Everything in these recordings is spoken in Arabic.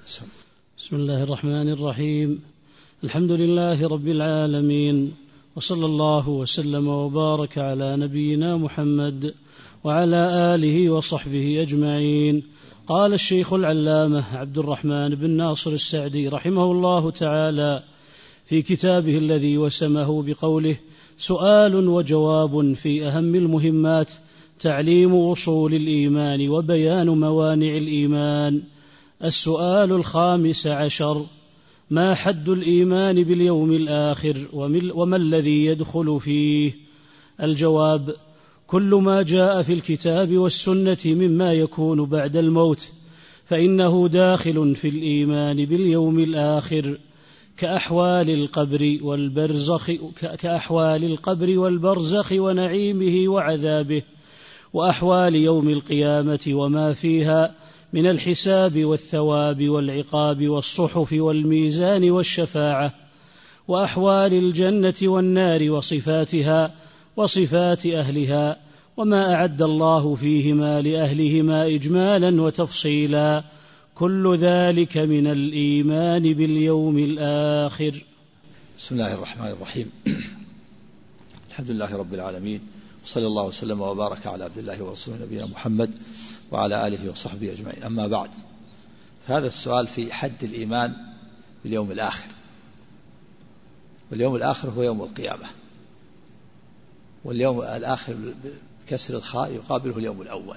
بسم الله الرحمن الرحيم. الحمد لله رب العالمين، وصلى الله وسلم وبارك على نبينا محمد وعلى آله وصحبه أجمعين. قال الشيخ العلامة عبد الرحمن بن ناصر السعدي رحمه الله تعالى في كتابه الذي وسمه بقوله: سؤال وجواب في أهم المهمات، تعليم أصول الإيمان وبيان موانع الإيمان. السؤال 15: ما حد الإيمان باليوم الآخر وما الذي يدخل فيه؟ الجواب: كل ما جاء في الكتاب والسنة مما يكون بعد الموت فإنه داخل في الإيمان باليوم الآخر، كأحوال القبر والبرزخ ونعيمه وعذابه، وأحوال يوم القيامة وما فيها من الحساب والثواب والعقاب والصحف والميزان والشفاعة، وأحوال الجنة والنار وصفاتها وصفات أهلها، وما أعد الله فيهما لأهلهما إجمالا وتفصيلا، كل ذلك من الإيمان باليوم الآخر. بسم الله الرحمن الرحيم. الحمد لله رب العالمين، وصلى الله وسلم وبارك على عبد الله ورسوله نبينا محمد وعلى آله وصحبه أجمعين. أما بعد، فهذا السؤال في حد الإيمان باليوم الآخر. واليوم الآخر هو يوم القيامة، واليوم الآخر بكسر الخاء يقابله اليوم الأول.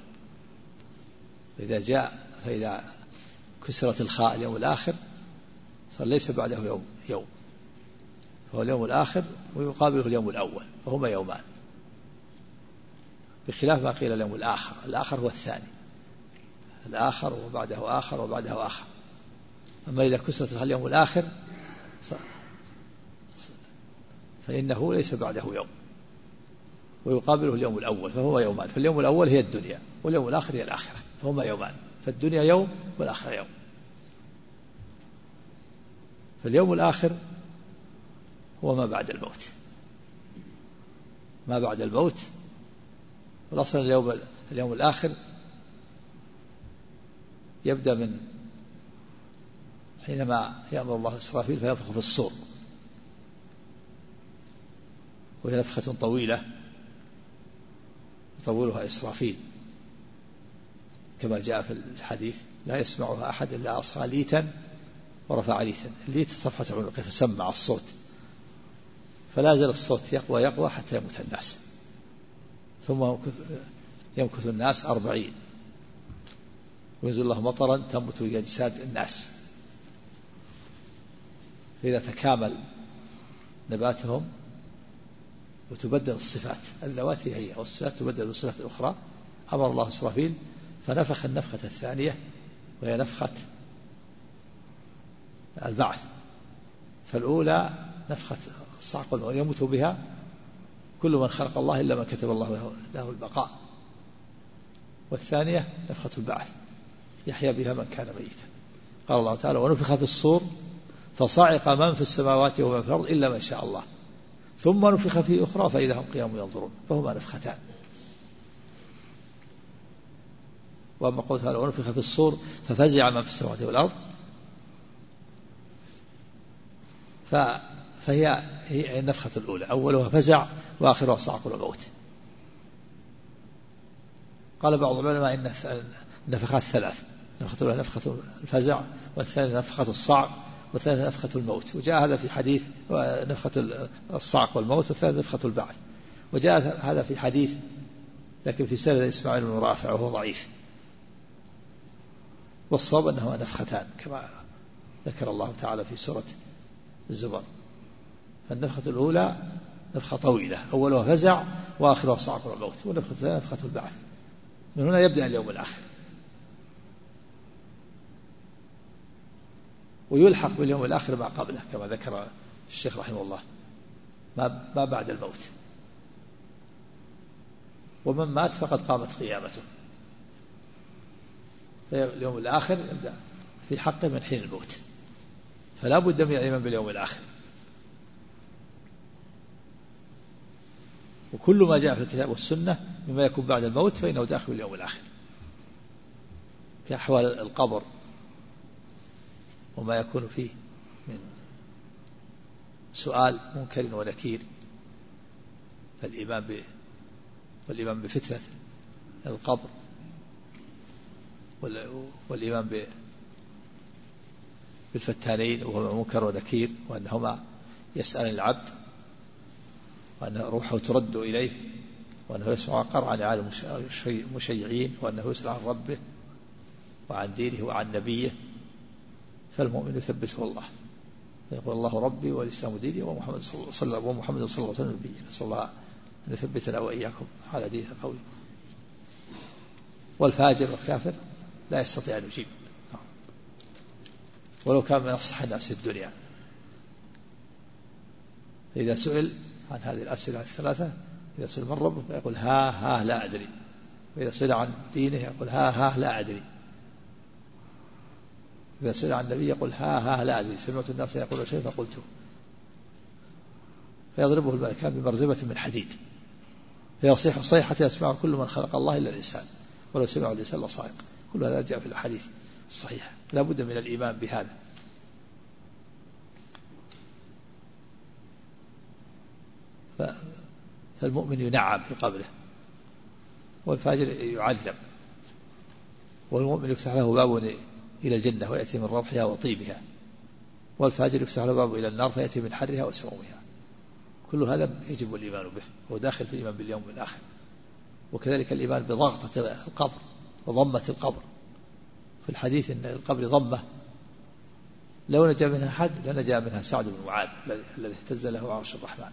فإذا كسرت الخاء اليوم الآخر صار ليس بعده يوم، فهو اليوم الآخر ويقابله اليوم الأول، فهما يومان، بخلاف ما قيل اليوم الآخر. الآخر هو الثاني، الآخر وبعده آخر وبعده آخر. أما إذا كسرت اليوم الآخر فإنه ليس بعده يوم، ويقابله اليوم الأول، فهما يومان. فاليوم الأول هي الدنيا، واليوم الآخر هي الآخرة، فهما يومان. فالدنيا يوم والآخرة يوم. فاليوم الآخر هو ما بعد الموت. ما بعد الموت، والأصل اليوم الآخر يبدأ من حينما يأمر الله إسرافيل فينفخ في الصور، وهي نفخة طويلة يطولها إسرافيل كما جاء في الحديث: لا يسمعها أحد إلا أصغى ليتا ورفع ليتا. الليت صفحة عنقه فسمع الصوت، فلا زال الصوت يقوى حتى يموت الناس، ثم يمكث الناس 40، وينزل الله مطرا تنبت أجساد الناس. فإذا تكامل نباتهم وتبدل الصفات، الذوات هي والصفات تبدل بالصفات الأخرى، أمر الله إسرافيل فنفخ النفخة الثانية، وهي نفخة البعث. فالأولى نفخة الصعق والموت يموت بها كل من خلق الله إلا من كتب الله له البقاء. والثانية نفخة البعث يحيى بها من كان ميتا. قال الله تعالى: ونفخ في الصور فصعق من في السماوات ومن في الأرض إلا من شاء الله ثم نفخ فيه أخرى فإذا هم قيام ينظرون. فهما نفختان. وأما قوله تعالى: ونفخ في الصور ففزع من في السماوات والأرض، فهي النفخة الأولى، أولها فزع وآخرها صعق الموت. قال بعض العلماء إن النفخات ثلاث: نفخة الأولى نفخة الفزع، والثانية نفخة الصعق، والثالثة نفخة الموت. وجاء هذا في حديث نفخة الصعق والموت، والثالثة نفخة البعث. وجاء هذا في حديث لكن في سند إسماعيل بن رافع وهو ضعيف. والصواب أنهما نفختان كما ذكر الله تعالى في سورة الزمر. فالنفخة الأولى نفخة طويلة، أولها فزع وآخرها صعق الموت، والنفخة الثانية نفخة البعث. من هنا يبدأ اليوم الآخر، ويلحق باليوم الآخر ما قبله كما ذكر الشيخ رحمه الله، ما بعد الموت. ومن مات فقد قامت قيامته. اليوم الآخر يبدأ في حقه من حين الموت، فلا بد من الإيمان باليوم الآخر. وكل ما جاء في الكتاب والسنة مما يكون بعد الموت فإنه داخل اليوم الآخر، كأحوال القبر وما يكون فيه من سؤال منكر ونكير، والإيمان بفتنة القبر، والإيمان بالفتانين وهو منكر ونكير، وأنهما يسأل العبد، وأن روحه ترد إليه، وأنه يسمع قرعا على المشيعين، وأنه يسأل عن ربه وعن دينه وعن نبيه. فالمؤمن يثبته الله، يقول الله ربي والإسلام ديني ومحمد صلى الله عليه وسلم نبي. نسأل الله أن يثبتنا وإياكم على دينه القوي. والفاجر والكافر لا يستطيع أن يجيب ولو كان من أفصح الناس في الدنيا. إذا سئل عن هذه الأسئلة الثلاثة، إذا سئل من ربه يقول ها لا أدري، وإذا سئل عن دينه يقول ها لا أدري، إذا سئل عن النبي يقول ها لا أدري، سمعت الناس يقولون شيء فقلته، فيضربه الملكان بمرزبة من حديد فيصيح صيحة يسمعه كل من خلق الله إلا الإنسان، ولو سمعه الإنسان لصائق. كل هذا جاء في الحديث الصحيح. لا بد من الإيمان بهذا. فالمؤمن ينعم في قبره، والفاجر يعذب. والمؤمن يفتح له باب إلى الجنة ويأتي من روحها وطيبها، والفاجر يفتح له باب إلى النار فيأتي من حرها وسمومها. كل هذا يجب الإيمان به، هو داخل في الإيمان باليوم الآخر. وكذلك الإيمان بضغطة القبر وضمة القبر. في الحديث إن القبر ضمة لو نجا منها حد لنجا منها سعد بن معاذ الذي اهتز له عرش الرحمن.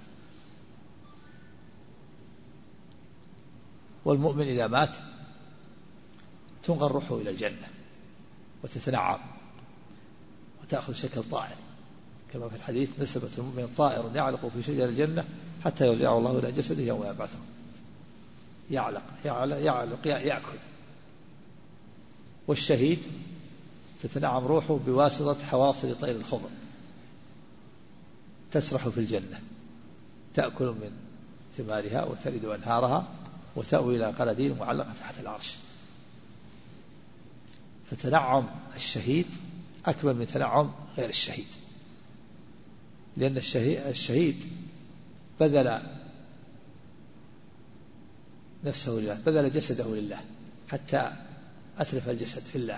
والمؤمن إذا مات تنقل روحه إلى الجنة وتتنعم وتأخذ شكل طائر، كما في الحديث نسبة المؤمن طائر يعلق في شجر الجنة حتى يرجعه الله إلى جسده يوم يبعثه. يعلق يأكل. والشهيد تتنعم روحه بواسطة حواصل طير الخضر، تسرح في الجنة، تأكل من ثمارها وتلد أنهارها وتأوي إلى قناديل معلقة تحت العرش. فتنعم الشهيد أكبر من تنعم غير الشهيد، لأن الشهيد بذل نفسه لله، بذل جسده لله حتى أتلف الجسد في الله،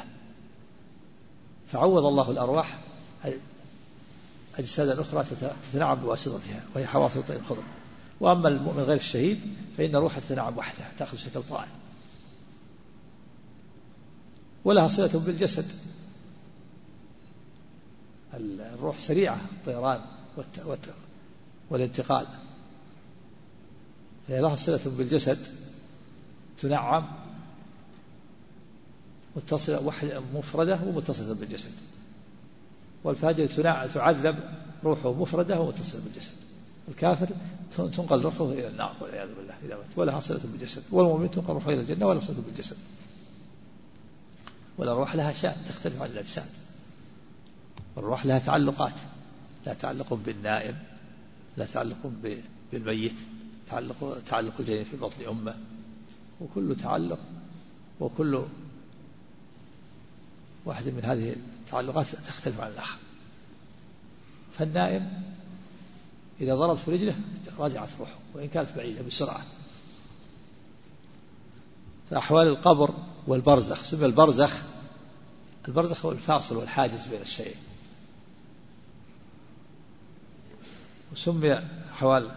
فعوض الله الأرواح أجسادا أخرى تتنعم بواسطتها وهي حواصل طير الخضر. وأما المؤمن غير الشهيد فإن روحه تتنعم وحدها، تأخذ شكل طائر ولها صلة بالجسد. الروح سريعة الطيران والانتقال، فهي لها صلة بالجسد، تنعم متصلة مفردة ومتصلة بالجسد. والفاجر تعذب روحه مفردة ومتصلة بالجسد. الكافر تنقل روحه إلى النار والعياذ بالله إذا مات ولها صلة بالجسد. والمؤمن تنقل روحه إلى الجنة ولا صلة بالجسد. والأرواح لها شأن تختلف عن الأجساد. والأرواح لها تعلقات، لا تعلق بالنائم، لا تعلق بالميت، تعلق الجنين في بطن أمه، وكل تعلق وكل واحد من هذه التعلقات تختلف عن الآخر. فالنائم إذا ضرب في رجله رجعت روحه وإن كانت بعيدة بسرعة. فأحوال القبر والبرزخ، سمي البرزخ هو الفاصل والحاجز بين الشيئين. وسمي أحوال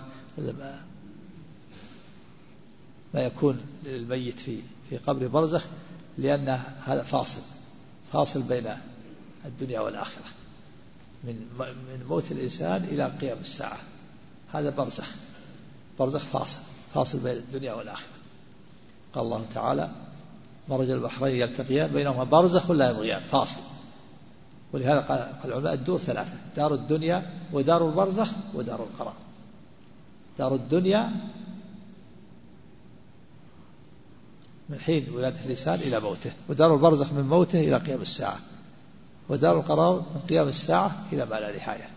ما يكون للميت في قبر برزخ لأن هذا فاصل بين الدنيا والآخرة، من موت الإنسان إلى قيام الساعة. هذا برزخ فاصل بين الدنيا والآخرة. قال الله تعالى مرج البحرين يلتقيان بينهما برزخ لا يبغيان، فاصل. ولهذا قال العلماء الدور ثلاثة: دار الدنيا ودار البرزخ ودار القرار. دار الدنيا من حين ولادة الإنسان إلى موته، ودار البرزخ من موته إلى قيام الساعة، ودار القرار من قيام الساعة إلى ما لا نهاية.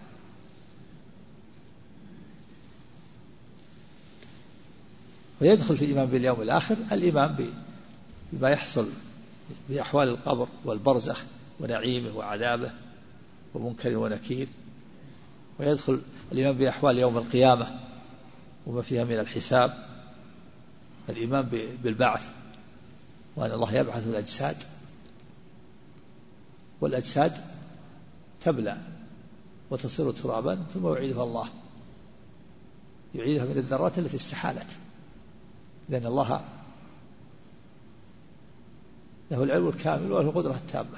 ويدخل في الإيمان باليوم الآخر الإيمان بما يحصل بأحوال القبر والبرزخ ونعيمه وعذابه ومنكر ونكير. ويدخل الإيمان بأحوال يوم القيامة وما فيها من الحساب، الإيمان بالبعث، وأن الله يبعث الأجساد، والأجساد تبلى وتصير ترابا ثم يعيدها الله، يعيدها من الذرات التي استحالت، لأن الله له العلم الكامل وله القدرة التامة.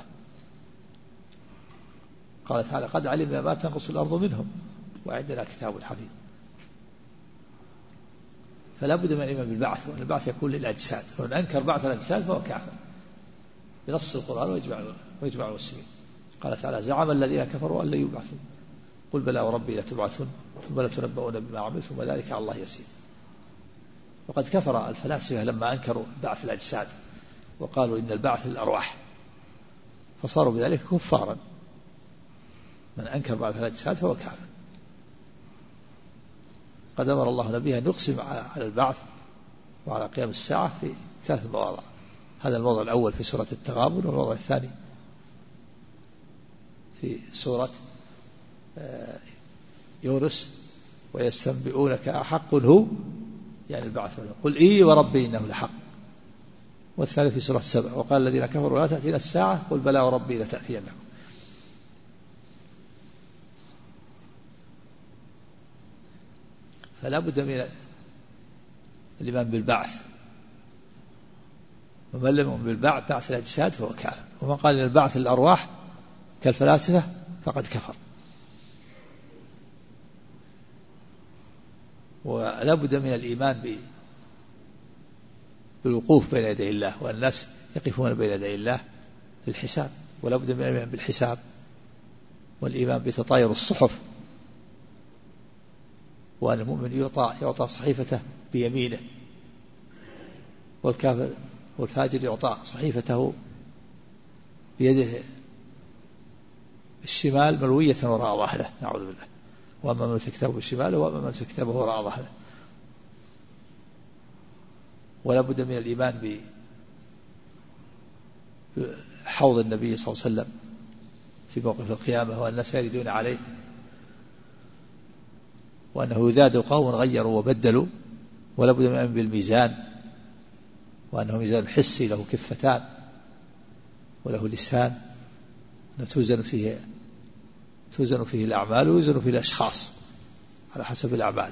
قال تعالى: قد علمنا ما تنقص الأرض منهم وعندنا كتاب حفيظ. فلا بد من الإيمان بالبعث، وأن البعث يكون للأجساد، ومن أنكر بعث الأجساد فهو كافر بنص القرآن ويجمع المسلمين. قال تعالى: زعم الذين كفروا أن لن يبعثوا قل بلى وربي لتبعثن ثم لتنبؤون بما عملتم وذلك على الله يسير. وقد كفر الفلاسفة لما أنكروا بعث الأجساد وقالوا إن البعث للأرواح، فصاروا بذلك كفارا. من أنكر بعث الأجساد فهو كافر. قد أمر الله نبيه أن يقسم على البعث وعلى قيام الساعة في 3 مواضع. هذا الموضع الأول في سورة التغابن، والموضع الثاني في سورة يونس: ويستنبئونك أحق هو، يعني البعث، قل إي وربي إنه لحق. والثالث في سورة 7: وقال الذين كفروا لا تأتينا الساعة قل بلى وربي لتأتينكم. فلا بد من الإيمان بالبعث، ومن لم يؤمن بالبعث بعث الأجساد فهو كافر. ومن قال إن البعث للأرواح كالفلاسفة فقد كفر. ولا بد من الإيمان بالوقوف بين يدي الله، والناس يقفون بين يدي الله للحساب. ولا بد من الإيمان بالحساب، والإيمان بتطاير الصحف، وأن المؤمن يعطى صحيفته بيمينه، والكافر والفاجر يعطى صحيفته بيده الشمال ملوية وراء ظهره، نعوذ بالله. وأما من كتابه بالشمال وأما من كتابه وراء ظهره. ولا بد من الإيمان بحوض النبي صلى الله عليه وسلم في موقف القيامة، والناس يردون عليه، وأنه يذاد قوم غيروا وبدلوا. ولا بد من الإيمان بالميزان، وأنه ميزان حسي له كفتان وله لسان، توزن فيه الأعمال ويوزن فيه الأشخاص على حسب الأعمال.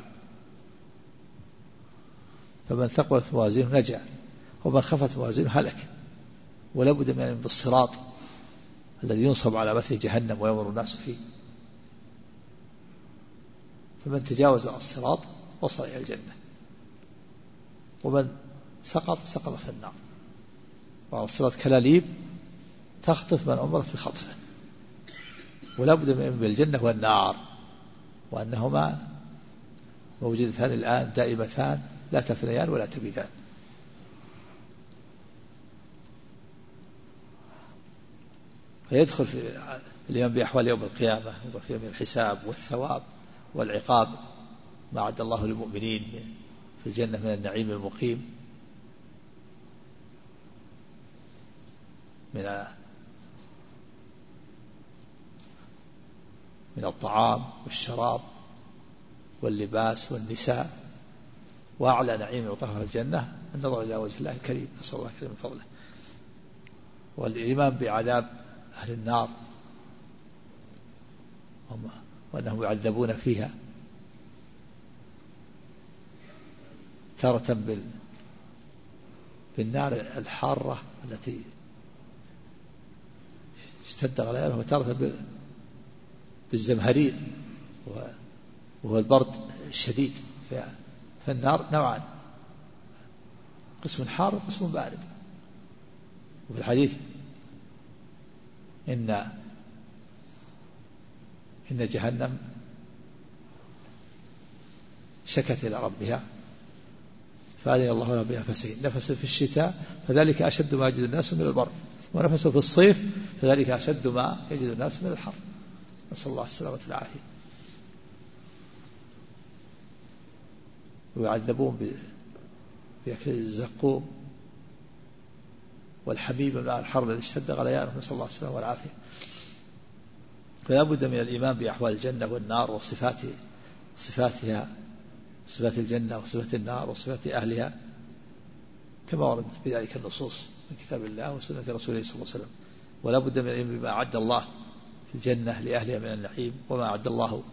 فمن ثقلت موازينه نجا، ومن خفت موازينه هلك. ولا بد من بالصراط الذي ينصب على مثل جهنم ويمر الناس فيه، فمن تجاوز الصراط وصل إلى الجنة، ومن سقط في النار. وعلى الصراط كلاليب تخطف من أمرت بخطفه. ولا بد من بالجنة والنار، وأنهما موجودتان الآن دائمتان لا تفنيان ولا تبيدان. فيدخل في الإيمان بأحوال يوم القيامة وفي من الحساب والثواب والعقاب ما أعد الله للمؤمنين في الجنة من النعيم المقيم، من الطعام والشراب واللباس والنساء. وأعلى نعيم يعطاه الجنة النظر إلى وجه الله الكريم، نسأل الله الكريم من فضله. والإيمان بعذاب أهل النار وأنهم يعذبون فيها تارة بالنار الحارة التي اشتد غليانها، وتارة بالزمهرير وهو البرد الشديد. فالنار نوعان: قسم حار وقسم بارد. وفي الحديث إن جهنم شكت إلى ربها فأذن الله لها بها فسين، نفس في الشتاء فذلك أشد ما يجد الناس من البرد، ونفس في الصيف فذلك أشد ما يجد الناس من الحر، نسأل الله السلامة والعافية. ويعذبون بأكل الزقوم والحميم الماء الحر الذي اشتد غليانه، نسأل الله السلامة والعافية. فلا بد من الإيمان بأحوال الجنة والنار وصفاتها، صفات الجنة وصفات النار وصفات أهلها كما ورد بذلك النصوص من كتاب الله وسنة رسوله صلى الله عليه وسلم. ولا بد من الإيمان بما أعد الله في الجنة لأهلها من النعيم، وما أعد الله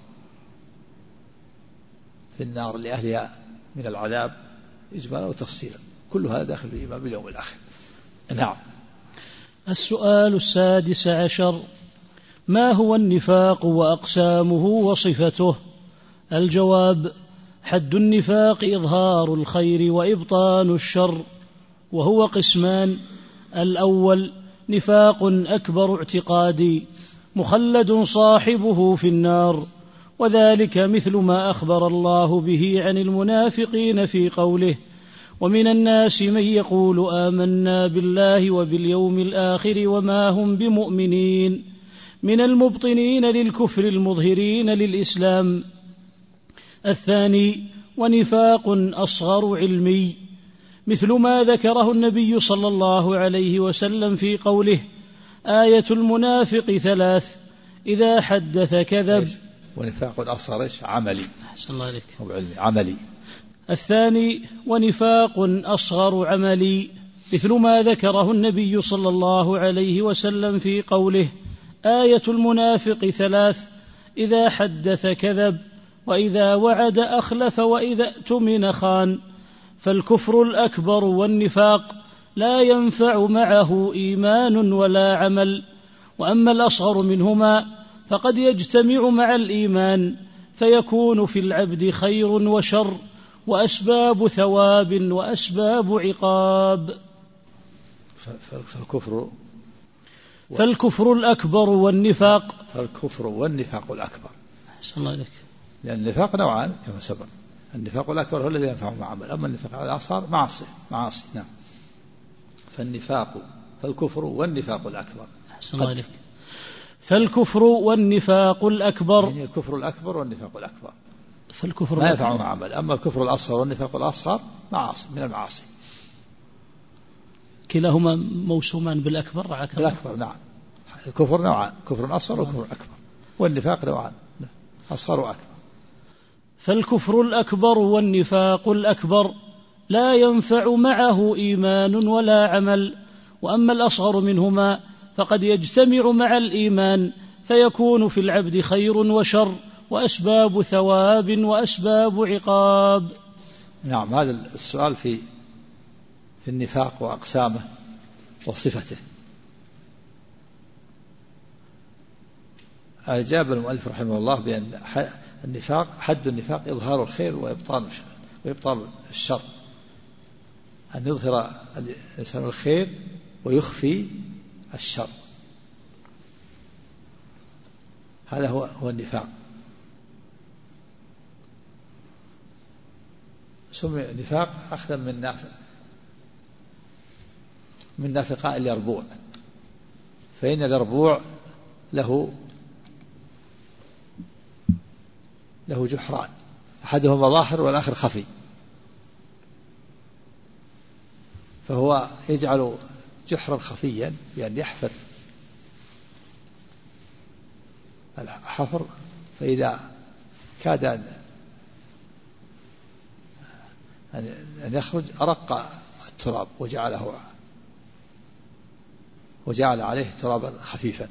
في النار لأهلها من العذاب إجمالا وتفصيلا. كل هذا داخل في الإيمان باليوم الآخر. نعم. السؤال 16: ما هو النفاق وأقسامه وصفته؟ الجواب: حد النفاق إظهار الخير وإبطان الشر، وهو قسمان: الأول نفاق أكبر اعتقادي مخلد صاحبه في النار، وذلك مثل ما أخبر الله به عن المنافقين في قوله: ومن الناس من يقول آمنا بالله وباليوم الآخر وما هم بمؤمنين، من المبطنين للكفر المظهرين للإسلام. الثاني ونفاق أصغر علمي، مثل ما ذكره النبي صلى الله عليه وسلم في قوله: آية المنافق 3: إذا حدث كذب. ونفاق أصغر عملي. أحسن الله عليك. عملي. الثاني ونفاق أصغر عملي، مثل ما ذكره النبي صلى الله عليه وسلم في قوله: آية المنافق 3: إذا حدث كذب، وإذا وعد أخلف، وإذا اؤتمن خان. فالكفر الأكبر والنفاق لا ينفع معه إيمان ولا عمل، وأما الأصغر منهما فقد يجتمع مع الإيمان، فيكون في العبد خير وشر، وأسباب ثواب وأسباب عقاب. فالكفر الأكبر والنفاق. فالكفر والنفاق الأكبر. أحسن الله عليك. لأن النفاق نوعان كما سبق، النفاق الأكبر هو الذي ينفع مع عمل، أما النفاق الأصغر معاصي. نعم. فالكفر والنفاق الأكبر. أحسن الله عليك. فالكفر والنفاق الأكبر، يعني الكفر الأكبر والنفاق الأكبر. فالكفر ما ينفع مع عمل، أما الكفر الأصغر والنفاق الأصغر معاصي من المعاصي. كلاهما موسومان بالأكبر. بالأكبر نعم. الكفر نوعان: كفر أصغر وكفر أكبر، والنفاق نوعان: أصغر وأكبر. فالكفر الأكبر والنفاق الأكبر لا ينفع معه إيمان ولا عمل، وأما الأصغر منهما فقد يجتمع مع الإيمان، فيكون في العبد خير وشر، وأسباب ثواب وأسباب عقاب. نعم. هذا السؤال في النفاق وأقسامه وصفته. أجاب المؤلف رحمه الله بأن النفاق حد النفاق إظهار الخير وإبطال الشر، أن يظهر الإنسان الخير ويخفي الشر، هذا هو النفاق. سمي نفاق أخذا من نافقاء اليربوع، فإن اليربوع له جحران، أحدهما ظاهر والآخر خفي، فهو يجعل جحرا خفيا يعني يحفر الحفر، فإذا كاد أن يخرج أرق التراب وجعل عليه ترابا خفيفا،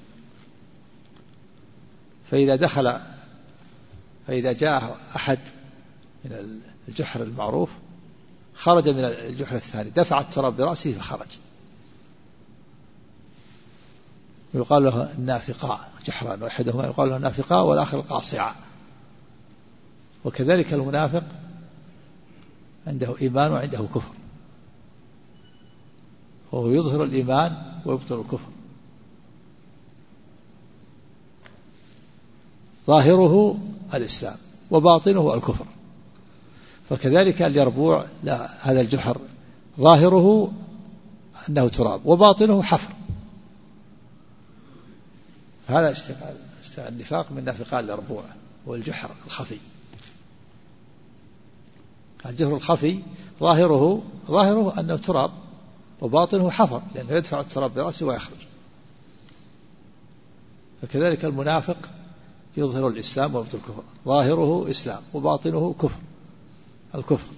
فإذا جاء أحد من الجحر المعروف خرج من الجحر الثاني، دفع التراب برأسه فخرج، ويقال له النافقاء جحران، واحدهما يقال له النافقاء والآخر القاصعة. وكذلك المنافق عنده إيمان وعنده كفر، وهو يظهر الإيمان ويبطل الكفر، ظاهره الإسلام وباطنه الكفر. فكذلك اليربوع لا، هذا الجحر ظاهره أنه تراب وباطنه حفر، هذا اشتغال النفاق من نافقاء اليربوع والجحر الخفي. الجحر الخفي ظاهره أنه تراب وباطنه حفر، لأنه يدفع التراب برأسه ويخرج. فكذلك المنافق يظهر الإسلام ويبطل الكفر، ظاهره إسلام وباطنه كفر، الكفر.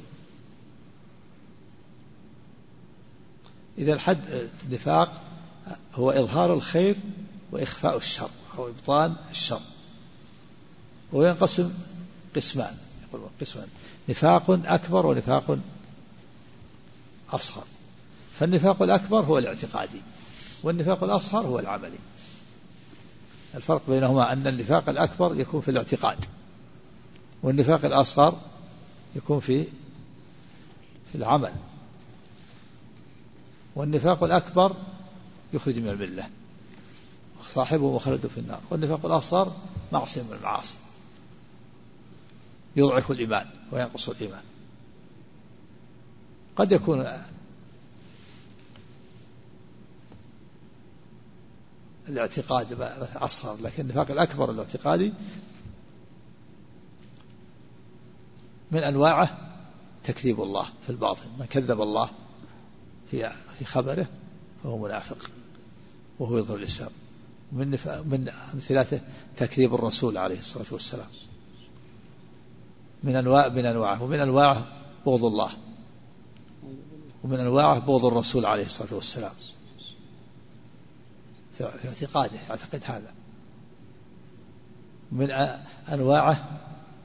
إذا الحد النفاق هو إظهار الخير وإخفاء الشر أو إبطان الشر، وينقسم قسمان، يقول قسمان: نفاق أكبر ونفاق أصغر. فالنفاق الأكبر هو الاعتقادي، والنفاق الأصغر هو العملي. الفرق بينهما أن النفاق الأكبر يكون في الاعتقاد، والنفاق الأصغر يكون في العمل. والنفاق الأكبر يخرج من الملة صاحبه مخلد في النار، والنفاق الأصغر معصية من المعاصي يضعف الإيمان وينقص الإيمان. قد يكون الاعتقاد أصغر، لكن النفاق الأكبر الاعتقادي من أنواعه تكذيب الله في الباطن. من كذب الله في خبره فهو منافق وهو يظهر الإسلام. من أمثلته تكذيب الرسول عليه الصلاة والسلام، من أنواعه. ومن أنواعه بغض الله، ومن أنواعه بغض الرسول عليه الصلاة والسلام في اعتقاده، يعتقد هذا. من أنواعه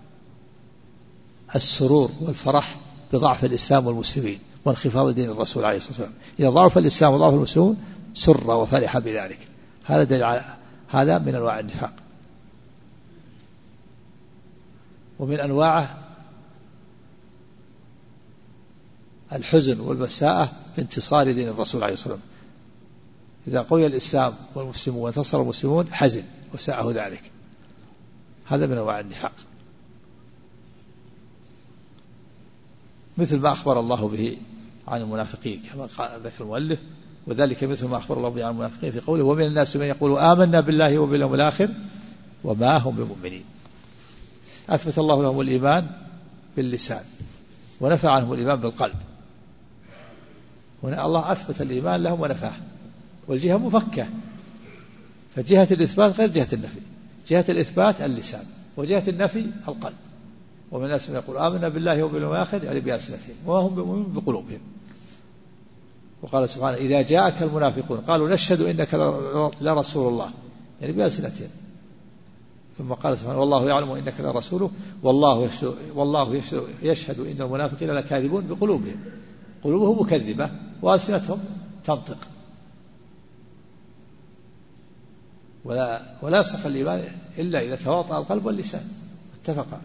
السرور والفرح بضعف الإسلام والمسلمين وانخفاض دين الرسول عليه الصلاة والسلام. إذا ضعف الإسلام وضعف المسلمون سر وفرح بذلك. هذا من أنواع النفاق. ومن أنواعه الحزن والمساءة بانتصار دين الرسول عليه الصلاة والسلام. إذا قوي الإسلام والمسلمون وانتصر المسلمون حزن وساءه ذلك. هذا من أنواع النفاق، مثل ما أخبر الله به عن المنافقين كما قال ذكر المؤلف: وذلك مثل ما أخبر الله به عن المنافقين في قوله: ومن الناس من يقول آمنا بالله وباليوم الآخر وما هم بمؤمنين. أثبت الله لهم الإيمان باللسان ونفى عنهم الإيمان بالقلب. هنا الله أثبت الإيمان لهم ونفاه، والجهة مفكة، فجهة الإثبات غير جهة النفي. جهة الإثبات اللسان، وجهة النفي القلب. ومن الناس من يقول آمنا بالله وباليوم الآخر يعني بألسنتهم وما هم بمؤمنين بقلوبهم. وقال سبحانه: إذا جاءك المنافقون قالوا نشهد إنك لرسول الله يعني بألسنتهم. ثم قال سبحانه: والله يعلم إنك لرسوله والله يشهد إن المنافقين لكاذبون بقلوبهم. قلوبهم مكذبة وألسنتهم تنطق. ولا يصح الإيمان إلا إذا تواطأ القلب واللسان اتفقا.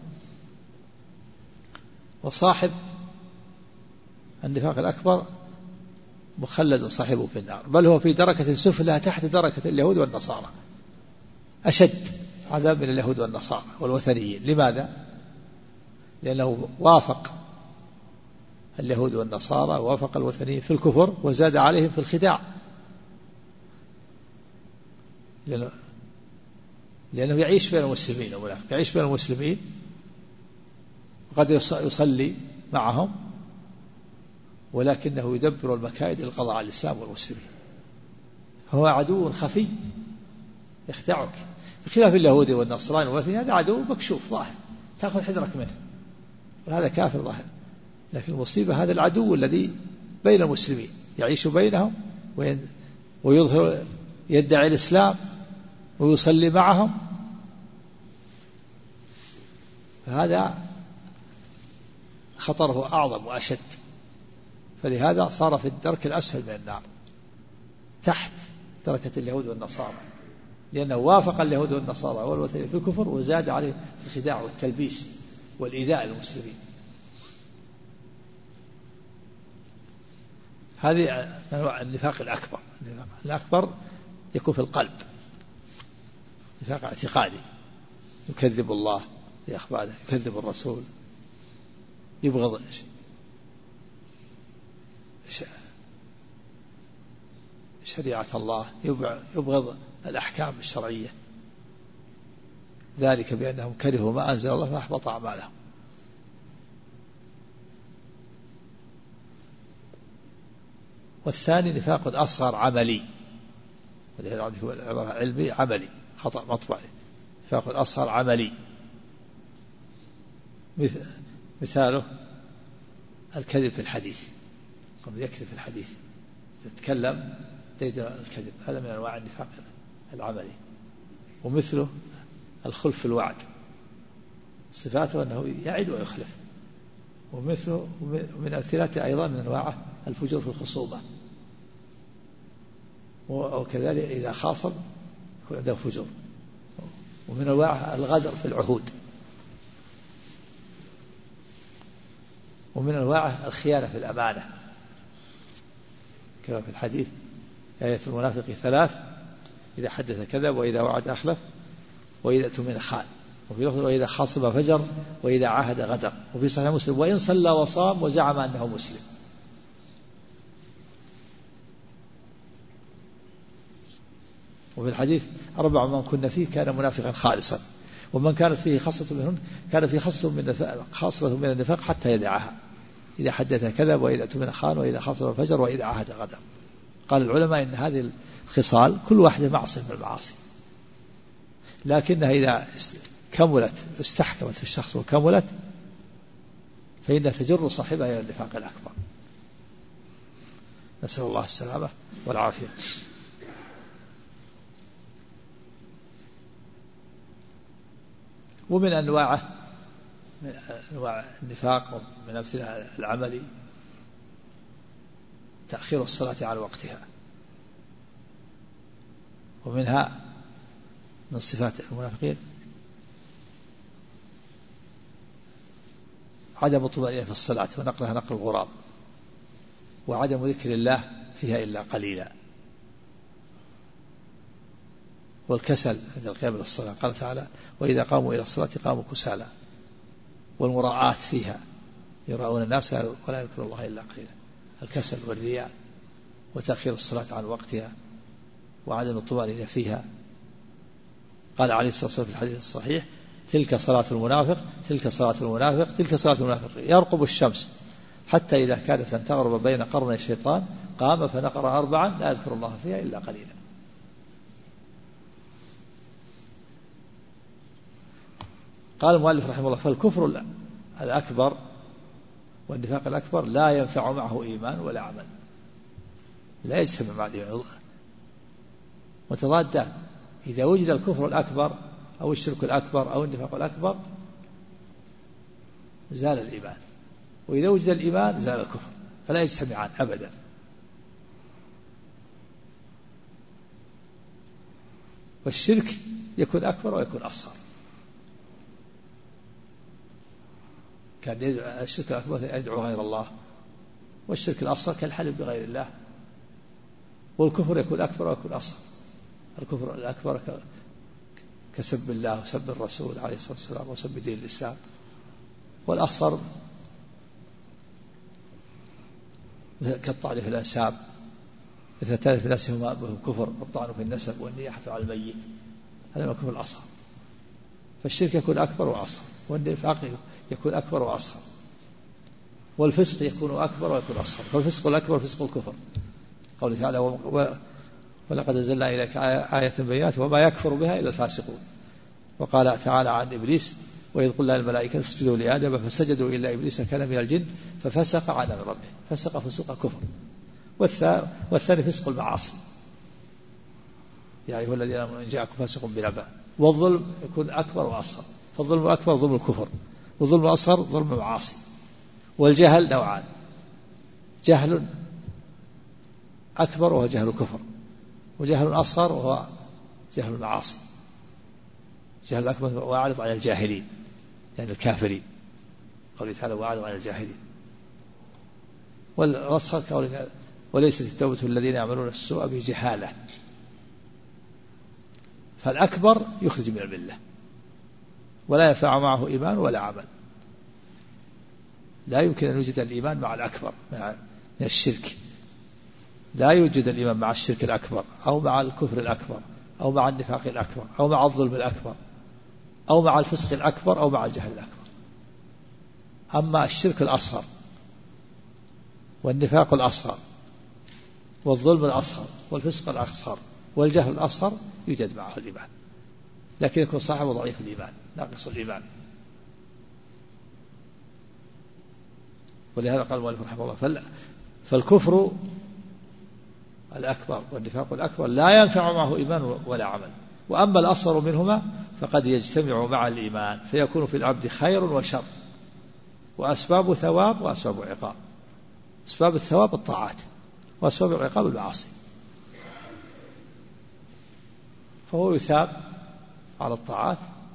وصاحب النفاق الأكبر مخلد صاحبه في النار، بل هو في دركة سفلى تحت دركة اليهود والنصارى، أشد عذاب من اليهود والنصارى والوثنيين. لماذا؟ لأنه وافق اليهود والنصارى ووافق الوثنيين في الكفر وزاد عليهم في الخداع، لأنه يعيش بين المسلمين، يعيش بين المسلمين وقد يصلي معهم، ولكنه يدبر المكائد للقضاء على الإسلام والمسلمين. هو عدو خفي يخدعك، بخلاف اليهود والنصراني والوثني هذا عدو مكشوف ظاهر تأخذ حذرك منه، وهذا كافر ظاهر. لكن المصيبة هذا العدو الذي بين المسلمين يعيش بينهم ويظهر يدعي الإسلام ويصلي معهم، فهذا خطره أعظم وأشد. فلهذا صار في الدرك الأسفل من النار تحت دركة اليهود والنصارى، لأنه وافق اليهود والنصارى والوثنيين في الكفر وزاد عليه في الخداع والتلبيس والإيذاء للمسلمين. هذه أنواع النفاق الأكبر. الأكبر يكون في القلب، نفاق اعتقادي، يكذب الله في أخباره، يكذب الرسول، يبغض شريعة الله، يبغض الأحكام الشرعية، ذلك بأنهم كرهوا ما أنزل الله فأحبط أعمالهم. والثاني نفاق أصغر عملي، ولهذا عندكم العبارة علمي عملي، خطأ مطبعي. النفاق الأصغر عملي، مثاله الكذب في الحديث، قبل يكذب في الحديث تتكلم تيدر الكذب، هذا من أنواع النفاق العملي. ومثله الخلف في الوعد، صفاته أنه يعد ويخلف. ومثله من أمثلته أيضا من أنواعه الفجور في الخصومة، وكذلك إذا خاصم يكون عنده فجور. ومن أنواعه الغدر في العهود. ومن أنواعه الخيانة في الأمانة، كما في الحديث آية المنافق 3: إذا حدث كذب، وإذا وعد أخلف، وإذا اؤتمن خان. وفي لفظ: وإذا خاصم فجر، وإذا عاهد غدر. وفي صحيح مسلم: وإن صلى وصام وزعم أنه مسلم. وفي الحديث: 4 من كن فيه كان منافقا خالصا، ومن كانت فيه خاصة منهن كان فيه خاصة من النفاق حتى يدعها: إذا حدث كذب، وإذا اؤتمن خان، وإذا خاصم فجر، وإذا عاهد غدر. قال العلماء إن هذه الخصال كل واحدة معصية من المعاصي، لكنها إذا كملت استحكمت في الشخص وكملت فإنها تجر صاحبها إلى النفاق الأكبر. نسأل الله السلامة والعافية. ومن أنواع النفاق ومن أمثلة العملي تأخير الصلاة عن وقتها. ومنها من صفات المنافقين عدم الطمأنينة في الصلاة، ونقلها نقل الغراب، وعدم ذكر الله فيها إلا قليلا، والكسل عند القيام إلى الصلاة. قال تعالى: وإذا قاموا إلى الصلاة قاموا كسالى. والمراءات فيها، يراؤون الناس ولا يذكر الله إلا قليلا. الكسل والرياء، وتأخير الصلاة عن وقتها، وعدم الطمأنينة فيها. قال عليه الصلاة والسلام في الحديث الصحيح: تلك صلاة المنافق، تلك صلاة المنافق، تلك صلاة المنافق، يرقب الشمس حتى إذا كادت أن تغرب بين قرني الشيطان قام فنقر 4 لا يذكر الله فيها إلا قليلا. قال المؤلف رحمه الله: فالكفر الأكبر والنفاق الأكبر لا ينفع معه إيمان ولا عمل، لا يجتمع مع الإيمان، متضادان. إذا وجد الكفر الأكبر أو الشرك الأكبر أو النفاق الأكبر زال الإيمان، وإذا وجد الإيمان زال الكفر، فلا يجتمعان أبدا. والشرك يكون أكبر ويكون أصغر. كان الشرك الأكبر يدعو غير الله، والشرك الأصغر كالحلف بغير الله. والكفر يكون أكبر ويكون أصغر. الكفر الأكبر كسب الله وسب الرسول عليه الصلاة والسلام وسب دين الإسلام. والأصغر كالطعن في الأنساب، اثنتان في الناس هما كفر: الطعن في النسب والنياحة على الميت. هذا هو الكفر الأصغر. فالشرك يكون أكبر وأصغر، والنفاق يكون أكبر وأصغر، والفسق يكون أكبر ويكون أصغر. فالفسق الأكبر فسق الكفر. قوله تعالى: ولقد أنزلنا إليك آية بينات وما يكفر بها إلا الفاسقون. وقال تعالى عن إبليس: وإذ قلنا للملائكة اسجدوا لآدم فسجدوا إلا إبليس كان من الجن ففسق عن أمر ربه. فسق فسوق كفر. والثاني فسق المعاصي: يا أيها الذين آمنوا إن جاءكم فاسق بنبأ. والظلم يكون أكبر وأصغر، فالظلم الأكبر ظلم الكفر، والظلم الأصغر ظلم المعاصي. والجهل نوعان: جهل أكبر وهو جهل الكفر، وجهل أصغر وهو جهل المعاصي. جهل الأكبر وأعرض على الجاهلين، يعني الكافرين. قوله تعالى: وأعرض على الجاهلين. والأصغر قوله: وليست التوبة الذين يعملون السوء بجهالة. فالأكبر يخرج من الملة، ولا ينفع معه إيمان ولا عمل. لا يمكن أن يوجد الإيمان مع الأكبر من الشرك. لا يوجد الإيمان مع الشرك الأكبر أو مع الكفر الأكبر أو مع النفاق الأكبر أو مع الظلم الأكبر أو مع الفسق الأكبر أو مع الجهل الأكبر. أما الشرك الأصغر والنفاق الأصغر والظلم الأصغر والفسق الأصغر والجهل الأصغر يوجد معه الإيمان. لكن يكون صاحبه ضعيف الإيمان ناقص الإيمان. ولهذا قال المؤلف رحمه الله فالكفر الأكبر والنفاق الأكبر لا ينفع معه إيمان ولا عمل، وأما الأصغر منهما فقد يجتمع مع الإيمان فيكون في العبد خير وشر، وأسباب ثواب وأسباب عقاب. أسباب الثواب الطاعات، وأسباب العقاب المعاصي. فهو يثاب على الطاعات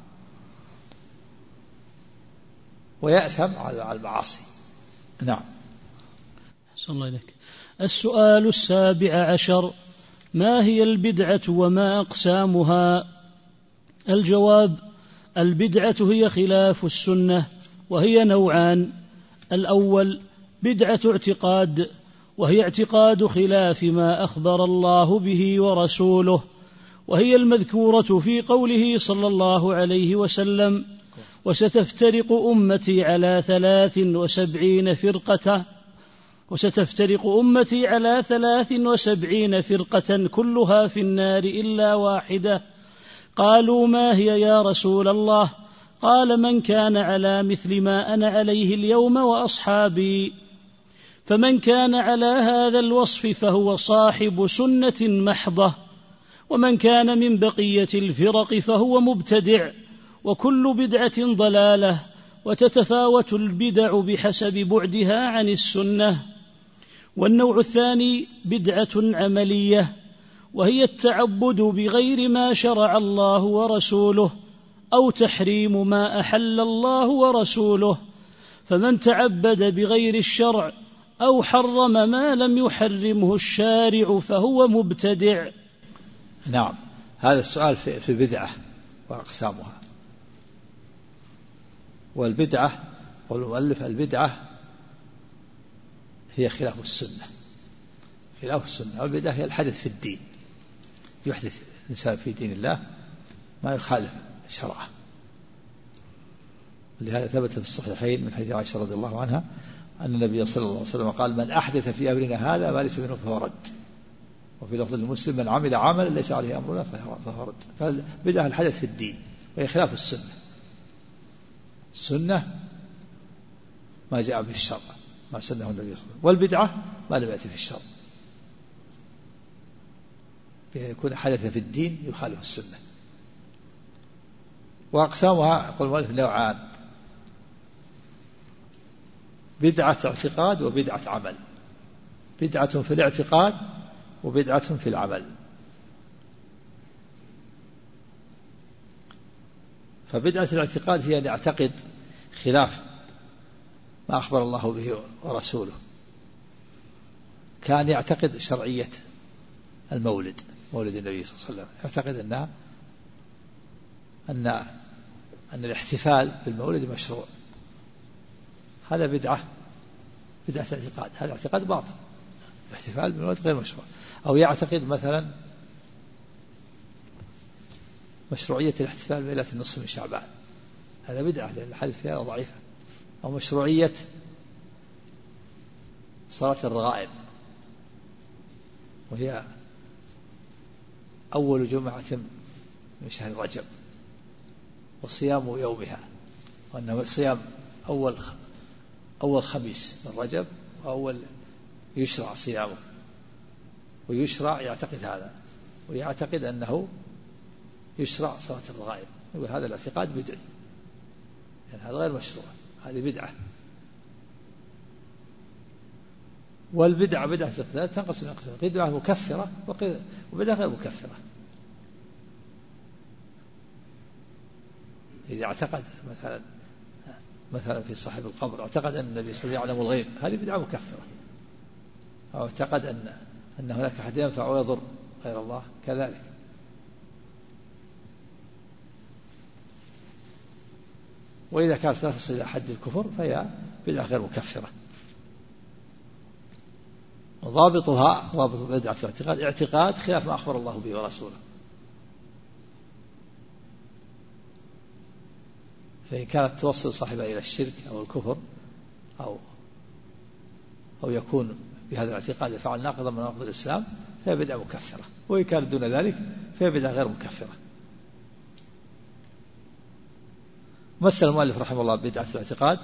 ويأثم على المعاصي. نعم. أحسن الله إليك. السؤال 17: ما هي البدعة وما أقسامها؟ الجواب: البدعة هي خلاف السنة، وهي نوعان: الأول بدعة اعتقاد، وهي اعتقاد خلاف ما أخبر الله به ورسوله، وهي المذكورة في قوله صلى الله عليه وسلم: وستفترق أمتي على 73 فرقة كلها في النار إلا واحدة. قالوا: ما هي يا رسول الله؟ قال: من كان على مثل ما أنا عليه اليوم وأصحابي. فمن كان على هذا الوصف فهو صاحب سنة محضة، ومن كان من بقية الفرق فهو مبتدع، وكل بدعة ضلالة، وتتفاوت البدع بحسب بعدها عن السنة. والنوع الثاني بدعة عملية، وهي التعبد بغير ما شرع الله ورسوله، أو تحريم ما أحل الله ورسوله. فمن تعبد بغير الشرع أو حرم ما لم يحرمه الشارع فهو مبتدع. نعم. هذا السؤال في البدعة وأقسامها. والبدعة قول المؤلف: البدعة هي خلاف السنة. خلاف السنة. والبدعة هي الحدث في الدين، يحدث الإنسان في دين الله ما يخالف شرعه. لهذا ثبت في الصحيحين من حديث عائشة رضي الله عنها أن النبي صلى الله عليه وسلم قال: من أحدث في أمرنا هذا ما ليس منه فهو رد. وفي لفظ المسلم: من عمل عملا ليس عليه أمرنا فهو رد. فالبدعة الحدث في الدين، وهي خلاف السنة. السنة ما جاء به الشرع، ما سنه النبي صلى الله عليه وسلم. والبدعة ما لم يأتي في الشرع، يكون حدث في الدين يخالف السنة. وأقسامها يقول المؤلف نوعان: بدعة اعتقاد وبدعة عمل. بدعة في الاعتقاد وبدعة في العمل. فبدعة الاعتقاد هي أن يعتقد خلاف ما أخبر الله به ورسوله، كان يعتقد شرعية المولد، مولد النبي صلى الله عليه وسلم، يعتقد أن الاحتفال بالمولد مشروع. هذا بدعة الاعتقاد، هذا اعتقاد باطل، الاحتفال بالمولد غير مشروع. أو يعتقد مثلا مشروعية الاحتفال بليلة النصف من شعبان، هذا بدعة لأن الحديث فيها ضعيفة. أو مشروعية صلاة الرغائب، وهي أول جمعة من شهر رجب، وصيام يومها، وأنه صيام أول خميس من رجب، وأول يشرع صيامه، ويشرع يعتقد هذا، ويعتقد أنه يشرع صلاة الرغائب. يقول هذا الاعتقاد بدعي، يعني هذا غير مشروع، هذه بدعة. والبدعة بدعة تنقسم إلى قسمين: بدعة مكفرة وبدعة غير مكفرة. إذا اعتقد مثلا في صاحب القبر اعتقد أن النبي صلى الله عليه وسلم يعلم الغيب، هذه بدعة مكفرة. أو اعتقد أن هناك أحد ينفع ويضر غير الله، كذلك. وإذا كانت لا تصل إلى حد الكفر فهي بدعة غير مكفرة. ضابطها ضابط بدعة الاعتقاد: اعتقاد خلاف ما أخبر الله به ورسوله. فإن كانت توصل صاحبها إلى الشرك أو الكفر أو يكون بهذا الاعتقاد يفعل ناقضا من نواقض الإسلام فهي بدعة مكفرة. وإن كانت دون ذلك فهي بدعة غير مكفرة. مثل المؤلف رحمه الله بدعة الاعتقاد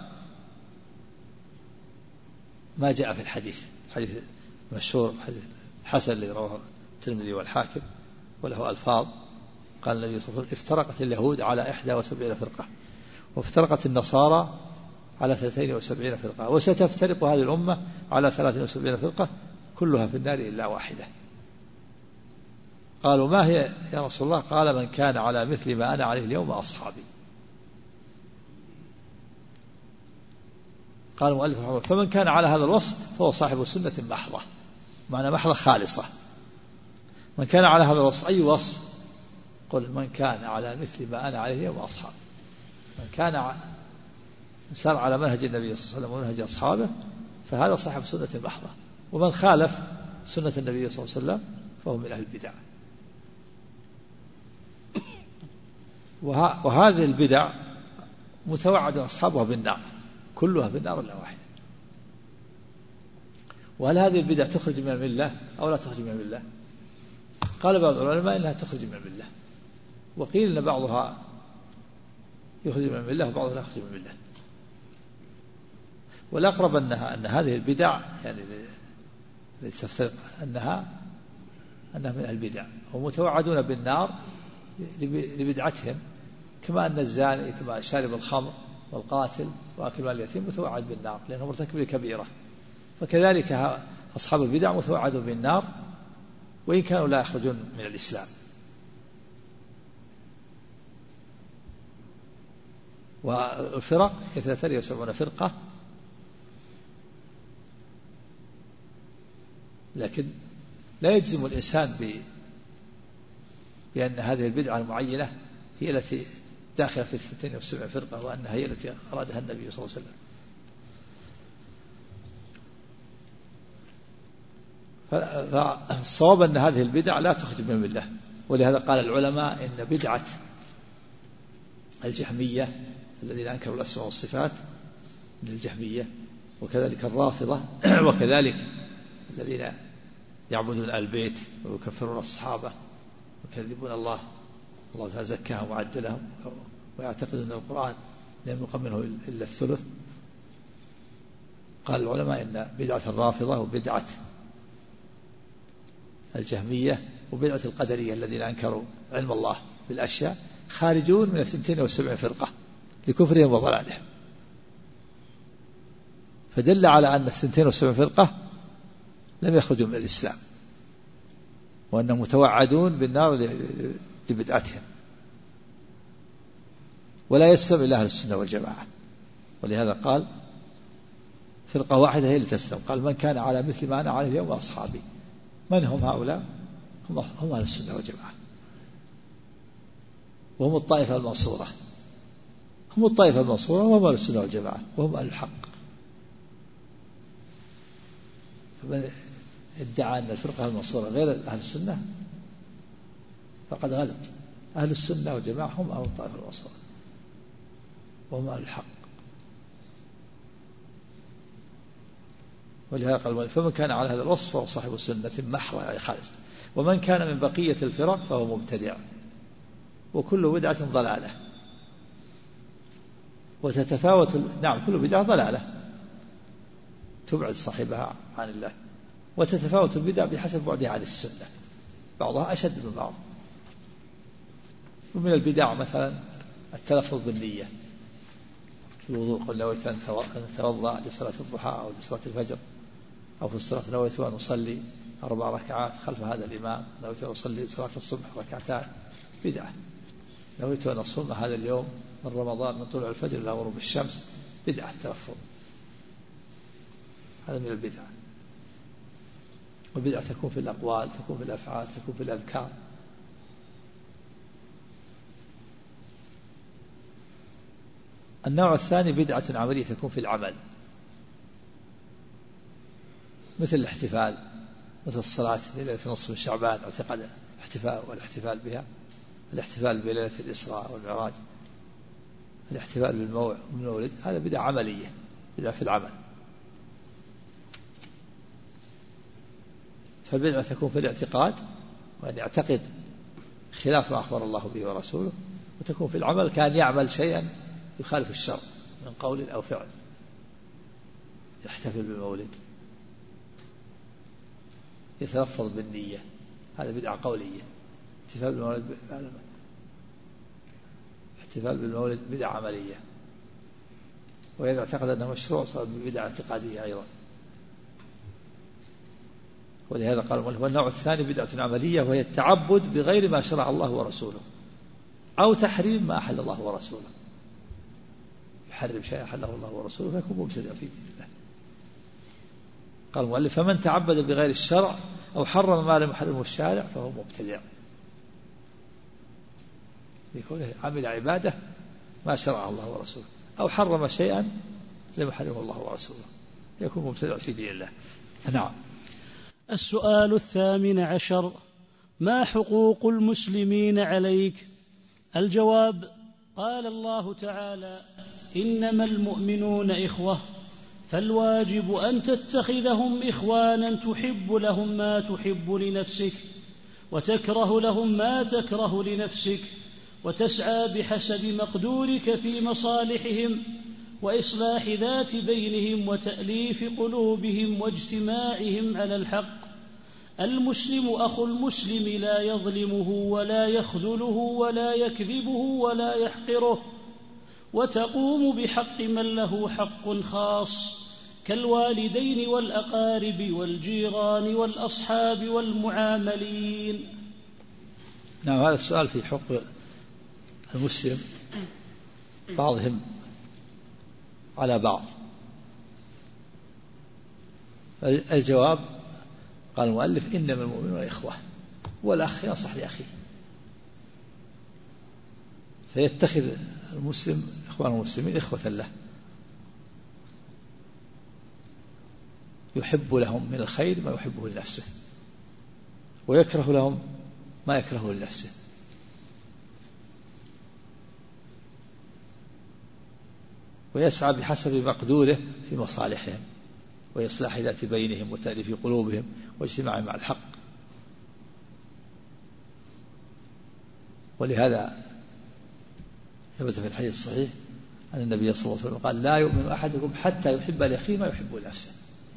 ما جاء في الحديث مشهور حديث حسن الذي رواه الترمذي والحاكم وله ألفاظ. قال النبي صلى الله عليه وسلم افترقت اليهود على 71 فرقة وافترقت النصارى على 73 فرقة وستفترق هذه الأمة على 73 فرقة كلها في النار إلا واحدة. قالوا ما هي يا رسول الله؟ قال من كان على مثل ما أنا عليه اليوم وأصحابي. قال المؤلف رحمه الله فمن كان على هذا الوصف فهو صاحب سنة محضة، معنى محضة خالصة. من كان على هذا الوصف أي وصف؟ قل من كان على مثل ما أنا عليه اليوم وأصحابي. من كان سار على منهج النبي صلى الله عليه وسلم ومنهج أصحابه فهذا صاحب سنة محضة. ومن خالف سنة النبي صلى الله عليه وسلم فهو من أهل البدع. وهذه البدع متوعد أصحابها بالنار، كلها في النار إلا واحدة. وهل هذه البدع تخرج من الملة أو لا تخرج من الملة؟ قال بعض العلماء إنها تخرج من الملة، وقيل إن بعضها يخرج من الملة وبعضها لا يخرج من الملة. والأقرب أن هذه البدع يعني التي تفترق أنها من البدع ومتوعدون بالنار لبدعتهم، كما أن الزاني كما شارب الخمر والقاتل وآكل مال اليتيم متوعد بالنار لأنه مرتكب لكبيرة، فكذلك أصحاب البدع متوعدون بالنار وإن كانوا لا يخرجون من الإسلام. والفرق 73 فرقة، لكن لا يجزم الإنسان بأن هذه البدعة المعينة هي التي داخلة في 72 فرقة وأنها هي التي أرادها النبي صلى الله عليه وسلم. فالصواب أن هذه البدع لا تخرج من الملة، ولهذا قال العلماء إن بدعة الجهمية الذين أنكروا الأسماء والصفات من الجهمية، وكذلك الرافضة، وكذلك الذين يعبدون البيت ويكفرون الصحابة ويكذبون الله تعالى زكاهم وعدلهم ويعتقدون أن القرآن لم يقم منه إلا الثلث. قال العلماء إن بدعة الرافضة وبدعة الجهمية وبدعة القدرية الذين أنكروا علم الله بالأشياء خارجون من 72 فرقة لكفرهم وضلالهم. فدل على أن 72 فرقة لم يخرجوا من الإسلام وأنهم متوعدون بالنار لبدعتهم، ولا يسلم إلا أهل السنة والجماعة. ولهذا قال فرقة واحدة هي اللي تسلم، قال من كان على مثل ما أنا عليه اليوم وأصحابي. من هم هؤلاء؟ هم أهل السنة والجماعة، وهم الطائفة المنصورة، هم الطائفة المنصورة وهم أهل السنة والجماعة وهم أهل الحق. فمن ادعى أن الفرقة المنصورة غير أهل السنة فقد غلط. أهل السنة والجماعة هم أهل الطائفة المنصورة وهم أهل الحق. ولهذا قال فمن كان على هذا الوصف فهو صاحب سنة محضة أي خالص. ومن كان من بقية الفرق فهو مبتدع، وكل بدعة ضلالة وتتفاوت. نعم كل بدعة ضلالة تبعد صاحبها عن الله، وتتفاوت البدع بحسب بعدها عن السنة، بعضها أشد من بعض. ومن البدع مثلا التلفظ بالنية في الوضوء، قل نويت أن أتوضأ لصلاة الضحى أو لصلاة الفجر، أو في الصلاة نويت أن أصلي 4 ركعات خلف هذا الإمام، نويت أن أصلي صلاة الصبح 2 ركعتان، بدعة. نويت أن أصوم هذا اليوم من رمضان من طلوع الفجر إلى غروب الشمس، بدعة التلفظ، هذا من البدع. والبدعة تكون في الأقوال، تكون في الأفعال، تكون في الأذكار. النوع الثاني بدعة عملية تكون في العمل، مثل الاحتفال، مثل الصلاة ليلة نصف من شعبان، اعتقاد احتفال والاحتفال بها، الاحتفال بليلة الإسراء والمعراج، الاحتفال بالمولد، هذا بدعة عملية، بدعة في العمل. فالبدعة تكون في الاعتقاد وأن يعتقد خلاف ما أخبر الله به ورسوله، وتكون في العمل كأن يعمل شيئا يخالف الشرع من قول أو فعل، يحتفل بالمولد، يتلفظ بالنية، هذا بدعة قولية. احتفال بالمولد بدعة عملية، وإذا اعتقد أنه مشروع صار بدعة اعتقادية أيضا. ولهذا قال والنوع الثاني بدعة عملية، وهي التعبد بغير ما شرع الله ورسوله، أو تحريم ما أحل الله ورسوله. يحرم شيء أحله الله ورسوله فيكون مبتدع في دين الله. قال المؤلف فمن تعبد بغير الشرع أو حرم ما لم يحرمه الشارع فهو مبتدع، يكون عمل عبادة ما شرع الله ورسوله، أو حرم شيئا لم يحرمه الله ورسوله، يكون مبتدع في دين الله. نعم. السؤال 18: ما حقوق المسلمين عليك؟ الجواب: قال الله تعالى: إنما المؤمنون إخوة، فالواجب أن تتخذهم إخوانا تحب لهم ما تحب لنفسك، وتكره لهم ما تكره لنفسك، وتسعى بحسب مقدورك في مصالحهم وإصلاح ذات بينهم وتأليف قلوبهم واجتماعهم على الحق. المسلم أخو المسلم لا يظلمه ولا يخذله ولا يكذبه ولا يحقره، وتقوم بحق من له حق خاص كالوالدين والأقارب والجيران والأصحاب والمعاملين. نعم. هذا السؤال في حقوق المسلم بعضهم على بعض. الجواب قال المؤلف إنما المؤمنون إخوة، والأخ ينصح لأخيه، فيتخذ المسلم إخوان المسلمين إخوة له، يحب لهم من الخير ما يحبه لنفسه، ويكره لهم ما يكرهه لنفسه، ويسعى بحسب مقدوره في مصالحهم وإصلاح ذات بينهم وتأليف قلوبهم واجتماعهم مع الحق. ولهذا ثبت في الحديث الصحيح أن النبي صلى الله عليه وسلم قال: لا يؤمن أحدكم حتى يحب لأخيه ما يحب لنفسه.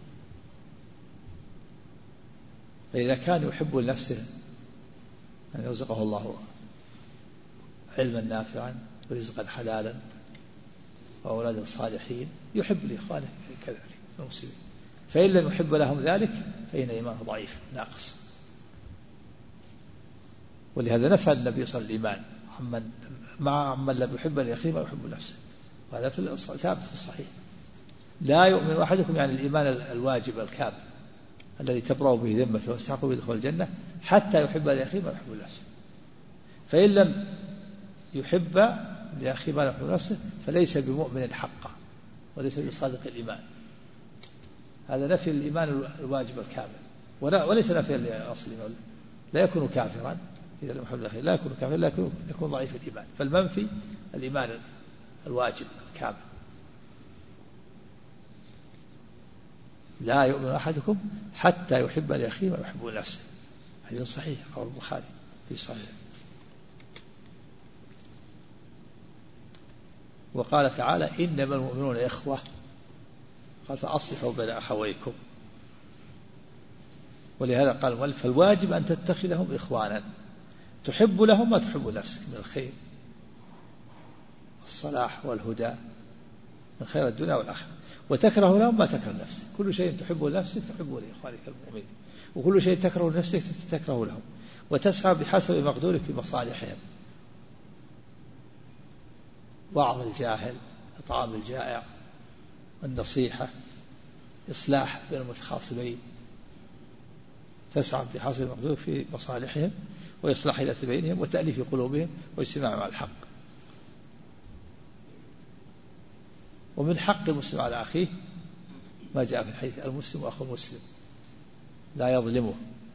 فإذا كان يحب لنفسه أن يرزقه الله علما نافعا ورزقا حلالا وأولادا صالحين، يحب لإخوانه كذلك المسلمين. فإن لم يحب لهم ذلك فإن إيمانه ضعيف ناقص. ولهذا نفى النبي صلى الله عليه وسلم الإيمان عمن لم يحب لأخيه ما يحب نفسه، وهذا ثابت في الصحيح. لا يؤمن أحدكم يعني الإيمان الواجب الكامل الذي تبرأ به ذمته ويستحق به دخول الجنة حتى يحب لأخيه ما يحب لنفسه. فإن لم يحب لأخيه ما يحب لنفسه فليس بمؤمن حقا وليس بصادق الإيمان. هذا نفي الإيمان الواجب الكامل، وليس نفي لأصل الإيمان. لا يكون كافرا إذا لم يحب لأخيه، لا يكون كافرا، لا يكون ضعيف الإيمان. فالمنفي الإيمان الواجب الكامل. لا يؤمن أحدكم حتى يحب لأخيه ما يحب لنفسه. حديث صحيح رواه البخاري في صحيح. وقال تعالى: إنما المؤمنون إخوة، قال: فأصلحوا بين أخويكم. ولهذا قال المؤلف: فالواجب أن تتخذهم إخوانا تحب لهم ما تحب لنفسك من الخير والصلاح والهدى من خير الدنيا والآخرة، وتكره لهم ما تكره لنفسك. كل شيء تحبه لنفسك تحبه لإخوانك المؤمنين، وكل شيء تكره لنفسك تكره لهم، وتسعى بحسب مقدورك في مصالحهم: وعظ الجاهل، إطعام الجائع، النصيحة، إصلاح بين المتخاصمين. تسعى بحسب المقدور في مصالحهم وإصلاح ذات بينهم وتأليف قلوبهم واجتماع مع الحق. ومن حق المسلم على أخيه ما جاء في الحديث: المسلم أخو المسلم لا يظلمه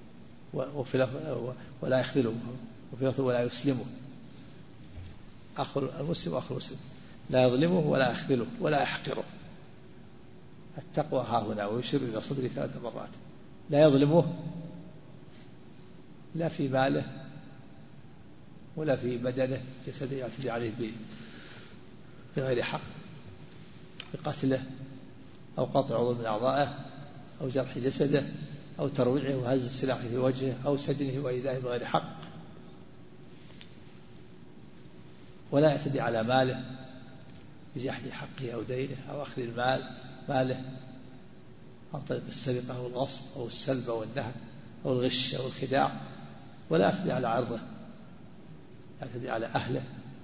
ولا يخذله، وفي لفظ ولا يسلمه. المسلم أخو المسلم لا يظلمه ولا يخذله ولا يحقره. التقوى ها هنا، ويشير إلى صدره 3 مرات. لا يظلمه لا في ماله ولا في بدنه جسده يعتدي عليه بغير حق بقتله أو قطع عضو من أعضائه أو جرح جسده أو ترويعه وهز السلاح في وجهه أو سجنه وإيذائه بغير حق، ولا يعتدي على ماله بجحد حقه أو دينه أو أخذ ماله عن طريق السرقة أو الغصب أو السلب أو النهب أو الغش أو الخداع، ولا يعتدي على عرضه، يعتدي على أهله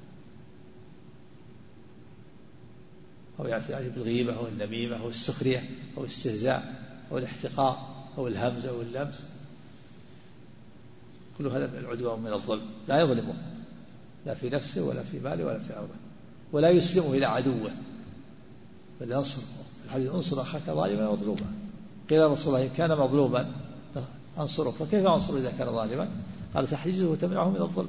أو يعتدي عليه بالغيبة أو النميمة أو السخرية أو الاستهزاء أو الاحتقار أو الهمز أو اللمس، كل هذا من العدوان من الظلم. لا يظلمه لا في نفسه ولا في ماله ولا في عرضه، ولا يسلمه إلى عدوه بل ينصره. الحديث انصر أخاك ظالما ومظلوما، قيل يا رسول الله إن كان مظلوما أنصره فكيف أنصره إذا كان ظالما؟ قال تحجزه وتمنعه من الظلم.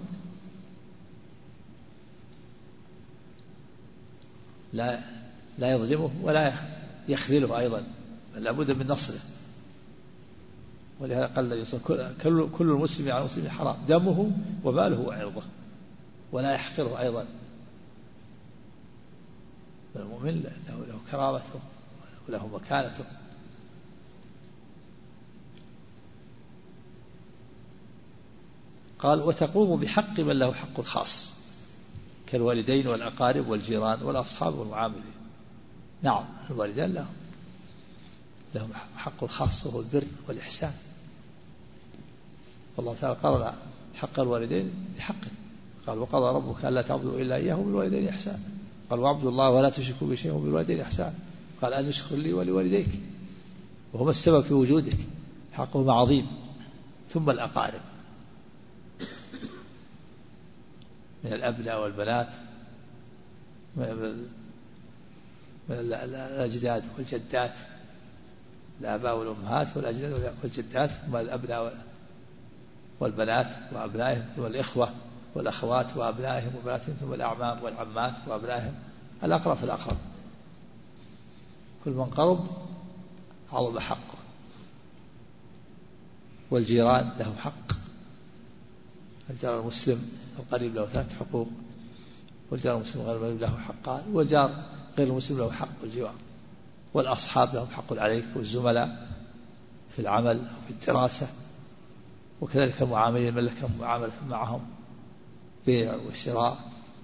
لا يظلمه ولا يخذله أيضا، بل لابد من نصره. ولهذا قال النبي صلى الله عليه وسلم كل المسلم على المسلم حرام دمه وماله وعرضه، ولا يحقره أيضا. المؤمن له كرامته وله مكانته. قال وتقوم بحق من له حق خاص كالوالدين والأقارب والجيران والأصحاب والمعاملين. نعم الوالدين لهم حق خاص وهو البر والإحسان، والله تعالى قرن حق الوالدين بحقه، قال وقضى ربك ألا تعبدوا إلا إياه وبالوالدين إحسانا، قال واعبدوا الله ولا تشركوا به شيئا وبالوالدين إحسانا، قال أن يشكر لي ولوالديك وهما السبب في وجودك حقهما عظيم. ثم الأقارب من الأبناء والبنات، من الأجداد والجدات، الآباء والأمهات والأجداد والجدات، ثم الأبناء والبنات وأبنائهم، ثم الإخوة والأخوات وأبنائهم وبناتهم، ثم الأعمام والعمات وأبنائهم، الأقرب فالأقرب، كل من قرب عظم حقه. والجيران له حق، الجار المسلم القريب له 3 حقوق، والجار المسلم غير القريب له حقان، والجار غير المسلم له حق الجوار. والأصحاب لهم حق عليك، والزملاء في العمل أو في الدراسة، وكذلك المعاملين من لك معاملة معهم بيع وشراء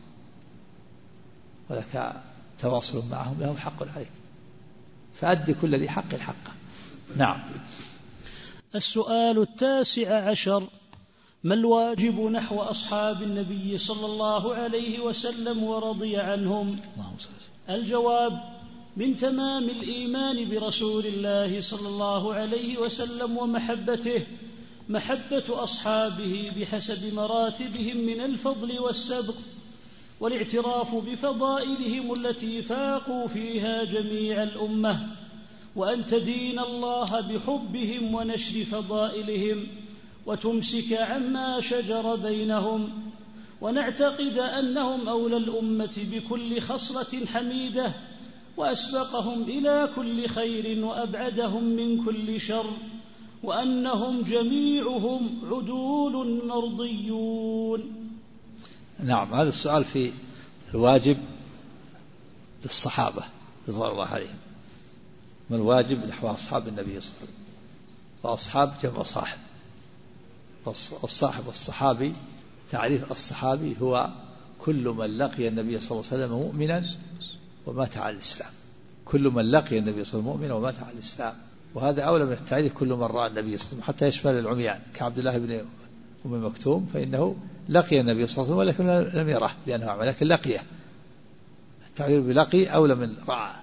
ولك تواصل معهم لهم حق عليك، فأدي كل ذي حق حقه. نعم. السؤال 19: ما الواجب نحو أصحاب النبي صلى الله عليه وسلم ورضي عنهم؟ الجواب: من تمام الإيمان برسول الله صلى الله عليه وسلم ومحبته محبة أصحابه بحسب مراتبهم من الفضل والسبق، والاعتراف بفضائلهم التي فاقوا فيها جميع الأمة، وأن تدين الله بحبهم ونشر فضائلهم، وتمسك عما شجر بينهم، ونعتقد أنهم أولى الأمة بكل خصلة حميدة، وأسبقهم إلى كل خير وأبعدهم من كل شر، وأنهم جميعهم عدول مرضيون. نعم، هذا السؤال في الواجب للصحابة رضوان الله عليهم. ما الواجب نحو أصحاب النبي صلى الله عليه وسلم؟ وأصحاب جمع صاحب، والصاحب والصحابي، تعريف الصحابي هو كل من لقي النبي صلى الله عليه وسلم مؤمنا ومات على الإسلام، كل من لقي النبي صلى الله عليه وسلم مؤمنا ومات على الإسلام، وهذا أولى من التعريف كل من رأى النبي صلى الله عليه وسلم، حتى يشمل العميان كعبد الله بن أم مكتوم، فإنه لقي النبي صلى الله عليه وسلم ولكن لم يره لأنه أعمى، لكن لقيه. التعبير بلقي أولى من رأى.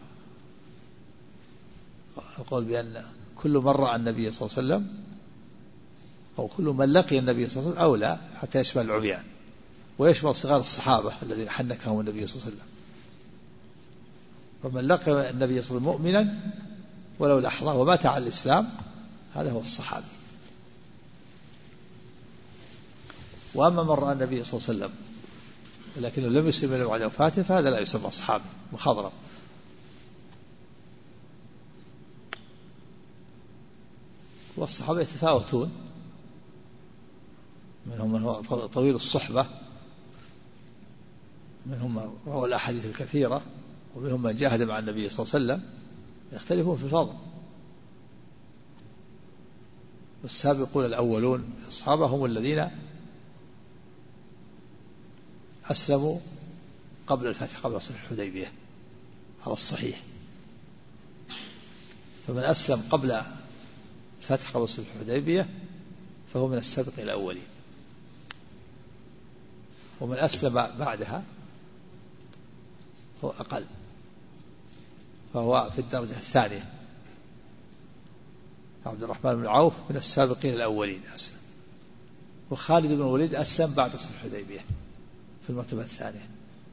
القول بأن كل من رأى النبي صلى الله عليه وسلم أو كل من لقي النبي صلى الله عليه وسلم أولى، حتى يشمل العميان ويشمل صغار الصحابة الذين حنكهم النبي صلى الله عليه وسلم. فمن لقي النبي صلى الله عليه وسلم مؤمنا ولو لحظة ومات على الإسلام هذا هو الصحابي. وأما من رأى النبي صلى الله عليه وسلم لكنه لم يسلم إلا بعد وفاته فهذا لا يسمى صحابي، مخضرم. والصحابة يتفاوتون، منهم من هو طويل الصحبة منهم روى الأحاديث الكثيرة، ومنهم من جاهد مع النبي صلى الله عليه وسلم، يختلفون في الفضل. والسابقون الأولون أصحابه هم الذين أسلموا قبل الفتح، قبل صلح الحديبية على الصحيح. فمن أسلم قبل الفتح قبل صلح الحديبية فهو من السابق الأولين، ومن أسلم بعدها هو أقل، فهو في الدرجة الثانية. عبد الرحمن بن عوف من السابقين الأولين أسلم، وخالد بن الوليد أسلم بعد صلح الحديبية في المرتبة الثانية.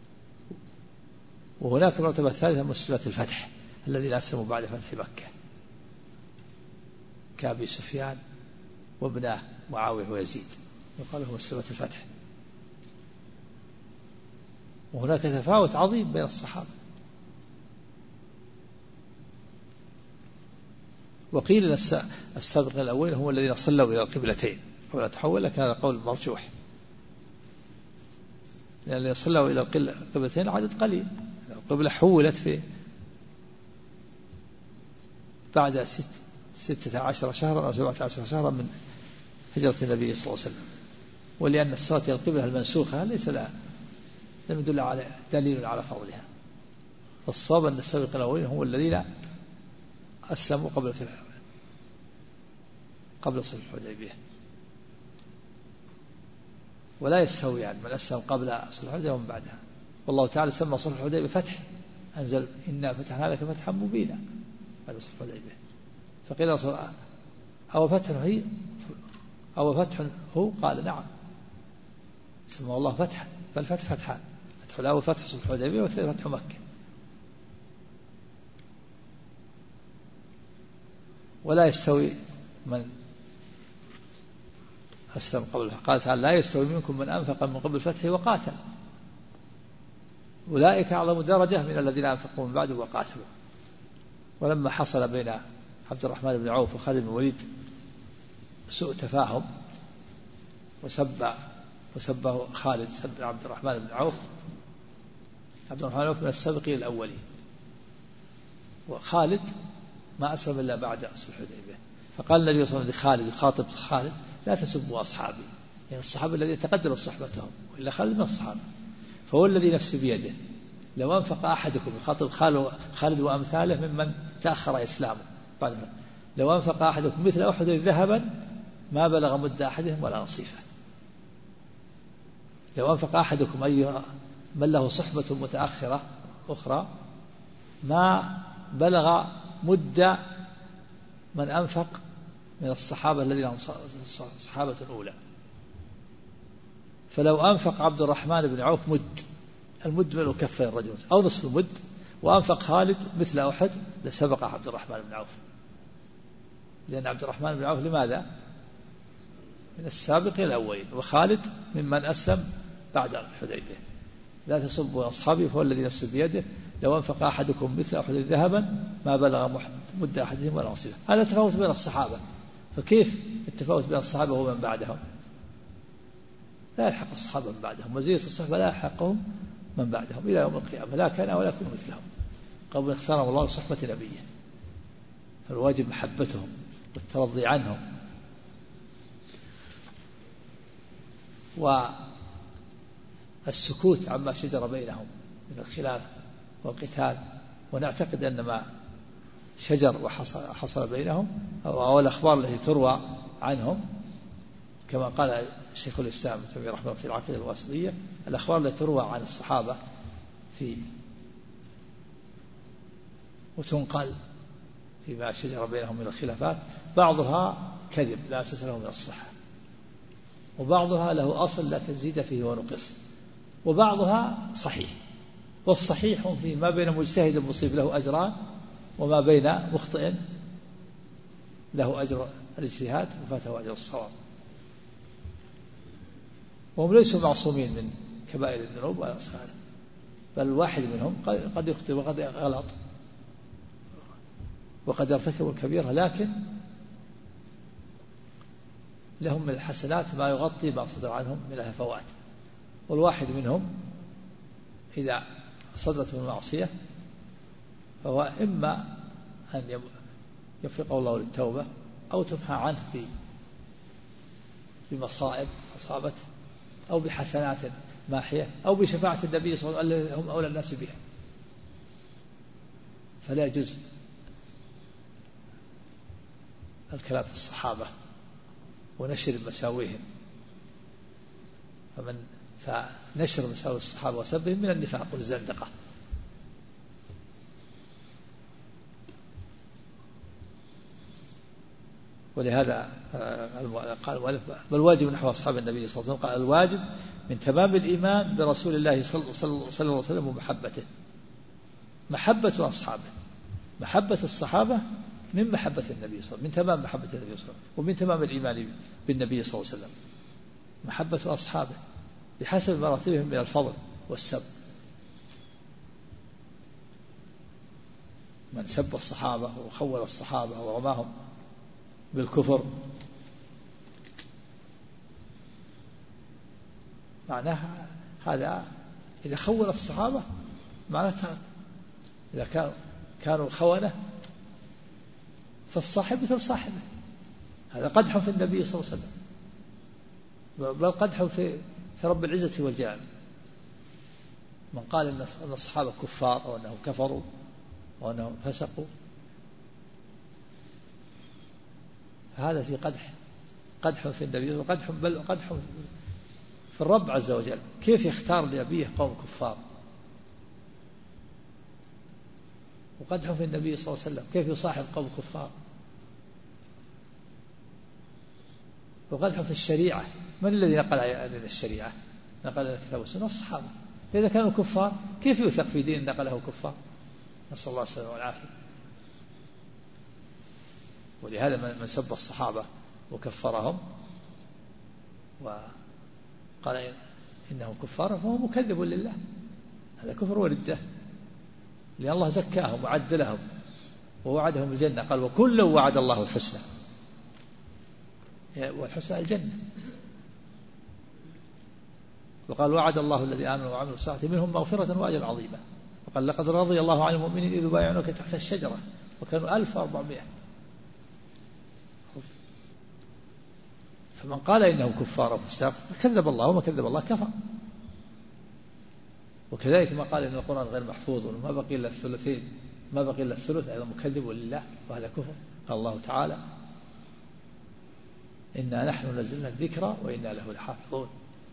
وهناك المرتبة الثالثة مسلمة الفتح الذين أسلموا بعد فتح مكة كأبي سفيان وابنه معاوية ويزيد، يقال له مسلمة الفتح. وهناك تفاوت عظيم بين الصحابة. وقيل أن السابقين الأولين هم الذين صلوا إلى القبلتين قبل تحول، لكن هذا قول مرجوح، لأن الذين صلوا إلى القبلتين عدد قليل. القبلة حولت في بعد 16 شهرا أو 17 شهرا من هجرة النبي صلى الله عليه وسلم. ولأن الصلاة إلى القبلة المنسوخة ليس لها لم يدل على دليل على فضلها. فالصواب أن السابقين الأولين هم الذين أسلموا قبل صلح الحديبية. ولا يستوي يعني من أسلم قبل صلح الحديبية ومن بعدها. والله تعالى سمى صلح الحديبية فتح، أنزل إنا فتحنا لك فتحا مبينا بعد صلح الحديبية. فقيل أو فتح هو؟ قال نعم، سمى الله فتحا، فالفتح فتحان، فتح الأول فتح صلح الحديبية والثاني فتح مكة. ولا يستوي من أسلم قبل، قال تعالى لا يستوي منكم من أنفق من قبل الفتح وقاتل، أولئك أعظم درجة من الذين أنفقوا من بعده وقاتلوا. ولما حصل بين عبد الرحمن بن عوف وخالد بن الوليد سوء تفاهم وسبه خالد، سب عبد الرحمن بن عوف. عبد الرحمن بن عوف من السابقين الأولين، وخالد ما أسلم إلا بعد صلح الحديبية. فقال النبي صلى الله عليه وسلم لخالد، يخاطب خالد: لا تسبوا أصحابي، يعني الصحابة الذين تقدروا صحبتهم، وإلا خالد من الصحابة. فهو الذي نفسي بيده لو أنفق أحدكم، يخاطب خالد وأمثاله ممن تأخر إسلامه بعد، لو أنفق أحدكم مثل أحد ذهبا ما بلغ مد أحدهم ولا نصيفه. لو أنفق أحدكم أيها من له صحبة متأخرة أخرى ما بلغ مد من أنفق من الصحابة الذين هم الصحابة الأولى. فلو أنفق عبد الرحمن بن عوف مد، المد من كفي الرجل أو نصف المد، وأنفق خالد مثل أحد، لسبق عبد الرحمن بن عوف. لأن عبد الرحمن بن عوف لماذا؟ من السابقين الأولين، وخالد ممن أسلم بعد الحديبية. لا تسبوا أصحابي فهو الذي نفسه بيده لو أنفق أحدكم مثل أحد ذهبا ما بلغ مد أحدهم ولا نصيفه. هذا تفاوت بين الصحابة. فكيف التفاوت بين الصحابة ومن بعدهم؟ لا يلحق الصحابة من بعدهم، وزيرة الصحابة لا يلحقهم من بعدهم إلى يوم القيامة، لا كان ولا يكون مثلهم قبل اختارهم الله لصحبة نبيه. فالواجب محبتهم والترضي عنهم والسكوت عما شجر بينهم من الخلاف والقتال. ونعتقد أن ما شجر وحصل بينهم أو الأخبار التي تروى عنهم، كما قال شيخ الإسلام ابن تيمية رحمه الله في العقيدة الواسطية، الأخبار التي تروى عن الصحابة وتنقل فيما شجر بينهم من الخلافات، بعضها كذب لا أساس له من الصحة، وبعضها له أصل لكن زيد فيه ونقص، وبعضها صحيح. والصحيح فيه ما بين مجتهد مصيب له أجران، وما بين مخطئ له أجر الاجتهاد وفاته أجر الصواب. وهم ليسوا معصومين من كبائر الذنوب ولا صغائرها، بل الواحد منهم قد يخطئ وقد غلط وقد يرتكب الكبيرة، لكن لهم من الحسنات ما يغطي ما صدر عنهم من الهفوات. والواحد منهم إذا صدته المعصية فهو إما أن يوفقه الله للتوبة أو تمحى عنه بمصائب أصابته أو بحسنات ماحية أو بشفاعة النبي صلى الله عليه وسلم هم أولى الناس بها. فلا يجوز الكلام في الصحابة ونشر مساويهم، فنشر مساوي الصحابة وسبهم من النفاق والزندقة. ولهذا قال والواجب نحو أصحاب النبي صلى الله عليه وسلم، قال الواجب من تمام الإيمان برسول الله صلى الله عليه وسلم ومحبته، محبة أصحابه، محبة الصحابة من محبة النبي صلى الله عليه وسلم، من تمام محبة النبي صلى الله عليه وسلم، ومن تمام الإيمان بالنبي صلى الله عليه وسلم محبة أصحابه بحسب مراتبهم من الفضل والسب. من سب الصحابة وخول الصحابة ورماهم بالكفر معناها هذا إذا خول الصحابة معناته إذا كانوا خونة فالصاحب مثل صاحبه، هذا قدح في النبي صلى الله عليه وسلم، بل قدح في رب العزة والجلال. من قال أن الصحابة كفار أو أنهم كفروا أو أنهم فسقوا فهذا في قدح في النبي وقدح بل قدح في الرب عز وجل. كيف يختار لنبيه قوم كفار؟ وقدح في النبي صلى الله عليه وسلم كيف يصاحب قوم كفار؟ وقدح في الشريعة، من الذي نقل علينا الشريعة؟ نقل لنا الكتاب والسنة الصحابة. فإذا كانوا كفار كيف يوثق في دين نقله كفار؟ نسأل الله السلامة والعافية. ولهذا من سب الصحابة وكفرهم وقال إنهم كفار فهو مكذب لله، هذا كفر وردة، لأن الله زكاهم وعدلهم ووعدهم الجنة، قال وكلا وعد الله الحسنى، والحسنى الجنة. وقال وعد الله الذي آمنوا وعملوا الصالحات منهم مغفرة وأجرا عظيما. وقال لقد رضي الله عن المؤمنين إذ يبايعونك تحت الشجرة وكانوا 1400. فمن قال إنهم كفار وفساق كذب الله، وما كذب الله كفر. وكذلك ما قال إن القرآن غير محفوظ وما بقي إلا الثلثين، ما بقي إلا الثلث، أيضا مكذب لله وهذا كفر. قال الله تعالى إنا نحن نزلنا الذكر وإنا له لحافظون.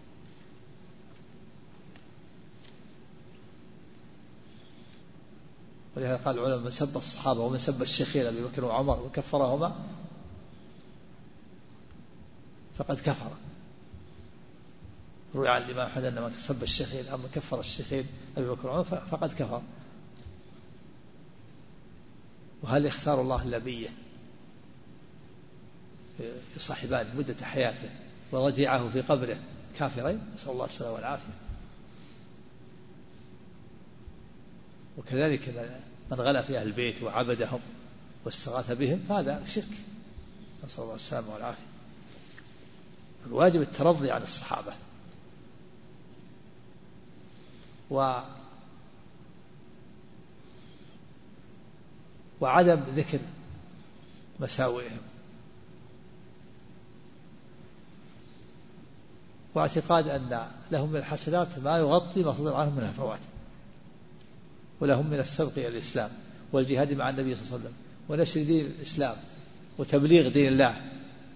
ولهذا قال العلماء من سب الصحابة ومن سب الشيخين أبي بكر وعمر وكفرهما فقد كفر. روي عن الإمام أحمد أن من سب الشيخين أما كفر الشيخين أبي بكر وعمر فقد كفر. وهل يختار الله النبي يصاحبان مدة حياته ورجعه في قبره كافرين؟ نسأل الله السلامة والعافية. وكذلك من غلا في أهل البيت وعبدهم واستغاث بهم فهذا شرك، نسأل الله السلامة والعافية. الواجب الترضي عن الصحابة وعدم ذكر مساوئهم، واعتقاد أن لهم من الحسنات ما يغطي ما صدر عنهم من الهفوات، ولهم من السبق إلى الإسلام والجهاد مع النبي صلى الله عليه وسلم ونشر دين الإسلام وتبليغ دين الله.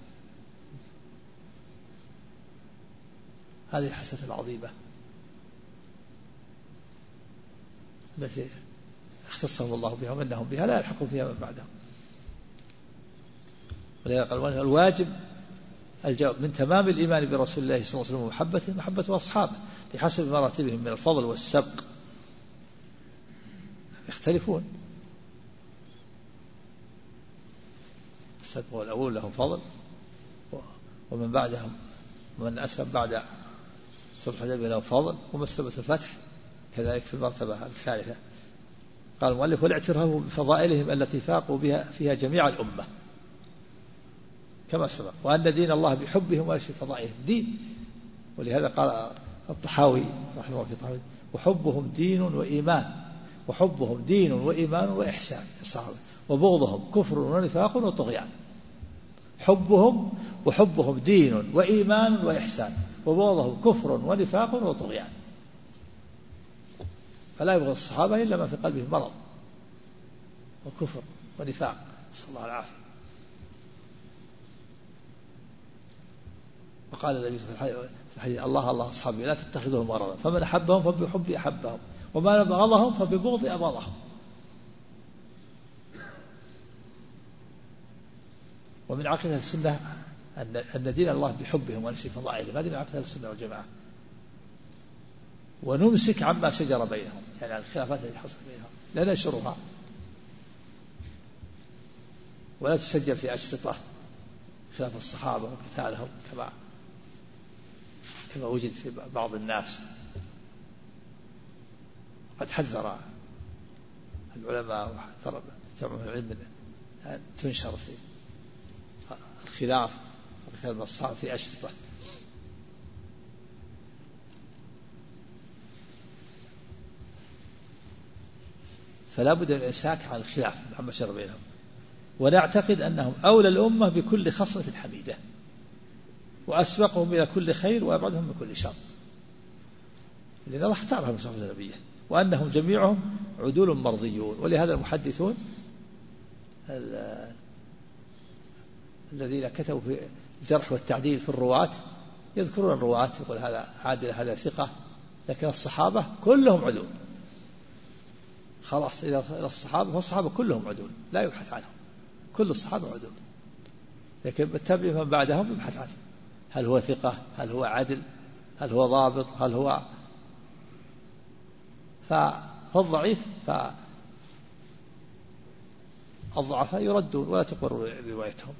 هذه الحسنة العظيمة التي اختصهم الله بها ومنهم بها لا يلحقون فيها من بعدهم. ولذلك قال الواجب الجواب من تمام الإيمان برسول الله صلى الله عليه وسلم ومحبته محبة أصحابه بحسب مراتبهم من الفضل والسبق. يختلفون، السبق والأول لهم فضل، ومن بعدهم ومن أسلم بعد صلح الحديبية له فضل، ومسلمة الفتح كذلك في المرتبة الثالثة. قال المؤلف والاعتراف بفضائلهم التي فاقوا بها فيها جميع الأمة كما سبق، وأن دين الله بحبهم ونشر فضائلهم دين. ولهذا قال الطحاوي رحمه الله في طحاوي وحبهم دين وإيمان، وحبهم دين وإيمان وإحسان الصحابة، وبغضهم كفر ونفاق وطغيان. وحبهم دين وإيمان وإحسان، وبغضهم كفر ونفاق وطغيان. فلا يبغض الصحابة إلا ما في قلبه مرض وكفر ونفاق، نسأل الله العافية. وقال النبي في الحديث: الله الله أصحابي لا تتخذهم غرضا، فمن أحبهم فبحبي أحبهم، وما أبغضهم فببغض أبغضهم. ومن عقيدة السنة أن دين الله بحبهم ونشر فضائلهم، هذه من عقيدة السنة والجماعة. ونمسك عما شجر بينهم، يعني عن الخلافات التي حصلت بينهم لا ننشرها، ولا تسجل في أشرطة خلاف الصحابة وقتالهم كما وجد في بعض الناس. قد حذر العلماء وحذر جمع العلم أن تنشر في الخلاف وقتال الصحابة في أشرطة. فلا بد من الإمساك عن الخلاف عما شجر بينهم، ونعتقد أنهم أولى الأمة بكل خصلة حميدة، وأسبقهم إلى كل خير، وأبعدهم من كل شر، لأن الله اختارهم من صفة نبيه، وأنهم جميعهم عدول مرضيون. ولهذا المحدثون الذين كتبوا في الجرح والتعديل في الرواة يذكرون الرواة، يقول هذا عادل هذا ثقة، لكن الصحابة كلهم عدول. خلاص إلى الصحابة، فالصحابة كلهم عدول لا يبحث عنهم، كل الصحابة عدول، لكن بالتابعين من بعدهم يبحث عنه، هل هو ثقة، هل هو عدل، هل هو ضابط، هل هو فالضعيف، فالضعفاء يردون ولا تقبل روايتهم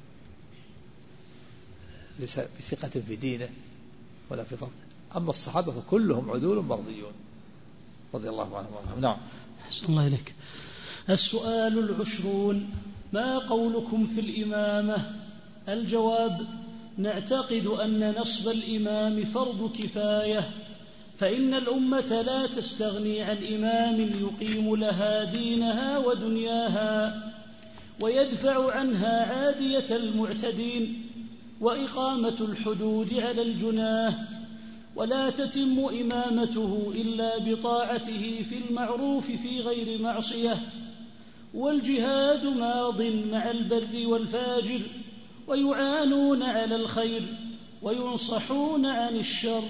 بثقة في دينه ولا في ضبطه. أما الصحابة فكلهم عدول مرضيون رضي الله عنهم وارضاهم. نعم. أحسن الله إليك. السؤال 20: ما قولكم في الإمامة؟ الجواب: نعتقد أن نصب الإمام فرض كفاية، فإن الأمة لا تستغني عن إمام يقيم لها دينها ودنياها، ويدفع عنها عادية المعتدين، وإقامة الحدود على الجناه، ولا تتم إمامته إلا بطاعته في المعروف في غير معصية، والجهاد ماض مع البر والفاجر، ويعانون على الخير وينصحون عن الشر.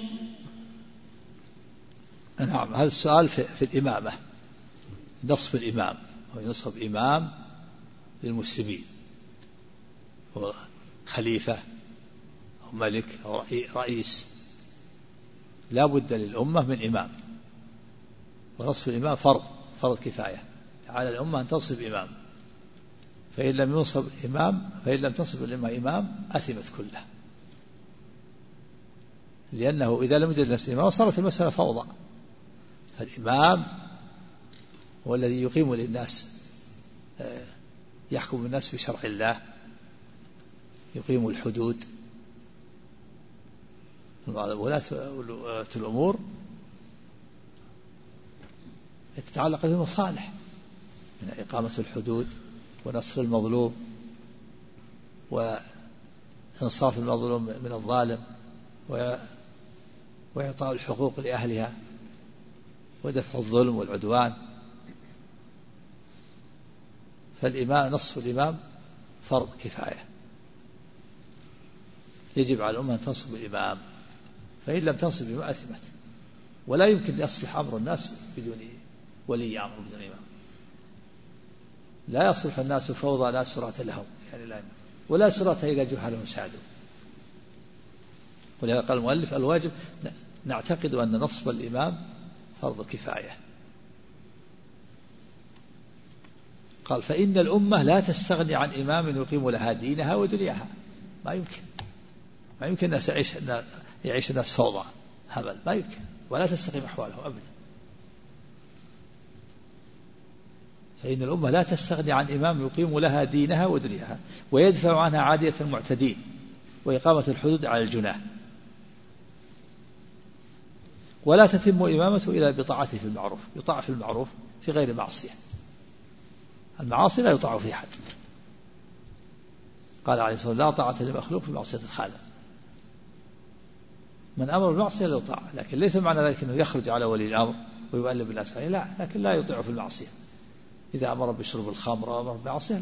نعم. هذا السؤال في الإمامة، نصب الإمام، وينصب إمام للمسلمين، هو خليفة أو ملك أو رئيس، لا بد للأمة من إمام، ونصب الإمام فرض كفاية على الأمة أن تنصب إمام، فإن لم تنصب الأمة إمام أثمت كلها، لأنه إذا لم يجد الناس إمام صارت المسألة فوضى. فالإمام هو الذي يقيم للناس، يحكم الناس بشرع الله، يقيم الحدود، ولاة الأمور تتعلق بالمصالح من إقامة الحدود ونصر المظلوم وإنصاف المظلوم من الظالم وإعطاء الحقوق لأهلها ودفع الظلم والعدوان. فالإمام، نصف الإمام فرض كفاية، يجب على الأمة أن تنصب الإمام، فإن لم تنصب الإمام أثمت، ولا يمكن يصلح أمر الناس بدون ولي أمر، بدون إمام. لا يصلح الناس فوضى لا سرعة لهم، يعني لا، ولا سرعة إذا جهلهم سعدوا. ولهذا قال المؤلف: الواجب نعتقد أن نصب الإمام فرض كفاية. قال: فإن الأمة لا تستغني عن إمام يقيم لها دينها ودنياها. ما يمكن الناس يعيش الناس فوضى هبل، ما يمكن، ولا تستقيم أحوالهم أبدا. فإن الأمة لا تستغني عن إمام يقيم لها دينها ودنياها، ويدفع عنها عادية المعتدين، وإقامة الحدود على الجناه، ولا تتم إمامته إلا بطاعته في المعروف، يطاع في المعروف في غير معصية. المعاصي لا يطاع فيها أحد. قال عليه الصلاة والسلام لا طاعة لمخلوق في معصية الخالق. من أمر بالمعصية لا يطاع، لكن ليس معنى ذلك أنه يخرج على ولي الأمر ويؤلب الناس عليه، لا، لكن لا يطيع في المعصية. إذا أمر بشرب الخمر أو أمر بالمعصية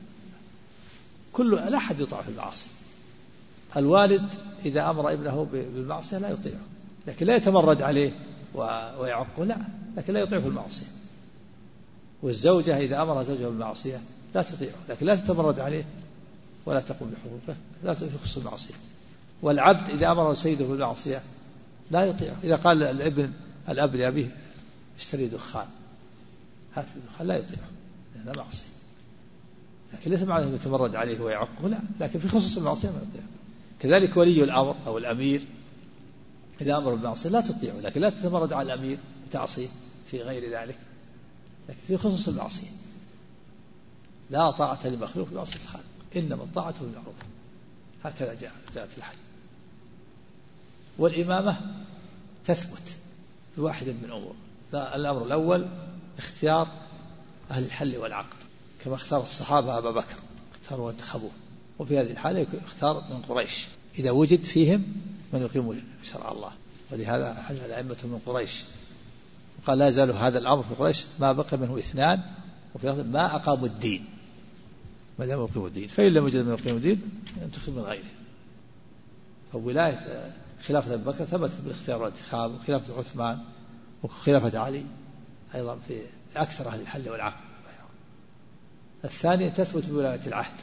لا أحد يطاع في المعاصي. الوالد إذا أمر ابنه بالمعصية لا يطيعه، لكن لا يتمرد عليه ويعقه، لا، لكن لا يطيع في المعصية. والزوجة إذا أمر زوجها بالمعصية لا تطيعه، لكن لا تتمرد عليه ولا تقوم بحقوقه، لا تخص المعصية. والعبد إذا أمر سيده بالمعصية لا يطيعه. إذا قال الأب لأبيه اشتري دخان، هات الدخان، لا يطيعه لأنه معصية، لكن ليس معنى أنه يتمرد عليه ويعقه، لا، لكن في خصوص المعصية ما يطيعه. كذلك ولي الأمر أو الأمير إذا أمر بالمعصية لا تطيعه، لكن لا تتمرد على الأمير وتعصيه في غير ذلك، لكن في خصوص المعصية. لا طاعة لمخلوق في معصية الخالق، إنما الطاعة بالمعروف. هكذا جاءت الحديث. والإمامة تثبت بواحد من أمور. الأمر الأول اختيار أهل الحل والعقد، كما اختار الصحابة أبا بكر، اختاروا وانتخبوه. وفي هذه الحالة اختار من قريش إذا وجد فيهم من يقيم شرع الله، ولهذا حل الأئمة من قريش. وقال لا يزال هذا الأمر في قريش ما بقي منه اثنان، وفي ما أقاموا الدين، ما دام يقيموا الدين، فإن لم يوجد من يقيم الدين ينتخب من غيره. فولاية خلافة أبي بكر ثبتت بالاختيار والانتخاب، وخلافة عثمان وخلافة علي أيضا في أكثر أهل الحل والعقد. الثانية تثبت بولاية العهد،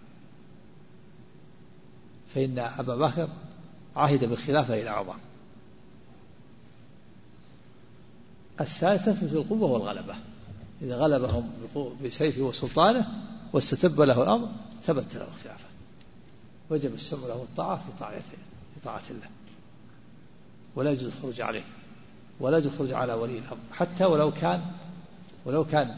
فإن أبا بكر عهد بالخلافة إلى عمر. الثالث تثبت بالقوة والغلبة، إذا غلبهم بسيفه وسلطانه واستتب له الأمر ثبت له الخلافة، وجب السمع له الطاعة في طاعة الله، ولا يجوز الخروج عليه، ولا يجوز الخروج على ولي الأمر، حتى ولو كان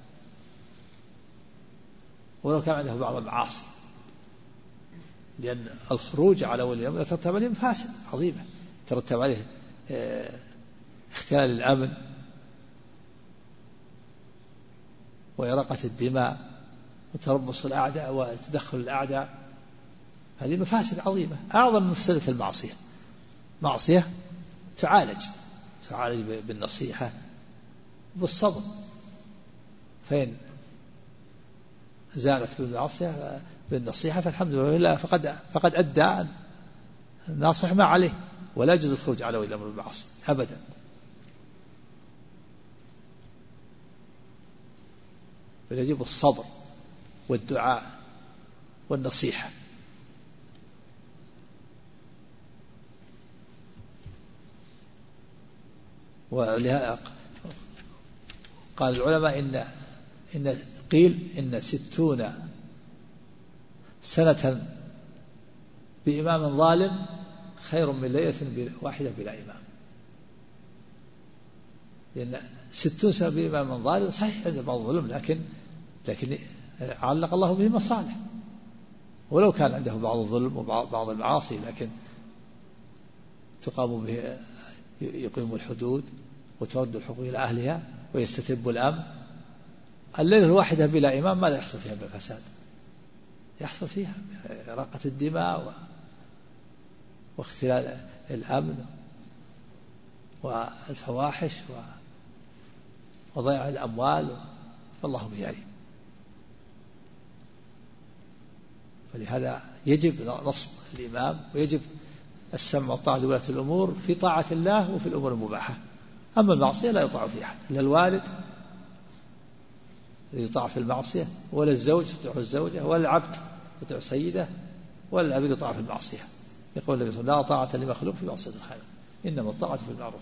عنده بعض المعاصي، لأن الخروج على ولي الأمر يترتب عليه مفاسد عظيمة، يترتب عليه اختلال الأمن وإراقة الدماء وتربص الأعداء وتدخل الأعداء. هذه مفاسد عظيمة، أعظم من مفسدة المعصية. معصية تعالج بالنصيحة بالصبر، فإن زالت بالمعصية بالنصيحة فالحمد لله، فقد أدى الناصح ما عليه، ولا يجوز الخروج على ولي الأمر بالمعصية أبدا. بل يجب الصبر والدعاء والنصيحة. ولهذا قال العلماء إن قيل إن 60 سنة بإمام ظالم خير من ليلة واحدة بلا إمام. لأن 60 سنة بإمام ظالم صحيح عند بعض الظلم، لكن علق الله به مصالح، ولو كان عنده بعض الظلم وبعض المعاصي، لكن تقام به، يقيم الحدود وترد الحقوق إلى أهلها ويستتب الأمن. الليلة الواحدة بلا إمام ماذا يحصل فيها من الفساد؟ يحصل فيها إراقة الدماء واختلال الأمن والفواحش وضياع الأموال، والله به عليم. فلهذا يجب نصب الإمام، ويجب السمع والطاعة لولاة الأمور في طاعة الله وفي الأمور المباحة. أما المعصية لا يطاع في أحد، لا الوالد يطاع في المعصية، ولا الزوج يطيع الزوجة، ولا العبد يطيع سيده، ولا العبد يطاع في المعصية. يقول النبي صلى الله عليه وسلم لا طاعة لمخلوق في معصية الخالق، إنما الطاعة في المعروف.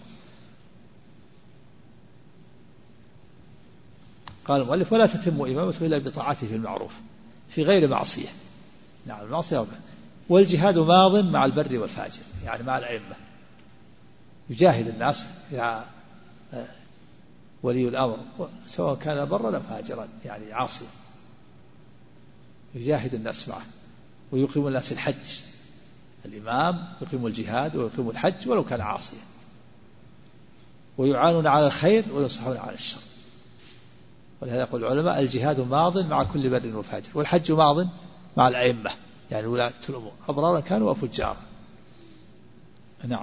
قال المؤلف ولا تتم إمامته إلا بطاعته في المعروف في غير معصية. نعم المعصية. والجهاد ماض مع البر والفاجر، يعني مع الأئمة، يجاهد الناس يا ولي الأمر سواء كان برا أو فاجرا، يعني عاصيا، يجاهد الناس معه، ويقيم الناس الحج. الإمام يقيم الجهاد ويقيم الحج ولو كان عاصيا. ويعانون على الخير وينصحون على الشر. ولهذا يقول العلماء الجهاد ماض مع كل بر وفاجر، والحج ماض مع الأئمة يعني ولاة الأمور أبرارا كانوا وفجارا. نعم.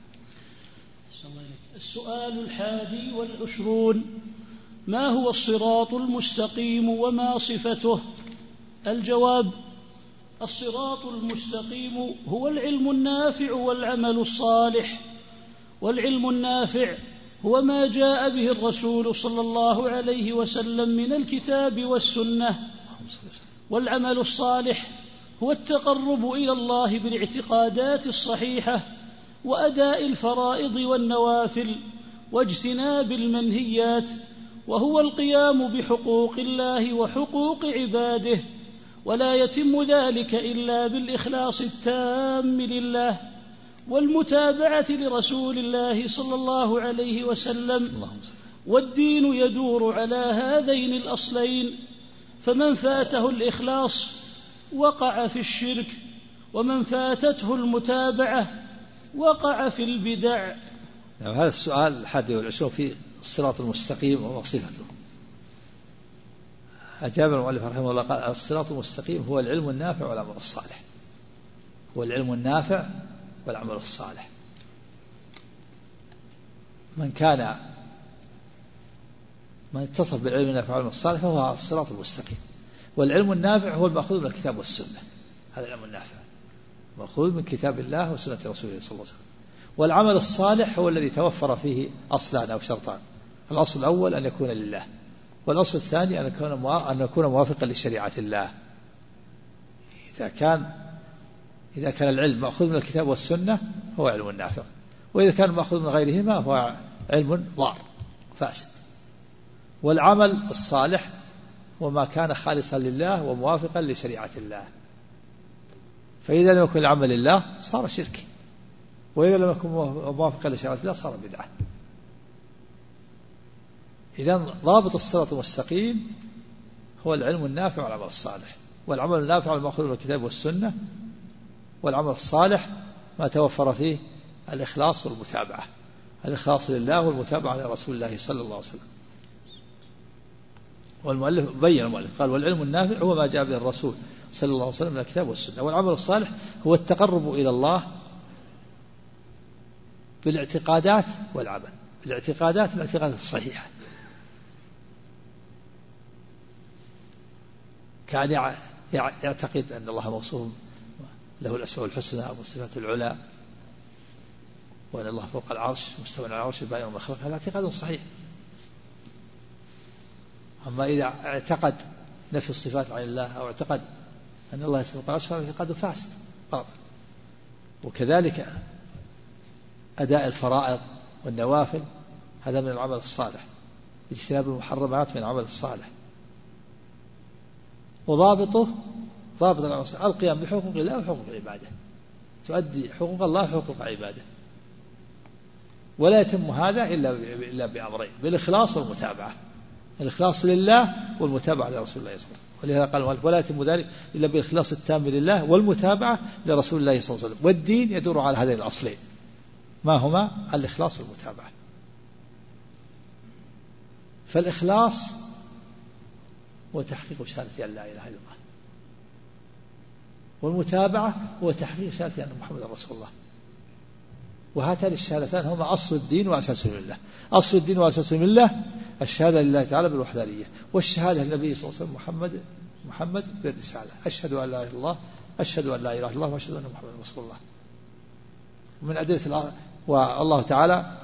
السؤال 21: ما هو الصراط المستقيم وما صفته؟ الجواب: الصراط المستقيم هو العلم النافع والعمل الصالح. والعلم النافع هو ما جاء به الرسول صلى الله عليه وسلم من الكتاب والسنة. والعمل الصالح هو التقرب إلى الله بالاعتقادات الصحيحة وأداء الفرائض والنوافل واجتناب المنهيات، وهو القيام بحقوق الله وحقوق عباده، ولا يتم ذلك إلا بالإخلاص التام لله والمتابعة لرسول الله صلى الله عليه وسلم. والدين يدور على هذين الأصلين، فمن فاته الإخلاص وقع في الشرك، ومن فاتته المتابعة وقع في البدع. هذا السؤال 21 في الصراط المستقيم وصفته. أجاب المؤلف رحمه الله قال: الصراط المستقيم هو العلم النافع والعمل الصالح. هو العلم النافع والعمل الصالح. من اتصف بالعلم النافع والعمل الصالح فهو الصراط المستقيم. والعلم النافع هو المأخوذ من الكتاب والسنة. هذا العلم النافع مأخوذ من كتاب الله وسنة رسوله صلى الله عليه وسلم. والعمل الصالح هو الذي توفر فيه أصلان أو شرطان: الأصل الأول أن يكون لله، والأصل الثاني أن يكون موافقا لشريعة الله. إذا كان العلم مأخوذ من الكتاب والسنة هو علم نافع، وإذا كان مأخوذ من غيرهما هو علم ضار فاسد. والعمل الصالح وما كان خالصا لله وموافقا لشريعة الله. فإذا لم يكن العمل لله صار شرك، وإذا لم يكن موافقا لشريعة الله صار بدعة. إذا ضابط الصراط المستقيم هو العلم النافع والعمل الصالح. والعمل النافع المأخوذ من الكتاب والسنة، والعمل الصالح ما توفر فيه الإخلاص والمتابعة، الإخلاص لله والمتابعة لرسول الله صلى الله عليه وسلم. والمؤلف بين المؤلف قال: والعلم النافع هو ما جاء به الرسول صلى الله عليه وسلم من الكتاب والسنة. والعمل الصالح هو التقرب إلى الله بالاعتقادات والعمل. الاعتقادات الصحيحة، كان يعتقد أن الله موصوف له الأسماء الحسنى والصفات العلى، وأن الله فوق العرش مستوى على العرش بين ومخلوق. هذا اعتقاد صحيح. أما إذا اعتقد نفي الصفات عن الله أو اعتقد أن الله يستوى على العرش فهذا اعتقاد فاسد باطل. وكذلك أداء الفرائض والنوافل هذا من العمل الصالح، اجتناب المحرمات من العمل الصالح. وضابط القيام بحقوق الله وحقوق عباده، تؤدي حقوق الله وحقوق عباده. ولا يتم هذا إلا بأمرين: بالإخلاص والمتابعة. الإخلاص لله والمتابعة لرسول الله صلى الله عليه وسلم. ولهذا قال المؤلف: ولا يتم ذلك إلا بالإخلاص التام لله والمتابعة لرسول الله صلى الله عليه وسلم. والدين يدور على هذين الأصلين، ما هما؟ الإخلاص والمتابعة. فالإخلاص هو تحقيق شهادة أن لا إله إلا الله، والمتابعة هو تحقيق شهادة أن محمد رسول الله. وهاتان الشهادتان هما أصل الدين وأساس الملة. أصل الدين وأساس الملة الشهادة لله تعالى بالوحدانية، والشهادة للنبي صلى الله عليه وسلم محمد بالرسالة. أشهد أن لا إله إلا الله، أشهد أن لا إله إلا الله، وأشهد أن محمد رسول الله. ومن أدلة والله تعالى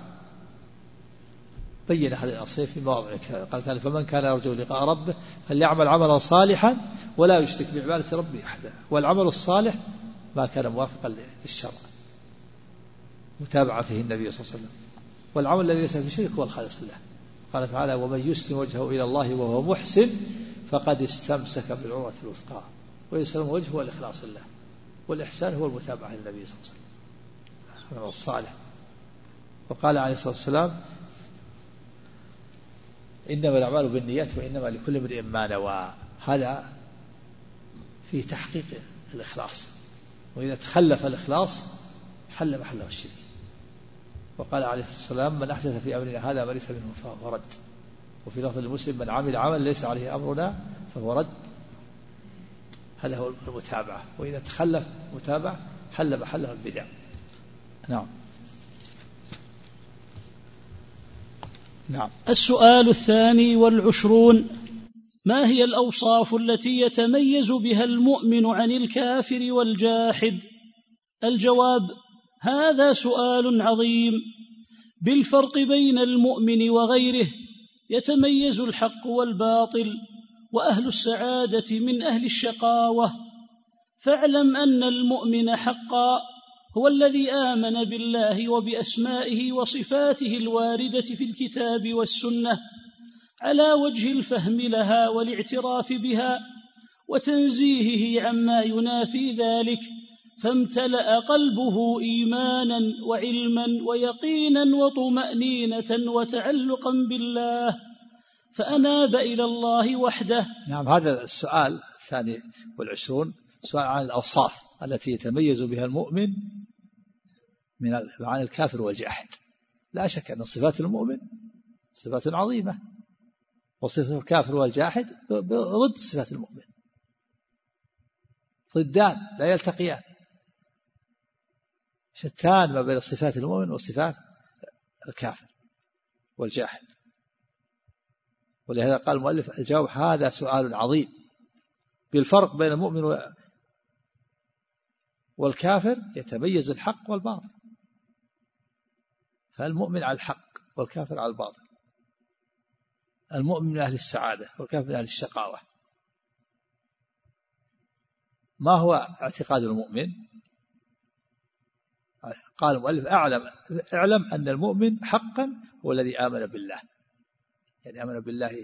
بين هذه الأصل في مواضع كثيرة. قال تعالى: فمن كان يرجو لقاء ربه فليعمل عملا صالحا ولا يشرك بعبادة ربه أحدا. والعمل الصالح ما كان موافقا للشرع متابعة فيه النبي صلى الله عليه وسلم. والعمل الذي ليس في شرك هو الخالص لله. قال تعالى: ومن يسلم وجهه إلى الله وهو محسن فقد استمسك بالعروة الوثقى. ويسلم وجهه هو الإخلاص لله، والإحسان هو المتابعة للنبي صلى الله عليه وسلم، العمل الصالح. وقال عليه الصلاة والسلام: إنما الأعمال بالنيات وإنما لكل امرئ ما نوى. هذا في تحقيق الإخلاص. وإذا تخلف الإخلاص حل محله الشرك. وقال عليه الصلاة والسلام من أحدث في أمرنا هذا ما ليس منه فهو رد. وفي لفظ المسلم من عمل عمل ليس عليه أمرنا فهو رد. هذا هو المتابعة، وإذا تخلف متابعة حل محله البدع. نعم. السؤال 22: ما هي الأوصاف التي يتميز بها المؤمن عن الكافر والجاحد؟ الجواب: هذا سؤال عظيم. بالفرق بين المؤمن وغيره يتميز الحق والباطل، وأهل السعادة من أهل الشقاوة. فاعلم أن المؤمن حقا هو الذي آمن بالله وبأسمائه وصفاته الواردة في الكتاب والسنة على وجه الفهم لها والاعتراف بها وتنزيهه عما ينافي ذلك، فامتلأ قلبه إيمانا وعلما ويقينا وطمأنينة وتعلقا بالله، فأناب إلى الله وحده. نعم. هذا السؤال 22 سؤال عن الأوصاف التي يتميز بها المؤمن عن الكافر والجاحد. لا شك أن صفات المؤمن صفات عظيمة، وصفة الكافر والجاحد ضد صفات المؤمن، ضدان لا يلتقيان، شتان ما بين صفات المؤمن وصفات الكافر والجاحد. ولهذا قال المؤلف الجواب: هذا سؤال عظيم. بالفرق بين المؤمن والكافر يتميز الحق والباطل، فالمؤمن على الحق والكافر على الباطل، المؤمن من أهل السعادة والكافر من أهل الشقاوة. ما هو اعتقاد المؤمن؟ قال المؤلف: اعلم أن المؤمن حقا هو الذي آمن بالله، يعني آمن بالله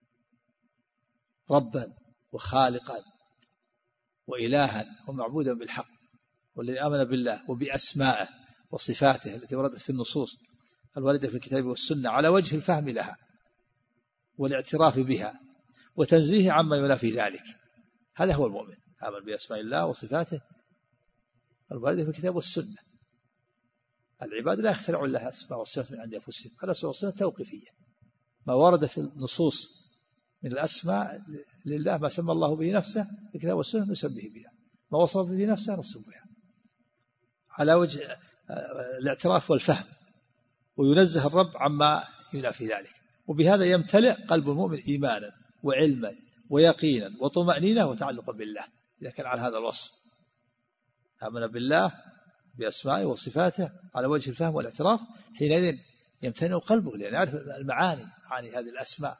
ربا وخالقا وإلها ومعبودا بالحق، والذي آمن بالله وبأسمائه وصفاته التي وردت في النصوص الواردة في الكتاب والسنة على وجه الفهم لها والاعتراف بها وتنزيه عما ينافي ذلك. هذا هو المؤمن، آمن بأسماء الله وصفاته الواردة في الكتاب والسنة. العباد لا يخترعون لها أسماء وصفات من عند أنفسهم، الأسماء والصفات توقيفية، ما ورد في النصوص من الأسماء لله ما سمى الله به نفسه في الكتاب والسنة نسميه بها، ما وصف به نفسه نصف بها على وجه الاعتراف والفهم، وينزه الرب عما ينافي ذلك. وبهذا يمتلئ قلب المؤمن إيمانا وعلما ويقينا وطمأنينة وتعلقا بالله، إذا كان على هذا الوصف، آمن بالله بأسمائه وصفاته على وجه الفهم والاعتراف، حينئذ يمتنع قلبه لأن يعرف المعاني، معاني هذه الأسماء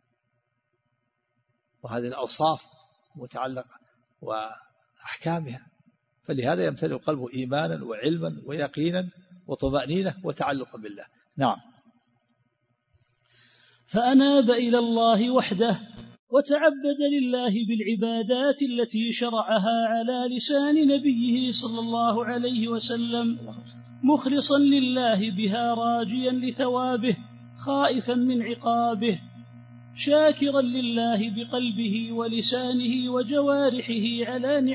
وهذه الأوصاف متعلقة وأحكامها، فلهذا يمتلئ قلبه إيمانا وعلما ويقينا وطمأنينة وتعلقا بالله. نعم. فأناب إلى الله وحده وتعبد لله بالعبادات التي شرعها على لسان نبيه صلى الله عليه وسلم، مخلصا لله بها راجيا لثوابه خائفا من عقابه، شاكرا لله بقلبه ولسانه وجوارحه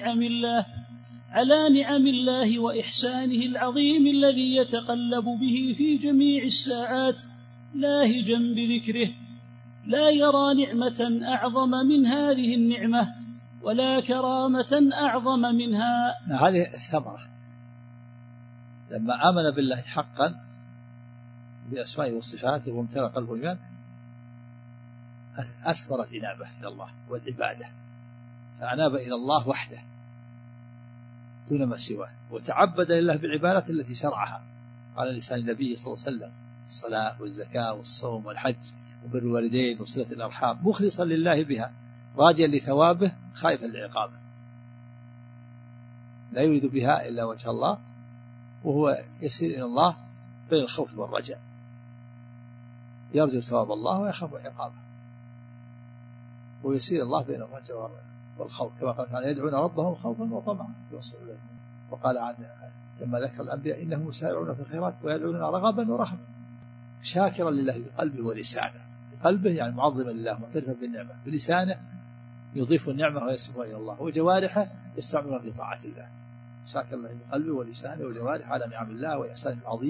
على نعم الله وإحسانه العظيم الذي يتقلب به في جميع الساعات لاهجا بذكره، لا يرى نعمة أعظم من هذه النعمة ولا كرامة أعظم منها. هذه الثمرة، لما آمن بالله حقا بأسمائه وصفاته وامتلأ قلبه الإيمان أثمر الإنابة إلى الله والعبادة، فأناب إلى الله وحده دون ما سواه، وتعبد لله بالعبادات التي شرعها على لسان النبي صلى الله عليه وسلم: الصلاة والزكاة والصوم والحج وبر الوالدين وصلة الأرحام، مخلصا لله بها راجيا لثوابه خائفا لعقابه، لا يريد بها إلا وجه الله، وهو يسير إلى الله بين الخوف والرجاء، يرجو ثواب الله ويخاف عقابه، ويسير الله بين الرجاء والخوف، كما قال تعالى: يدعون ربهم خوفا وطمعا. وقال عن لما ذكر الأنبياء: إنهم يسارعون في الخيرات ويدعوننا رغبا ورهبا، شاكرا لله بقلبه ولسانه، بقلبه يعني معظما لله معترفا بالنعمة، بلسانه يضيف النعمة ويسبها إلى الله، وجوارحه يستعملها في طاعة الله، شاكر له بقلبه ولسانه وجوارحه على نعم الله وإحسانه العظيم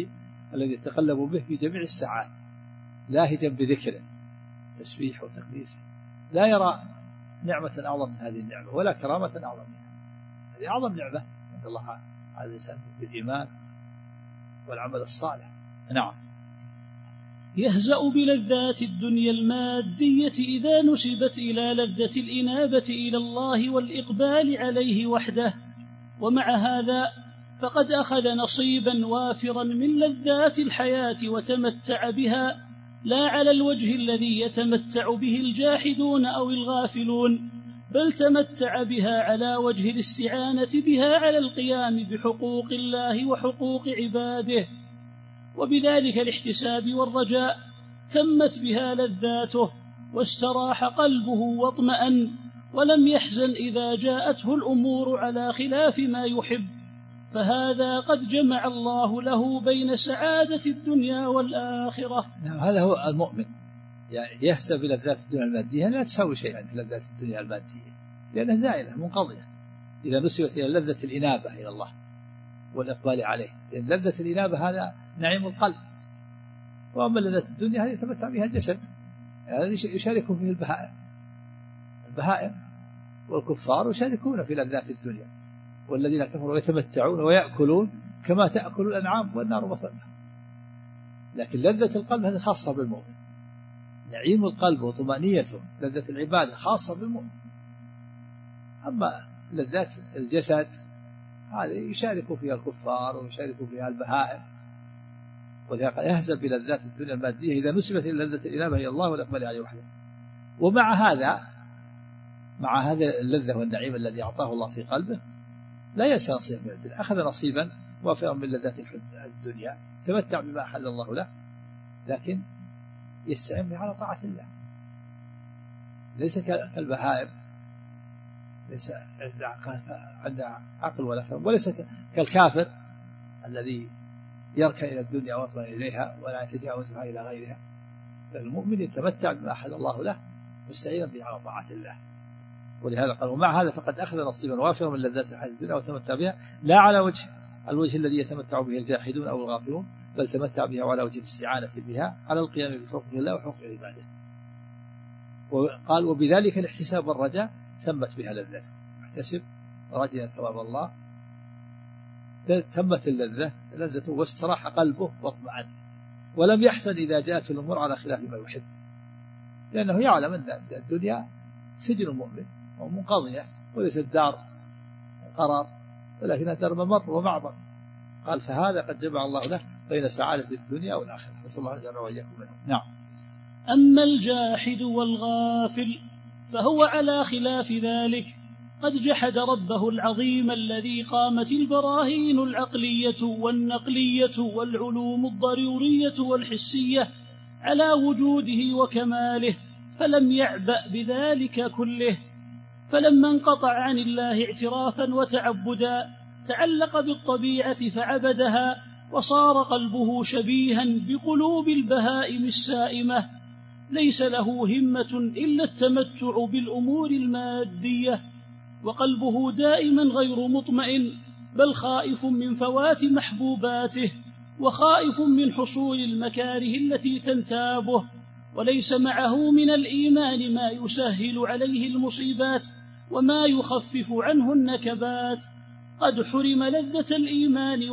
الذي يتقلب به في جميع الساعات لاهجا بذكره تسبيح وتقديسه، لا يرى نعمة أعظم من هذه النعمة ولا كرامة أعظم منها. هذه أعظم نعمة عند الله على الإنسان بالإيمان والعمل الصالح. نعم. يهزأ بلذات الدنيا المادية إذا نسبت إلى لذة الإنابة إلى الله والإقبال عليه وحده، ومع هذا فقد أخذ نصيبا وافرا من لذات الحياة وتمتع بها، لا على الوجه الذي يتمتع به الجاحدون أو الغافلون، بل تمتع بها على وجه الاستعانة بها على القيام بحقوق الله وحقوق عباده، وبذلك الاحتساب والرجاء تمت بها لذاته، واستراح قلبه واطمأن، ولم يحزن إذا جاءته الأمور على خلاف ما يحب، فهذا قد جمع الله له بين سعادة الدنيا والآخرة. نعم، هذا هو المؤمن، يعني يحسب لذات الدنيا المادية لا تساوي شيئا يعني لذات الدنيا المادية، لأنها زائلة منقضية إذا نسبت إلى لذة الإنابة إلى الله والإقبال عليه، لأن لذة الإنابة هذا نعيم القلب، وأما لذة الدنيا هذه يتمتع بها الجسد، يعني يشارك فيه البهائم والكفار يشاركون في لذات الدنيا، والذين كفروا يتمتعون ويأكلون كما تأكل الأنعام والنار مثوى. لكن لذة القلب هذه خاصة بالمؤمن، نعيم القلب وطمأنينته لذة العبادة خاصة بالمؤمن. أما لذات الجسد هذه يشارك فيها الكفار ويشارك فيها البهائم، ولهذا يهزم بلذات الدنيا المادية إذا نسبت إلى لذة الإنابة إلى الله والإقبال عليه وحده. ومع هذا اللذة والنعيم الذي أعطاه الله في قلبه لا ينسى نصيبا من الدنيا، أخذ نصيبا وافرا من لذات الدنيا، تمتع بما أحل الله له، لكن يستعين به على طاعة الله، ليس كالبهائم، ليس عنده عقل ولا فهم، وليس كالكافر الذي يركن إلى الدنيا ويطمئن إليها ولا يتجاوزها إلى غيرها. المؤمن يتمتع بما أحل الله له مستعينا به على طاعة الله. ولهذا قال ومع هذا فقد أخذ نصيبا وافرا من لذات الحياة الدنيا وتمتع بها، لا على الوجه الذي يتمتع به الجاحدون أو الغافلون، بل تمتع بها وعلى وجه الاستعانة بها على القيام بحقوق الله وحقوق عباده. وقال وبذلك الاحتساب والرجاء تمت بها لذته، احتسب رجاء ثواب الله، تمت لذته واستراح قلبه واطمأن، ولم يحزن إذا جاءت الأمور على خلاف ما يحب، لأنه يعلم أن الدنيا سجن المؤمن ومنقضية وليست دار قرار، ولكنها دار ممر ومعبر. قال فهذا قد جمع الله له بين سعادة الدنيا والآخرة، نسأل الله أن يجعلنا وإياكم منهم. نعم. أما الجاحد والغافل فهو على خلاف ذلك، قد جحد ربه العظيم الذي قامت البراهين العقلية والنقلية والعلوم الضرورية والحسية على وجوده وكماله، فلم يعبأ بذلك كله، فلما انقطع عن الله اعترافا وتعبدا تعلق بالطبيعة فعبدها، وصار قلبه شبيها بقلوب البهائم السائمة، ليس له همة إلا التمتع بالأمور المادية، وقلبه دائما غير مطمئن، بل خائف من فوات محبوباته، وخائف من حصول المكاره التي تنتابه، وليس معه من الإيمان ما يسهل عليه المصيبات وما يخفف عنه النكبات. قد حرم لذة الإيمان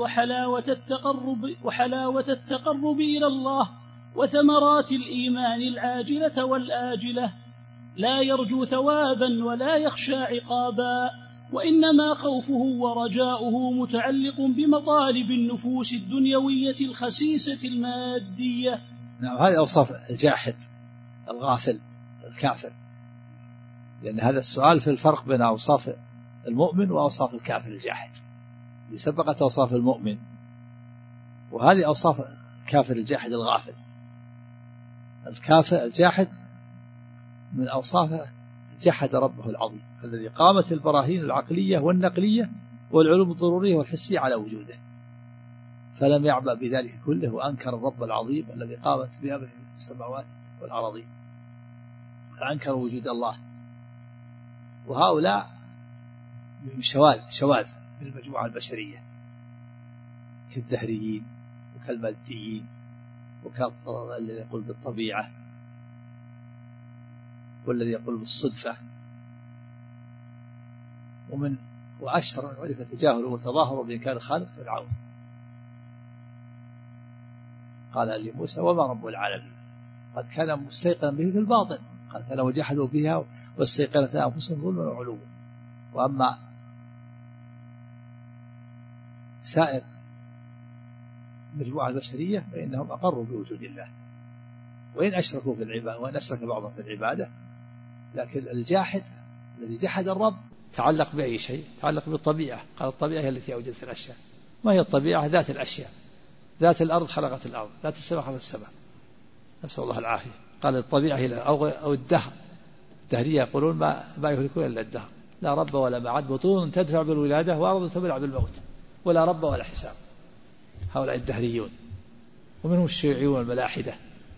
وحلاوة التقرب إلى الله وثمرات الإيمان العاجلة والآجلة، لا يرجو ثوابا ولا يخشى عقابا، وإنما خوفه ورجاؤه متعلق بمطالب النفوس الدنيوية الخسيسة المادية. نعم، هذه أوصاف الجاحد الغافل الكافر، لأن هذا السؤال في الفرق بين أوصاف المؤمن وأوصاف الكافر الجاحد. سبقت أوصاف المؤمن، وهذه أوصاف الكافر الجاحد الغافل. الكافر الجاحد من أوصافه جحد ربه العظيم الذي قامت البراهين العقلية والنقلية والعلوم الضرورية والحسية على وجوده، فلم يعبأ بذلك كله، وأنكر الرب العظيم الذي قامت بأمره السماوات والأراضين، فأنكر وجود الله. وهؤلاء شواذ من المجموعة البشرية كالدهريين كالماديين، الذي يقول بالطبيعة، والذي يقول بالصدفة. وأشهر من عرف تجاهله وتظاهره بإنكار الخالق فرعون، قال لموسى وما رب العالمين، قد كان مستيقنا به في الباطن، قال فلو جحدوا بها واستيقنتها أنفسهم ظلما وعلوا. وأما سائر المجموعة البشرية فإنهم أقروا بوجود الله، وإن أشركوا في العبادة، وإن أشرك بعضهم في العبادة، لكن الجاحد الذي جحد الرب تعلق بأي شيء؟ تعلق بالطبيعة. قال الطبيعة هي التي أوجدت الأشياء. ما هي الطبيعة؟ ذات الأشياء. ذات الأرض خلقت الأرض، ذات السماء خلقت السماء، نسأل الله العافية. قال الطبيعة هي أو الدهر، الدهرية يقولون ما يهلكون إلا الدهر، لا رب ولا معد، بطون تدفع بالولادة وأرض تبلع بالموت، ولا رب ولا حساب. هؤلاء الدهريون، ومنهم الشيوعيون والملاحدة،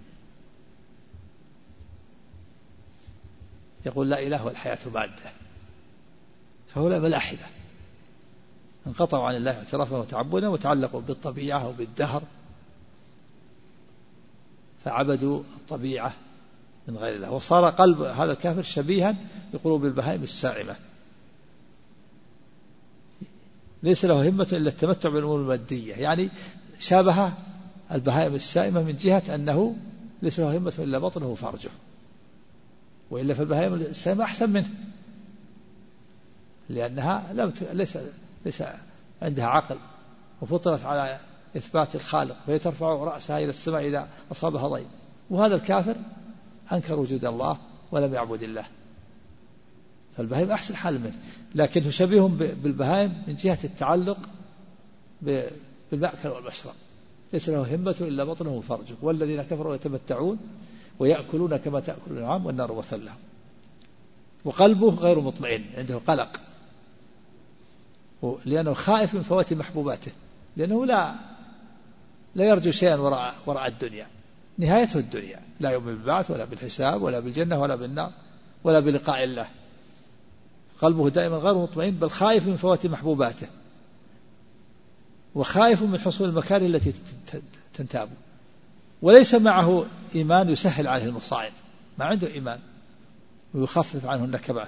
يقول لا إله والحياة مادة، فهؤلاء ملاحدة انقطعوا عن الله اعترافا وتعبدا، وتعلقوا بالطبيعة وبالدهر، فعبدوا الطبيعة من غير الله، وصار قلب هذا الكافر شبيها بقلوب البهائم السائمة، ليس له همة إلا التمتع بالأمور المادية. يعني شابه البهائم السائمة من جهة أنه ليس له همة إلا بطنه وفرجه، وإلا في البهائم السائمة أحسن منه، لأنها ليس عندها عقل، وفطرت على إثبات الخالق، فهي ترفع رأسها إلى السماء إذا أصابها ضيم. وهذا الكافر أنكر وجود الله ولم يعبد الله، فالبهائم أحسن حال منه، لكنه شبيه بالبهائم من جهة التعلق بالمأكل والمشرب، ليس له همة إلا بطنه وفرجه. والذين كفروا يتمتعون ويأكلون كما تأكل الأنعام والنار مثوى لهم. وقلبه غير مطمئن، عنده قلق، لأنه خائف من فوات محبوباته، لأنه لا يرجو شيئا وراء الدنيا، نهايته الدنيا، لا يؤمن بالبعث ولا بالحساب ولا بالجنة ولا بالنار ولا بلقاء الله. قلبه دائما غير مطمئن، بل خائف من فوات محبوباته، وخائف من حصول المكاره التي تنتابه، وليس معه إيمان يسهل عليه المصائب، ما عنده إيمان ويخفف عنه النكبات.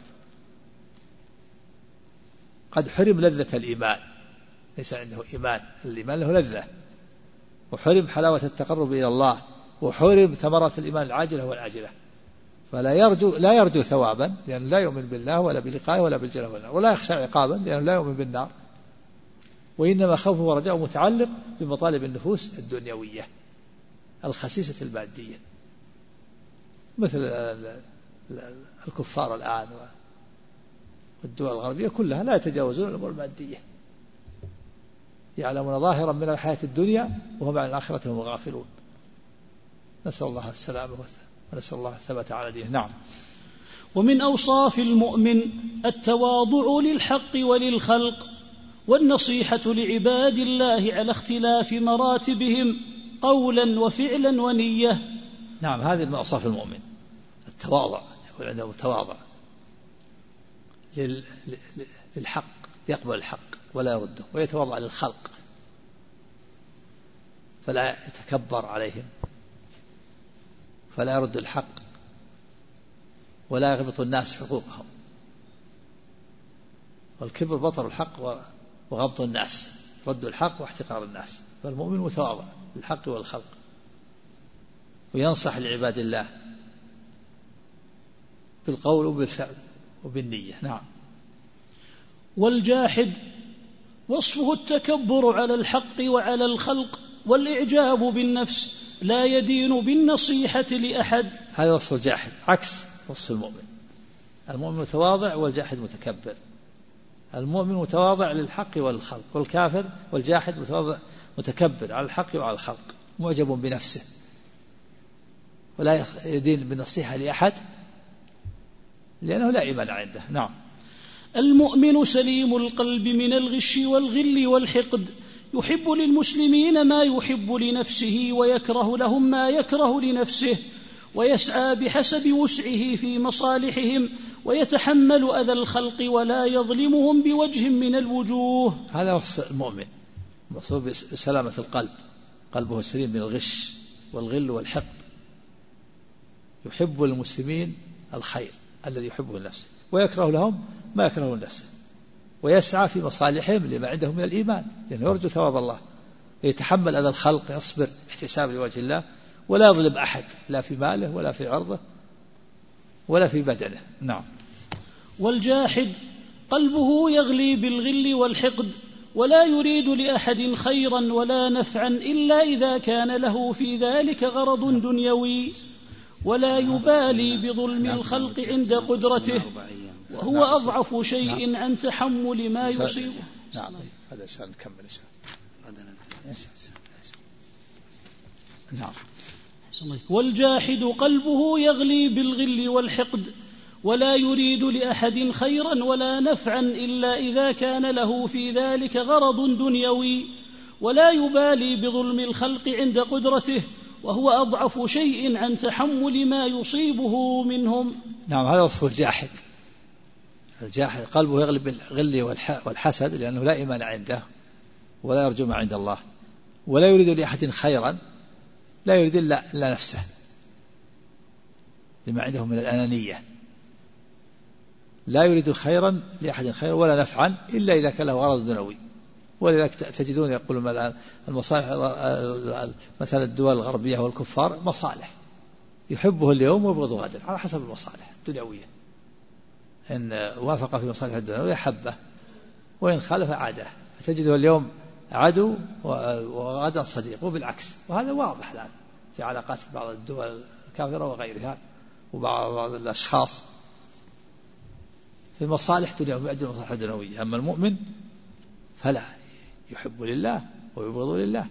قد حرم لذة الإيمان، ليس عنده إيمان، الإيمان له لذة، وحرم حلاوة التقرب إلى الله، وحرم ثمرات الإيمان العاجلة والآجلة، فلا يرجو ثوابا لأنه لا يؤمن بالله ولا بلقائه ولا بالجنة والنار، ولا يخشى عقابا لأنه لا يؤمن بالنار، وإنما خوفه ورجاؤه متعلق بمطالب النفوس الدنيوية الخسيسة المادية، مثل الكفار الآن والدول الغربية كلها لا يتجاوزون الأمور المادية، يعلمون ظاهرا من الحياة الدنيا وهم عن الآخرة هم غافلون. نسأل الله السلامة ونسأل الله الثبات على دينه. نعم. ومن أوصاف المؤمن التواضع للحق وللخلق، والنصيحة لعباد الله على اختلاف مراتبهم قولا وفعلا ونية. نعم، هذه من أوصاف المؤمن، التواضع، يقول عنده متواضع للحق، يقبل الحق ولا يرده، ويتواضع للخلق فلا يتكبر عليهم، فلا يرد الحق ولا يغبط الناس حقوقهم. والكبر بطر الحق وغبط الناس، رد الحق واحتقار الناس. فالمؤمن متواضع للحق والخلق، وينصح لعباد الله بالقول وبالفعل وبالنية. نعم. والجاحد وصفه التكبر على الحق وعلى الخلق والإعجاب بالنفس، لا يدين بالنصيحة لأحد. هذا وصف الجاحد عكس وصف المؤمن. المؤمن متواضع والجاحد متكبر. المؤمن متواضع للحق والخلق، والكافر والجاحد متكبر على الحق وعلى الخلق، معجب بنفسه ولا يدين بالنصيحة لأحد لأنه لا إيمان عنده. نعم. المؤمن سليم القلب من الغش والغل والحقد، يحب للمسلمين ما يحب لنفسه ويكره لهم ما يكره لنفسه، ويسعى بحسب وسعه في مصالحهم، ويتحمل أذى الخلق ولا يظلمهم بوجه من الوجوه. هذا وصف المؤمن، مصوب بسلامة القلب قلبه سليم من الغش والغل والحقد، يحب المسلمين الخير الذي يحبه لنفسه، ويكره لهم ما يكره لنفسه، ويسعى في مصالحهم لما عندهم من الإيمان، لأنه يرجو ثواب الله، يتحمل أذى الخلق، يصبر احتساب لوجه الله، ولا يظلم أحد لا في ماله ولا في عرضه ولا في بدنه. نعم. والجاحد قلبه يغلي بالغل والحقد، ولا يريد لأحد خيرا ولا نفعا إلا إذا كان له في ذلك غرض دنيوي، ولا يبالي بظلم الخلق عند قدرته، وهو أضعف شيء عن تحمل ما يصيبه. نعم. هذا عشان نكمل نعم. والجاحد قلبه يغلي بالغل والحقد، ولا يريد لأحد خيرا ولا نفعا إلا إذا كان له في ذلك غرض دنيوي، ولا يبالي بظلم الخلق عند قدرته، وهو أضعف شيء عن تحمل ما يصيبه منهم. نعم. هذا وصف الجاحد. الجاحد قلبه يغلب بالغل والحسد، لأنه لا إيمان عنده ولا يرجو ما عند الله، ولا يريد لأحد خيرا، لا يريد إلا نفسه لما عنده من الأنانية، لا يريد خيرا لأحد خيرا ولا نفعا إلا إذا كان له غرض دنيوي. ولذلك تجدون يقولون المصالح مثلا الدول الغربية والكفار مصالح، يحبه اليوم ويبغضه غدا على حسب المصالح الدنيوية، إن وافق في مصالح الدنيوية حبه، وإن خالف عاده، فتجده اليوم عدو وغدا صديق، وبالعكس. وهذا واضح الآن في علاقات بعض الدول الكافرة وغيرها وبعض الأشخاص في مصالح دنيوية ويؤدي المصالح الدنيوية. أما المؤمن فلا، يحب لله ويبغض لله.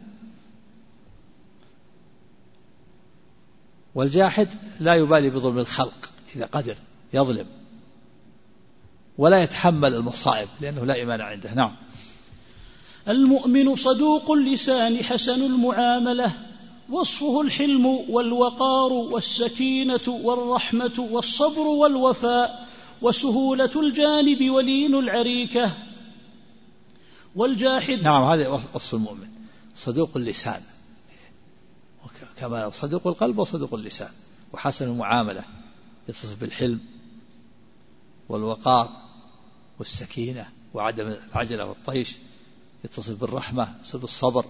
والجاحد لا يبالي بظلم الخلق، إذا قدر يظلم، ولا يتحمل المصائب لأنه لا إيمان عنده. نعم. المؤمن صدوق اللسان حسن المعاملة، وصفه الحلم والوقار والسكينة والرحمة والصبر والوفاء وسهولة الجانب ولين العريكة. والجاحد نعم. هذا وصف المؤمن، صدوق اللسان، كما صدوق القلب وصدوق اللسان، وحسن المعاملة، يتصف بالحلم والوقار والسكينة وعدم العجلة والطيش، يتصف بالرحمة، يتصف بالصبر،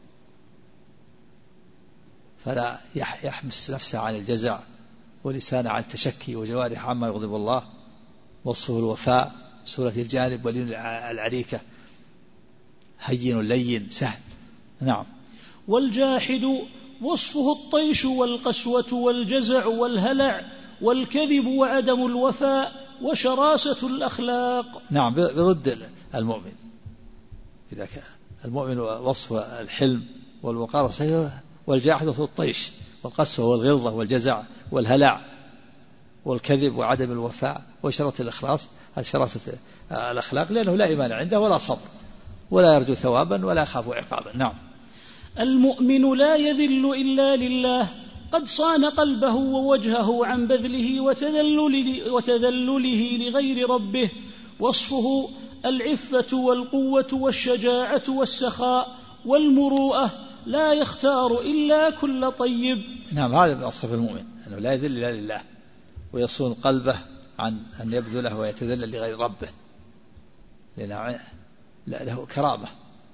فلا يحبس نفسه عن الجزع، ولسانه عن التشكي، وجوارح عما يغضب الله. وصفه الوفاء، سهولة الجانب ولين العريكة، هين لين سهل. نعم. والجاحد وصفه الطيش والقسوة والجزع والهلع والكذب وعدم الوفاء وشراسة الأخلاق. نعم. بضد المؤمن. إذا كان المؤمن وصف الحلم والوقار، والجاحد وصف الطيش والقسوة والغلظة والجزع والهلع والكذب وعدم الوفاء وشراسة الإخلاص، شراسة الأخلاق، لأنه لا إيمان عنده ولا صبر، ولا يرجو ثوابا ولا يخاف عقابا. نعم. المؤمن لا يذل إلا لله، قد صان قلبه ووجهه عن بذله وتذلله لغير ربه. وصفه العفة والقوة والشجاعة والسخاء والمروءة، لا يختار إلا كل طيب. نعم. هذا من أوصاف المؤمن، أنه لا يذل إلا لله، ويصون قلبه عن أن يبذله ويتذلل لغير ربه، لأنه له كرامة،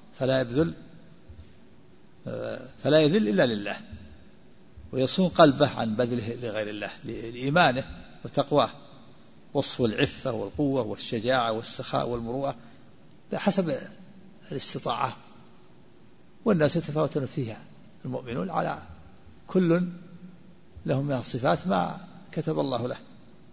فلا يذل إلا لله، ويصون قلبه عن بذله لغير الله لإيمانه وتقواه. وصف العفة والقوة والشجاعة والسخاء والمروءة بحسب الاستطاعة، والناس يتفاوتون فيها، المؤمنون على كل لهم من الصفات ما كتب الله له،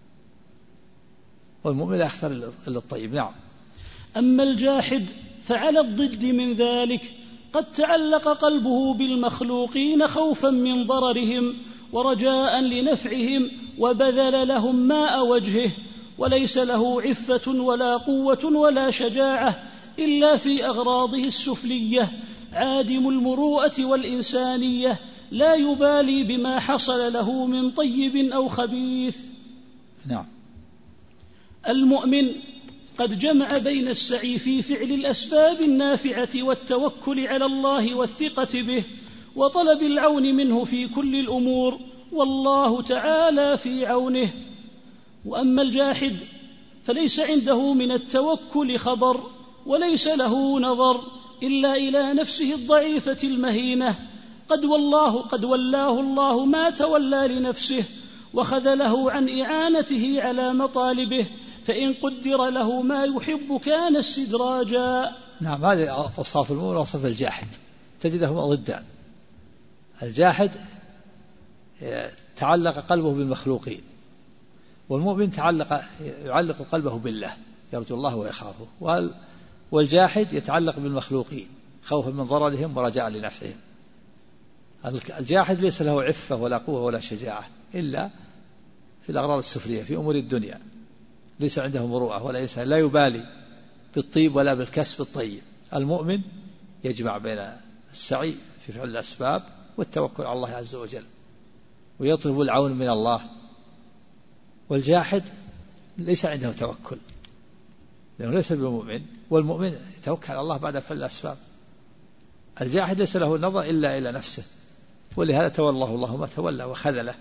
والمؤمن لا يختار إلا الطيب. نعم. أما الجاحد فعلى الضد من ذلك، قد تعلق قلبه بالمخلوقين خوفا من ضررهم ورجاء لنفعهم، وبذل لهم ماء وجهه، وليس له عفة ولا قوة ولا شجاعة إلا في أغراضه السفلية، عادم المروءة والإنسانية، لا يبالي بما حصل له من طيب أو خبيث. نعم. المؤمن قد جمع بين السعي في فعل الأسباب النافعة والتوكل على الله والثقة به، وطلب العون منه في كل الأمور، والله تعالى في عونه. وأما الجاحد فليس عنده من التوكل خبر، وليس له نظر إلا إلى نفسه الضعيفة المهينة، قد ولاه الله ما تولى لنفسه، وخذله عن إعانته على مطالبه، فإن قدر له ما يحب كان استدراجا. نعم، هذه أوصاف المؤمن وأوصاف الجاحد تجدهما ضدان. الجاحد تعلق قلبه بالمخلوقين، والمؤمن يعلق قلبه بالله، يرجو الله ويخافه. والجاحد يتعلق بالمخلوقين خوفا من ضررهم ورجاء لنفعهم. الجاحد ليس له عفة ولا قوة ولا شجاعة إلا في الأغراض السفلية في أمور الدنيا، ليس عنده مروءة ولا لا يبالي بالطيب ولا بالكسب الطيب. المؤمن يجمع بين السعي في فعل الأسباب والتوكل على الله عز وجل، ويطلب العون من الله. والجاحد ليس عنده توكل لأنه ليس بالمؤمن، والمؤمن يتوكل على الله بعد فعل الأسباب. الجاحد ليس له نظر إلا إلى نفسه، ولهذا تولاه الله ما تولى وخذله.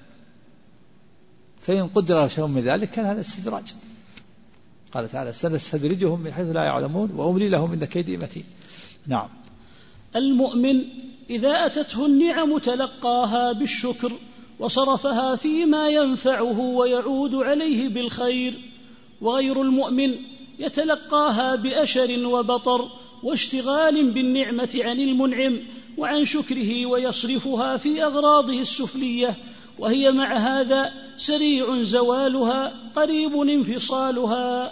فإن قدر له شيء من ذلك كان هذا استدراج. قال تعالى: سنستدرجهم من حيث لا يعلمون وأملي لهم إن كيدي متين. نعم. المؤمن إذا أتته النعم تلقاها بالشكر وصرفها فيما ينفعه ويعود عليه بالخير، وغير المؤمن يتلقاها بأشر وبطر واشتغال بالنعمة عن المنعم وعن شكره، ويصرفها في أغراضه السفلية، وهي مع هذا سريع زوالها قريب انفصالها.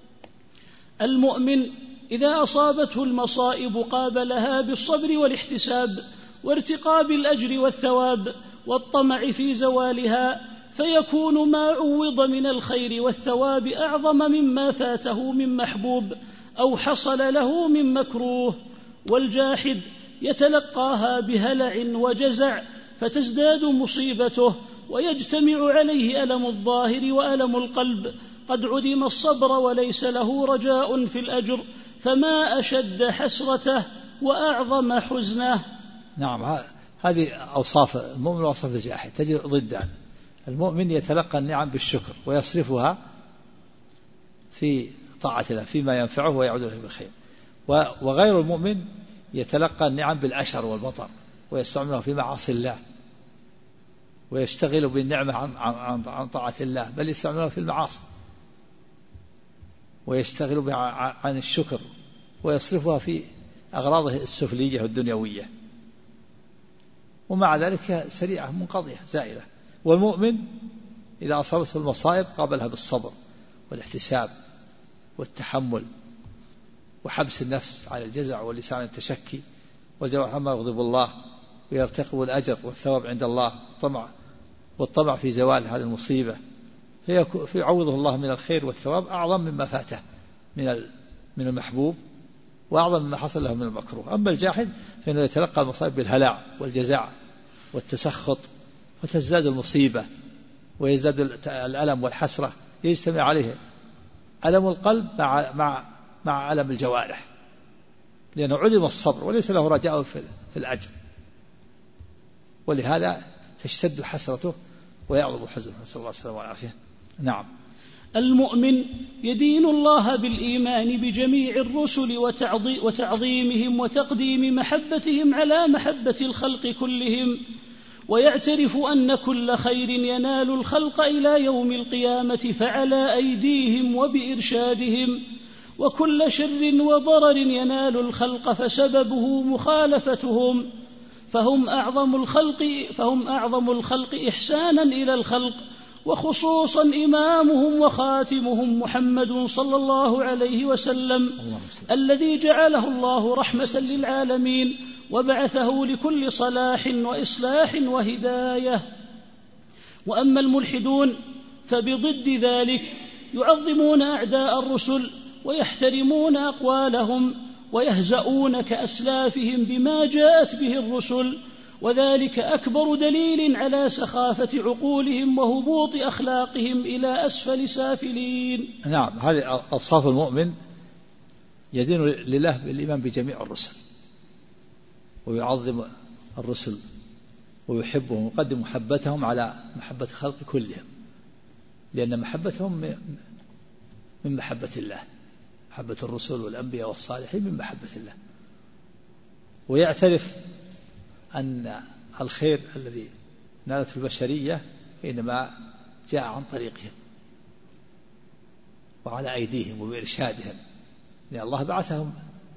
المؤمن إذا أصابته المصائب قابلها بالصبر والاحتساب وارتقاب الأجر والثواب والطمع في زوالها، فيكون ما عوض من الخير والثواب أعظم مما فاته من محبوب أو حصل له من مكروه. والجاحد يتلقاها بهلع وجزع فتزداد مصيبته، ويجتمع عليه ألم الظاهر وألم القلب، قد عدم الصبر وليس له رجاء في الأجر، فما أشد حسرته وأعظم حزنه. نعم، هذه أوصاف المؤمن وأوصاف الجاحد تجد ضدان. المؤمن يتلقى النعم بالشكر ويصرفها في طاعة الله فيما ينفعه ويعود له بالخير، وغير المؤمن يتلقى النعم بالأشر والبطر ويستعملها في معاصي الله، ويشتغل بالنعمة عن طاعة الله، بل يستعملها في المعاصي، ويشتغل عن الشكر ويصرفها في أغراضه السفلية والدنيوية، ومع ذلك سريعة منقضية زائلة. والمؤمن إذا أصابته المصائب قابلها بالصبر والاحتساب والتحمل وحبس النفس على الجزع واللسان التشكي والجوارح عما يغضب الله، ويرتقب الأجر والثواب عند الله والطمع في زوال هذه المصيبة، فيعوضه الله من الخير والثواب أعظم مما فاته من المحبوب وأعظم مما حصل له من المكروه. أما الجاحد فإنه يتلقى المصائب بالهلع والجزع والتسخط، فتزداد المصيبة ويزداد الألم والحسرة، يجتمع عليه ألم القلب مع ألم الجوارح، لأنه علم الصبر وليس له رجاء في الأجر، ولهذا تشتد حسرته ويعظم حزنه، نسأل الله السلامة والعافية. نعم. المؤمن يدين الله بالإيمان بجميع الرسل وتعظيمهم وتقديم محبتهم على محبة الخلق كلهم، ويعترف أن كل خير ينال الخلق إلى يوم القيامة فعلى أيديهم وبإرشادهم، وكل شر وضرر ينال الخلق فسببه مخالفتهم، فهم أعظم الخلق إحسانا إلى الخلق، وخصوصا إمامهم وخاتمهم محمد صلى الله عليه وسلم الذي جعله الله رحمة للعالمين وبعثه لكل صلاح وإصلاح وهداية. وأما الملحدون فبضد ذلك يعظمون أعداء الرسل ويحترمون أقوالهم ويهزؤون كأسلافهم بما جاءت به الرسل، وذلك أكبر دليل على سخافة عقولهم وهبوط أخلاقهم إلى أسفل سافلين. نعم، هذه أوصاف المؤمن، يدين لله بالإيمان بجميع الرسل ويعظم الرسل ويحبهم ويقدم محبتهم على محبة الخلق كلهم، لأن محبتهم من محبة الله، محبة الرسل والأنبياء والصالحين من محبة الله. ويعترف أن الخير الذي نالته البشرية إنما جاء عن طريقهم وعلى أيديهم وبإرشادهم، لأن الله بعثهم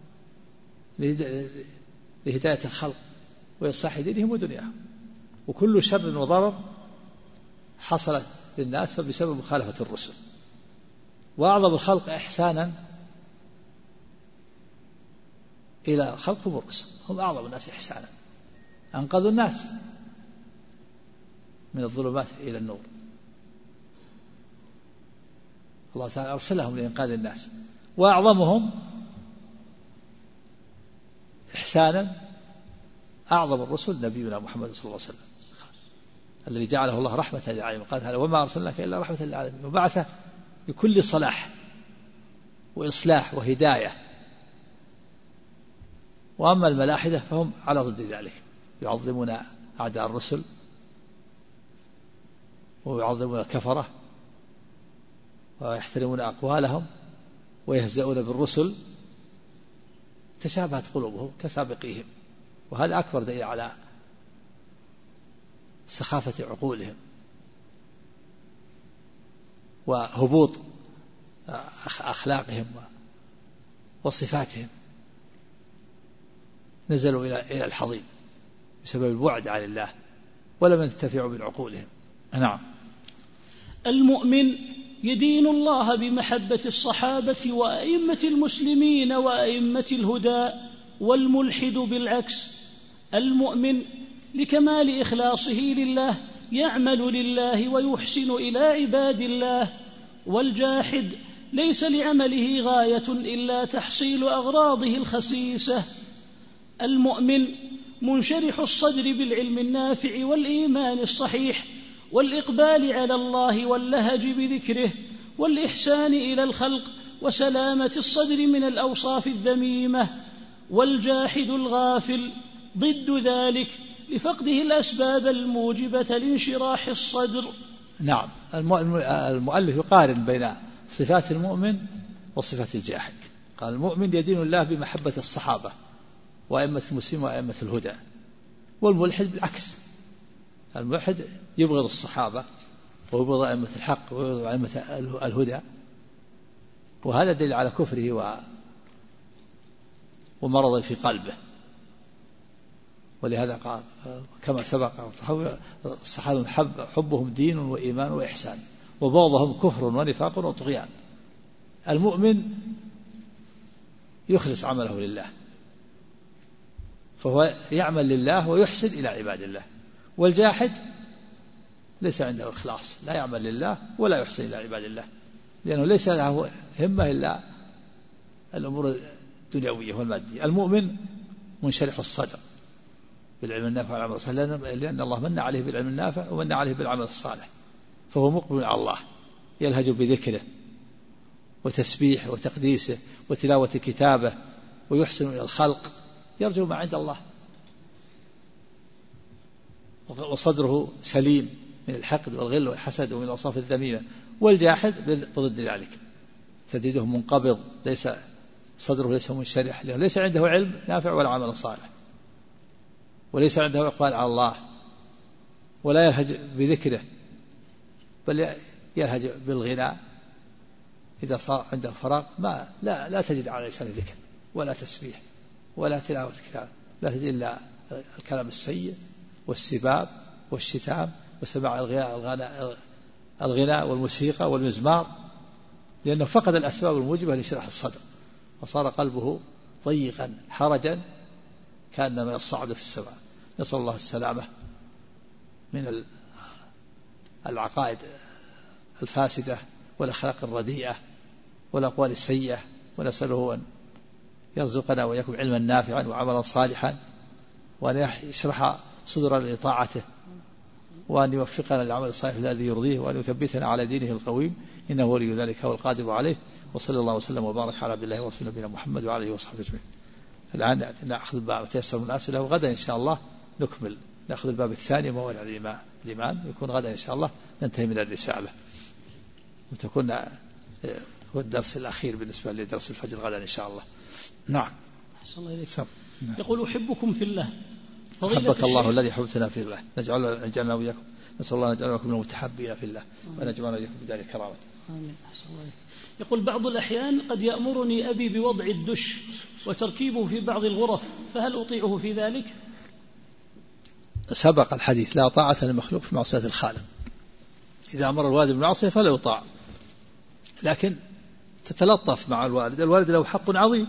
لهداية الخلق وإصلاح دينهم ودنياهم. وكل شر وضرر حصل للناس بسبب مخالفة الرسل. وأعظم الخلق إحسانا إلى الخلق هم الرسل، هم أعظم الناس إحسانا، أنقذوا الناس من الظلمات إلى النور. الله تعالى أرسلهم لإنقاذ الناس. وأعظمهم إحسانا أعظم الرسل نبينا محمد صلى الله عليه وسلم، الذي جعله الله رحمة للعالمين. قال تعالى: وما أرسلناك إلا رحمة للعالمين. وبعثه بكل صلاح وإصلاح وهداية. وأما الملاحدة فهم على ضد ذلك، يعظمون أعداء الرسل ويعظمون الكفرة ويحترمون أقوالهم ويهزؤون بالرسل، تشابهت قلوبهم كسابقيهم. وهذا أكبر دليل على سخافة عقولهم وهبوط أخلاقهم وصفاتهم. نزلوا إلى الحضيض بسبب البعد عن الله ولم ينتفعوا من عقولهم. نعم. المؤمن يدين الله بمحبة الصحابة وأئمة المسلمين وأئمة الهدى، والملحد بالعكس. المؤمن لكمال إخلاصه لله يعمل لله ويحسن إلى عباد الله، والجاحد ليس لعمله غاية إلا تحصيل أغراضه الخسيسة. المؤمن منشرح الصدر بالعلم النافع والإيمان الصحيح والإقبال على الله واللهج بذكره والإحسان إلى الخلق وسلامة الصدر من الأوصاف الذميمة. والجاحد الغافل ضد ذلك لفقده الأسباب الموجبة لانشراح الصدر. نعم. المؤلف يقارن بين صفات المؤمن وصفات الجاحد. قال: المؤمن يدين الله بمحبة الصحابة وأئمة المسلمين وأئمة الهدى. والملحد بالعكس، الملحد يبغض الصحابة ويبغض أئمة الحق ويبغض أئمة الهدى، وهذا دليل على كفره ومرض في قلبه. ولهذا قال كما سبق: الصحابة حبهم دين وإيمان وإحسان، وبغضهم كفر ونفاق وطغيان. المؤمن يخلص عمله لله، فهو يعمل لله ويحسن إلى عباد الله. والجاحد ليس عنده إخلاص، لا يعمل لله ولا يحسن إلى عباد الله، لأنه ليس له همة إلا الأمور الدنيوية والمادية. المؤمن منشرح الصدر بالعلم النافع والعمل الصالح، لأن الله من عليه بالعلم النافع ومن عليه بالعمل الصالح، فهو مقبل على الله، يلهج بذكره وتسبيحه وتقديسه وتلاوة كتابه، ويحسن إلى الخلق، يرجو ما عند الله، وصدره سليم من الحقد والغل والحسد ومن الأوصاف الذميمة. والجاحد ضد ذلك، تجده منقبض، ليس صدره ليس منشرح، ليس عنده علم نافع ولا عمل صالح، وليس عنده إقبال على الله، ولا يلهج بذكره، بل يلهج بالغناء. إذا صار عنده فراغ لا تجد على لسان ذكر ولا تسبيح ولا تلاوة كتاب، لا تجد إلا الكلام السيء والسباب والشتام وسماع الغناء والموسيقى والمزمار، لأنه فقد الأسباب الموجبة لشرح الصدر، وصار قلبه ضيقا حرجا كأنما يصعد في السماء. نسأل الله السلامة من العقائد الفاسدة والأخلاق الرديئة والأقوال السيئة، ونسأله أن يرزقنا وإياكم علما نافعا وعملا صالحا، وأن يشرح صدرنا لطاعته، وأن يوفقنا للعمل الصالح الذي يرضيه، وأن يثبتنا على دينه القويم، إنه ولي ذلك هو القادر عليه. وصلى الله وسلم وبارك على عبد الله ورسوله نبينا محمد وعلى آله وصحبه أجمعين. الآن نأخذ ما تيسر من الأسئلة، وغدا إن شاء الله نكمل نأخذ الباب الثاني موانع الإيمان، يكون غدا إن شاء الله ننتهي من الرسالة، وتكون هو الدرس الأخير بالنسبة لدرس الفجر غدا إن شاء الله. نعم. أحسن الله إليك. يقول أحبكم في الله. أحبك الله الذي حببتنا في الله، نجعلنا وإياكم، نسأل الله أن يجعلنا من المتحبين في الله، ونجعلنا وإياكم بدار كرامته. آمين. أحسن الله إليك. يقول بعض الأحيان قد يأمرني أبي بوضع الدش وتركيبه في بعض الغرف، فهل أطيعه في ذلك؟ سبق الحديث لا طاعة للمخلوق في معصية الخالق، إذا أمر الوالد بالمعصية فلا يطاع، لكن تتلطف مع الوالد، الوالد له حق عظيم،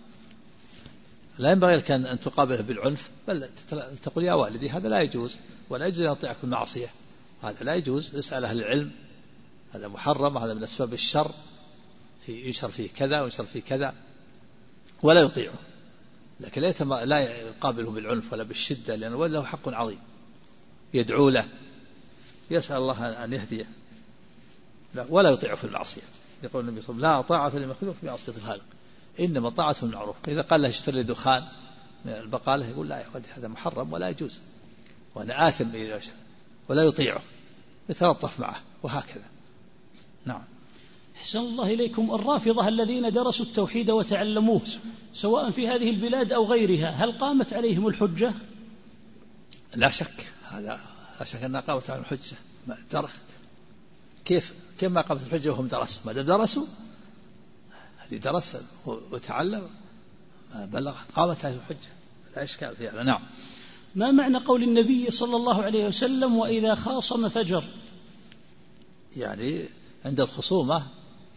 لا ينبغي لك أن تقابله بالعنف، بل تقول يا والدي هذا لا يجوز، ولا يجوز أن أطيعك المعصية، هذا لا يجوز، اسأل أهل العلم، هذا محرم، هذا من أسباب الشر، يشر فيه كذا ويشر فيه كذا، ولا يطيعه، لكن لا يقابله بالعنف ولا بالشدة، لأن الولد له حق عظيم، يدعو له، يسأل الله أن يهديه، ولا يطيعه في المعصية. يقول النبي صلى الله عليه وسلم لا طاعة لمخلوق في معصية الخالق، إنما طاعته المعروف. إذا قال له اشتري لي دخان من البقالة يقول لا يا ولدي هذا محرم ولا يجوز، وأنا آثم إذا شاء، ولا يطيعه، يتلطف معه، وهكذا. نعم. أحسن الله إليكم. الرافضة الذين درسوا التوحيد وتعلموه سواء في هذه البلاد أو غيرها، هل قامت عليهم الحجة؟ لا شك، هذا لا شك أنها قامت عليهم الحجة. كيف ما قامت الحجة وهم درسوا؟ ما دام درسوا، هذه درس وتعلم بلغ، قامت عليهم الحجة، لا إشكال في هذا. نعم. ما معنى قول النبي صلى الله عليه وسلم وإذا خاصم فجر؟ يعني عند الخصومة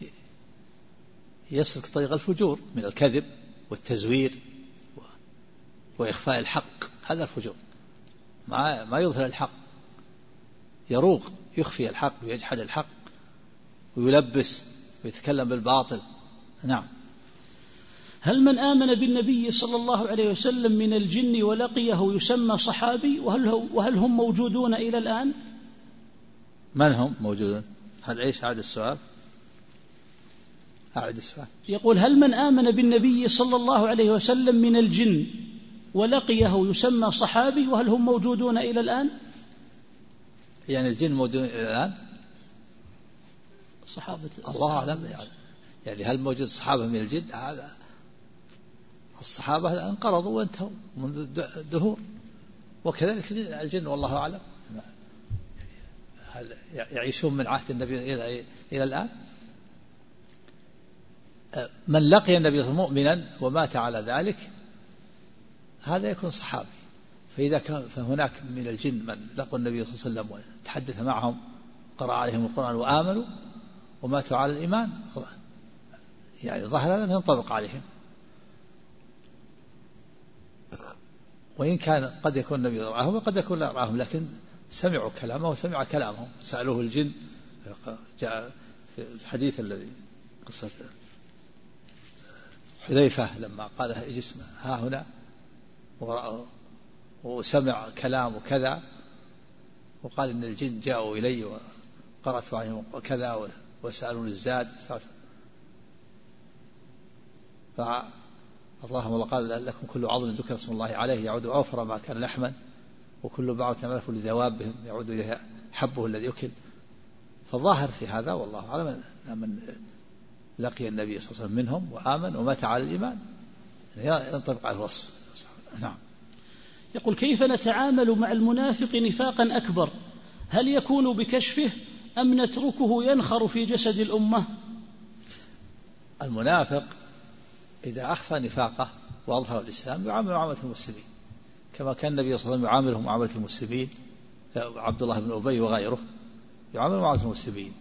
يسلك طريق الفجور من الكذب والتزوير وإخفاء الحق، هذا الفجور، ما يظهر الحق، يروغ، يخفي الحق ويجحد الحق ويلبس ويتكلم بالباطل. نعم. هل من آمن بالنبي صلى الله عليه وسلم من الجن ولقيه يسمى صحابي، وهل هم موجودون إلى الآن؟ من هم موجودون؟ هل إيش؟ أعد السؤال. يقول هل من آمن بالنبي صلى الله عليه وسلم من الجن ولقيه يسمى صحابي، وهل هم موجودون إلى الآن؟ يعني الجن موجودون إلى الآن؟ صحابة الله أعلم، يعني هل موجود صحابة من الجن؟ هذا الصحابة انقرضوا وانتهوا منذ دهور، وكذلك الجن والله أعلم، هل يعيشون من عهد النبي إلى الآن؟ من لقي النبي مؤمنا ومات على ذلك هذا يكون صحابي. فإذا كان فهناك من الجن من لقوا النبي صلى الله عليه وسلم وتحدث معهم، قرأ عليهم القرآن وآمنوا وماتوا على الإيمان، يعني ظهر لم ينطبق عليهم، وإن كان قد يكون النبي رآهم وقد يكون لا رآهم، لكن سمعوا كلامه وسمع كلامهم. سألوه الجن، جاء في الحديث الذي قصة حذيفة لما قال اجلس ها هنا، وسمع كلام وكذا، وقال إن الجن جاءوا إلي وقرأت عليهم وكذا وسألون الزاد، فاللهم الله قال لكم كل عظم ذكر اسم الله عليه يعود أوفر ما كان لحما، وكل بعض ملف لذوابهم يعود إليها حبه الذي يكل. فالظاهر في هذا والله أعلم من لقي النبي صلى الله عليه وسلم منهم وآمن ومات على الإيمان ينطبق على الوصف. نعم. يقول كيف نتعامل مع المنافق نفاقا أكبر؟ هل يكون بكشفه أم نتركه ينخر في جسد الأمة؟ المنافق إذا أخفى نفاقه وأظهر الإسلام يعامل معاملة المسلمين، كما كان النبي صلى الله عليه وسلم يعاملهم معاملة المسلمين، عبد الله بن أبي وغيره يعامل معاملة المسلمين.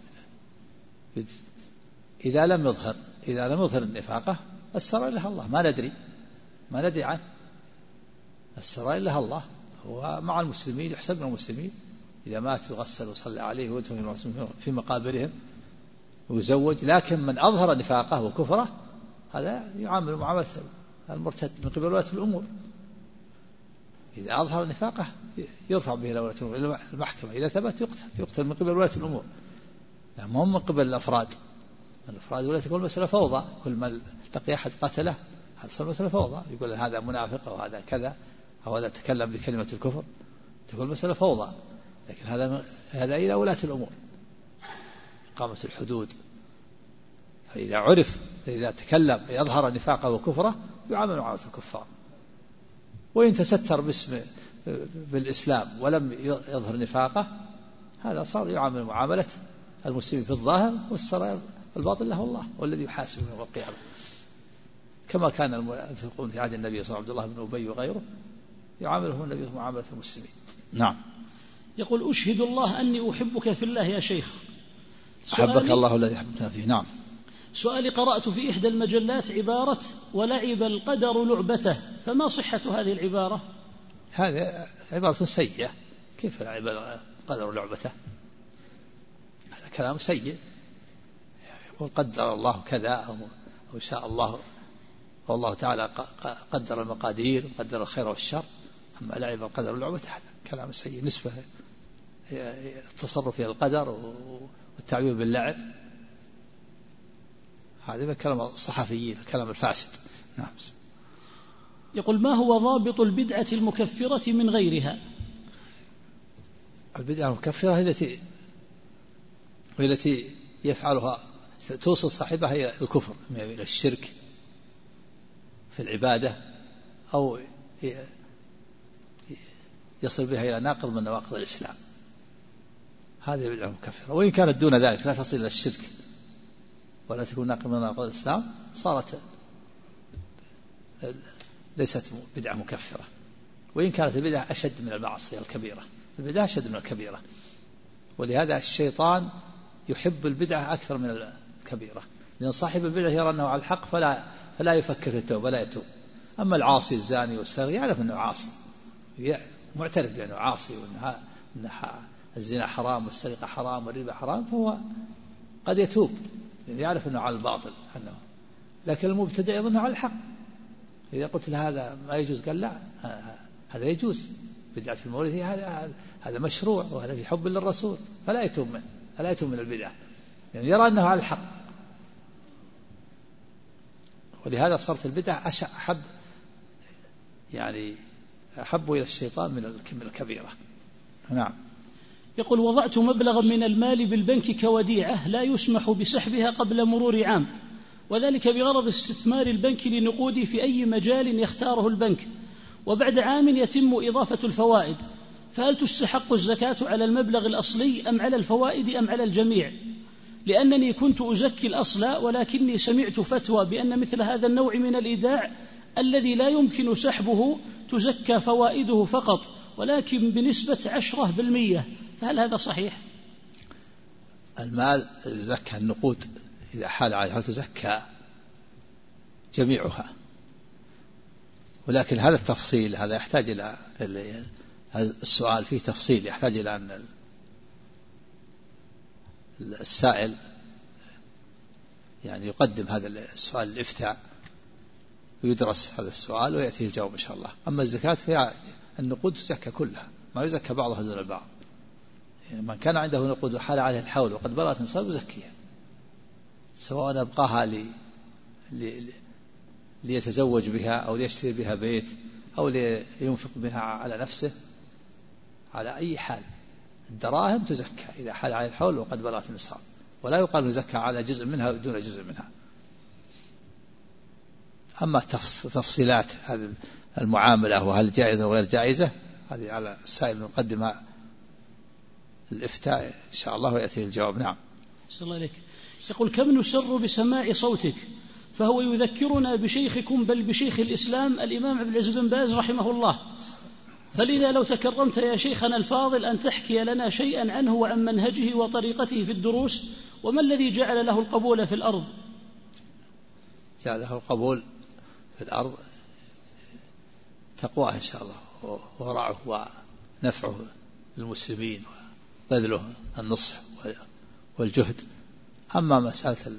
إذا لم يظهر النفاقه السرائر لها الله، ما ندري عنه، السرائر لها الله، هو مع المسلمين يحسب من المسلمين، إذا مات يغسل وصلى عليه ويدفن في مقابرهم ويزوج. لكن من أظهر نفاقه وكفره هذا يعامل معاملة المرتد من قبل ولاة الأمور. إذا أظهر نفاقه يرفع به إلى المحكمة، إذا ثبت يقتل من قبل ولاة الأمور، يعني هم من قبل الأفراد ولا تكون المسألة فوضى، كل ما لقي أحد قتله هذا صار مسألة فوضى، يقول هذا منافق وهذا كذا، أو إذا تكلم بكلمة الكفر تكون مسألة فوضى. لكن هذا إلى ولاة الأمور، إقامة الحدود. فإذا عرف، إذا تكلم يظهر نفاقه وكفره يعامل معاملة الكفار. وإن تستر بالإسلام ولم يظهر نفاقه هذا صار يعامل معاملة المسلمين في الظاهر، والسرائر الباطن له الله والذي يحاسب يوم القيامة، كما كان المنافقون في عهد النبي صلى الله عليه وسلم، عبد الله بن أبي وغيره، يعاملهم النبي معاملة المسلمين. نعم. يقول: أشهد الله أني أحبك في الله يا شيخ. أحبك الله الذي أحببتنا فيه. نعم. سؤالي: قرأت في إحدى المجلات عبارة "ولعب القدر لعبته"، فما صحة هذه العبارة؟ هذه عبارة سيئة. كيف لعب القدر لعبته؟ هذا كلام سيء. يقول قدر الله كذا أو شاء الله، والله تعالى قدر المقادير وقدر الخير والشر. أما لعب القدر لعبته هذا كلام سيء، نسبة التصرف إلى القدر والتعبير باللعب، هذا كلام الصحفيين، الكلام الفاسد. نعم. يقول: ما هو ضابط البدعة المكفرة من غيرها؟ البدعة المكفرة هي التي يفعلها توصل صاحبها إلى الكفر، إلى الشرك في العبادة، أو يصل بها إلى ناقض من نواقض الإسلام. هذه البدعة المكفرة. وإن كانت دون ذلك لا تصل إلى الشرك ولا تكون ناقض من نواقض الإسلام، صارت ليست بدعة مكفرة. وإن كانت البدعة أشد من المعصية الكبيرة، البدعة أشد من الكبيرة، ولهذا الشيطان يحب البدعة أكثر من الكبيرة، لأن صاحب البدعة يرى أنه على الحق فلا يفكر في التوبة ولا يتوب. أما العاصي الزاني والسارق يعرف أنه عاصي، معترف بأنه عاصي، وأن الزنا حرام والسرقة حرام والربا حرام، فهو قد يتوب لأنه يعرف أنه على الباطل لكن المبتدع يظن على الحق. إذا قلت له هذا ما يجوز قال لا، هذا يجوز. بدعة المولد هذا مشروع، وهذا في حب للرسول، فلا يتوب من البدعة، يعني يرى أنه على الحق. ولهذا صارت البدعة أحب إلى الشيطان من الكبيرة. نعم. يقول: وضعت مبلغا من المال بالبنك كوديعة لا يسمح بسحبها قبل مرور عام، وذلك بغرض استثمار البنك لنقودي في أي مجال يختاره البنك، وبعد عام يتم إضافة الفوائد، فهل تستحق الزكاة على المبلغ الأصلي أم على الفوائد أم على الجميع؟ لأنني كنت أزكي الأصل، ولكني سمعت فتوى بأن مثل هذا النوع من الإيداع الذي لا يمكن سحبه تزكى فوائده فقط، ولكن بنسبة 10%، فهل هذا صحيح؟ المال يزكى، النقود إذا حال عليها تزكى جميعها، ولكن هذا التفصيل هذا يحتاج إلى السؤال فيه تفصيل، يحتاج إلى أن السائل يعني يقدم هذا السؤال الإفتاء ويدرس هذا السؤال ويأتيه الجواب إن شاء الله. أما الزكاة فهي النقود تزكى كلها، ما يزكى بعضها دون البعض. يعني من كان عنده نقود وحال عليه الحول وقد بلغت نصاب يزكيها، سواء أبقاها ليتزوج بها أو ليشتري بها بيت أو لينفق بها على نفسه، على أي حال الدراهم تزكى إذا حال على الحول وقد بلغت النصاب، ولا يقال يزكى على جزء منها دون جزء منها. أما تفصيلات هذه المعاملة وهل جائزة وغير جائزة هذه على السائل نقدمها الإفتاء إن شاء الله ويأتي الجواب. نعم. صلى الله عليك. يقول: كم نسر بسماع صوتك، فهو يذكرنا بشيخكم بل بشيخ الإسلام الإمام عبد العزيز بن باز رحمه الله، فلذا لو تكرمت يا شيخنا الفاضل أن تحكي لنا شيئا عنه وعن منهجه وطريقته في الدروس، وما الذي جعل له القبول في الأرض؟ جعل له القبول في الأرض تقواه إن شاء الله ورعه ونفعه للمسلمين وبذله النصح والجهد. أما مسألة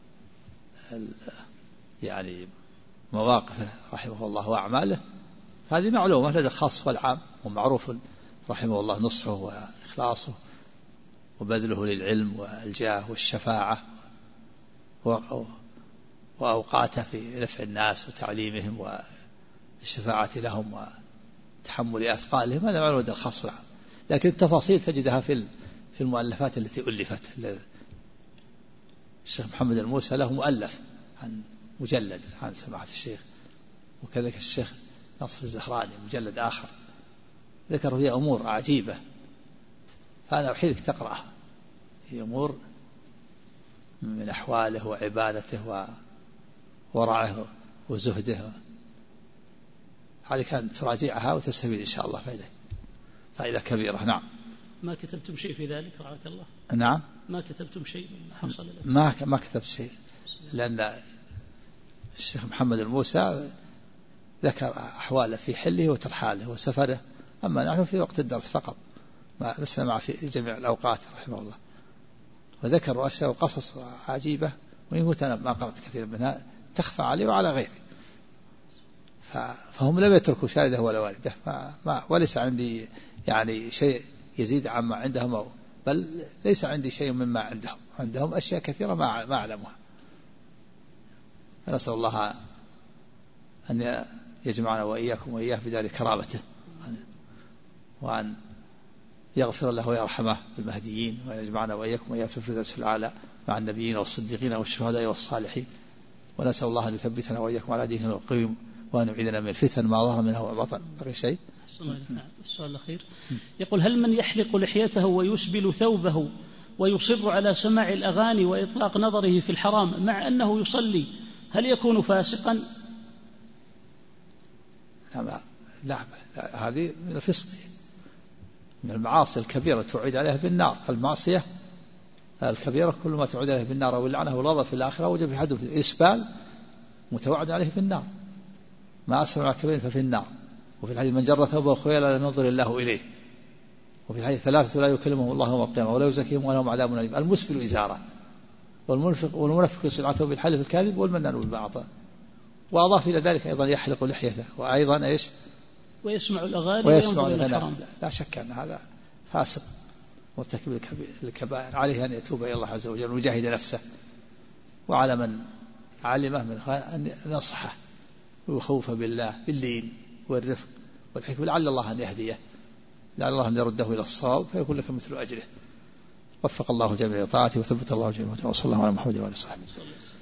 يعني مواقفه رحمه الله وأعماله هذه معلومة لدى الخاص والعام، ومعروف رحمه الله نصحه وإخلاصه وبذله للعلم والجاه والشفاعة وأوقاته في نفع الناس وتعليمهم والشفاعة لهم تحمل أثقالهم، هذا معلوم الخاص والعام. لكن التفاصيل تجدها في المؤلفات التي ألفت. الشيخ محمد الموسى له مؤلف عن مجلد عن سماحة الشيخ، وكذلك الشيخ ناصر الزهراني مجلد آخر ذكر فيها أمور عجيبة، فأنا أحيلك تقرأها، هي أمور من أحواله وعبادته وورعه وزهده، عليك أن تراجعها وتستفيد إن شاء الله فائدة كبيرة. نعم. ما كتبتم شيء في ذلك رعاك الله؟ نعم. ما كتبتم شيء حصل لك؟ ما كتبت شيء، لأن الشيخ محمد الموسى ذكر أحواله في حله وترحاله وسفره، أما نحن في وقت الدرس فقط، ما لسنا معه في جميع الأوقات رحمه الله. وذكر أشياء وقصص عجيبة، ويموت أنا ما قرأت كثير منها تخفى علي وعلى غيري، فهم لم يتركوا شاهده ولا والده، وليس عندي يعني شيء يزيد عما عندهم، بل ليس عندي شيء مما عندهم أشياء كثيرة ما أعلمها. فنسأل الله أن يجمعنا وإياكم وإياه بدار كرامته، وأن يغفر له ويرحمه بالمهديين، وأن يجمعنا وإياكم وإياه في الفردوس الأعلى مع النبيين والصديقين والشهداء والصالحين. ونسأل الله أن يثبتنا وإياكم على دينه القيم، وأن يعيذنا من الفتن ما ظهر منها وما بطن. بقي شيء؟ السؤال الأخير يقول: هل من يحلق لحيته ويسبل ثوبه ويصر على سماع الأغاني وإطلاق نظره في الحرام مع أنه يصلي، هل يكون فاسقا؟ لا، هذه من الفسق، من المعاصي الكبيرة توعد عليها بالنار. المعصية الكبيرة كل ما توعد عليه بالنار واللعنة والغضب في الآخرة وجب في حد الإسبال متوعد عليه بالنار، ما أسرع على كبير ففي النار. وفي الحديث: من جر ثوبه خيلا لا ينظر الله إليه. وفي الحديث: 3 لا يكلمهم الله يوم القيامة ولا يزكيهم ولهم عذاب أليم: المسبل إزاره، والمنفق صنعته بالحلف الكاذب، والمنان بالباطل. وأضاف إلى ذلك أيضا يحلق لحيته، وأيضا إيش؟ ويسمع الأغاني وينظر إلى الحرام. لا شك أن هذا فاسق مرتكب الكبائر، عليه أن يتوب إلى الله عز وجل ويجاهد نفسه، وعلى من علمه من أن ينصحه ويخوف بالله باللين والرفق والحكمة، لعل الله أن يهديه، لعل الله أن يرده إلى الصواب فيكون لك مثل أجره. وفق الله جميع طاعته وثبت الله جميع، وصلى الله على محمد وعلى آله وصحبه.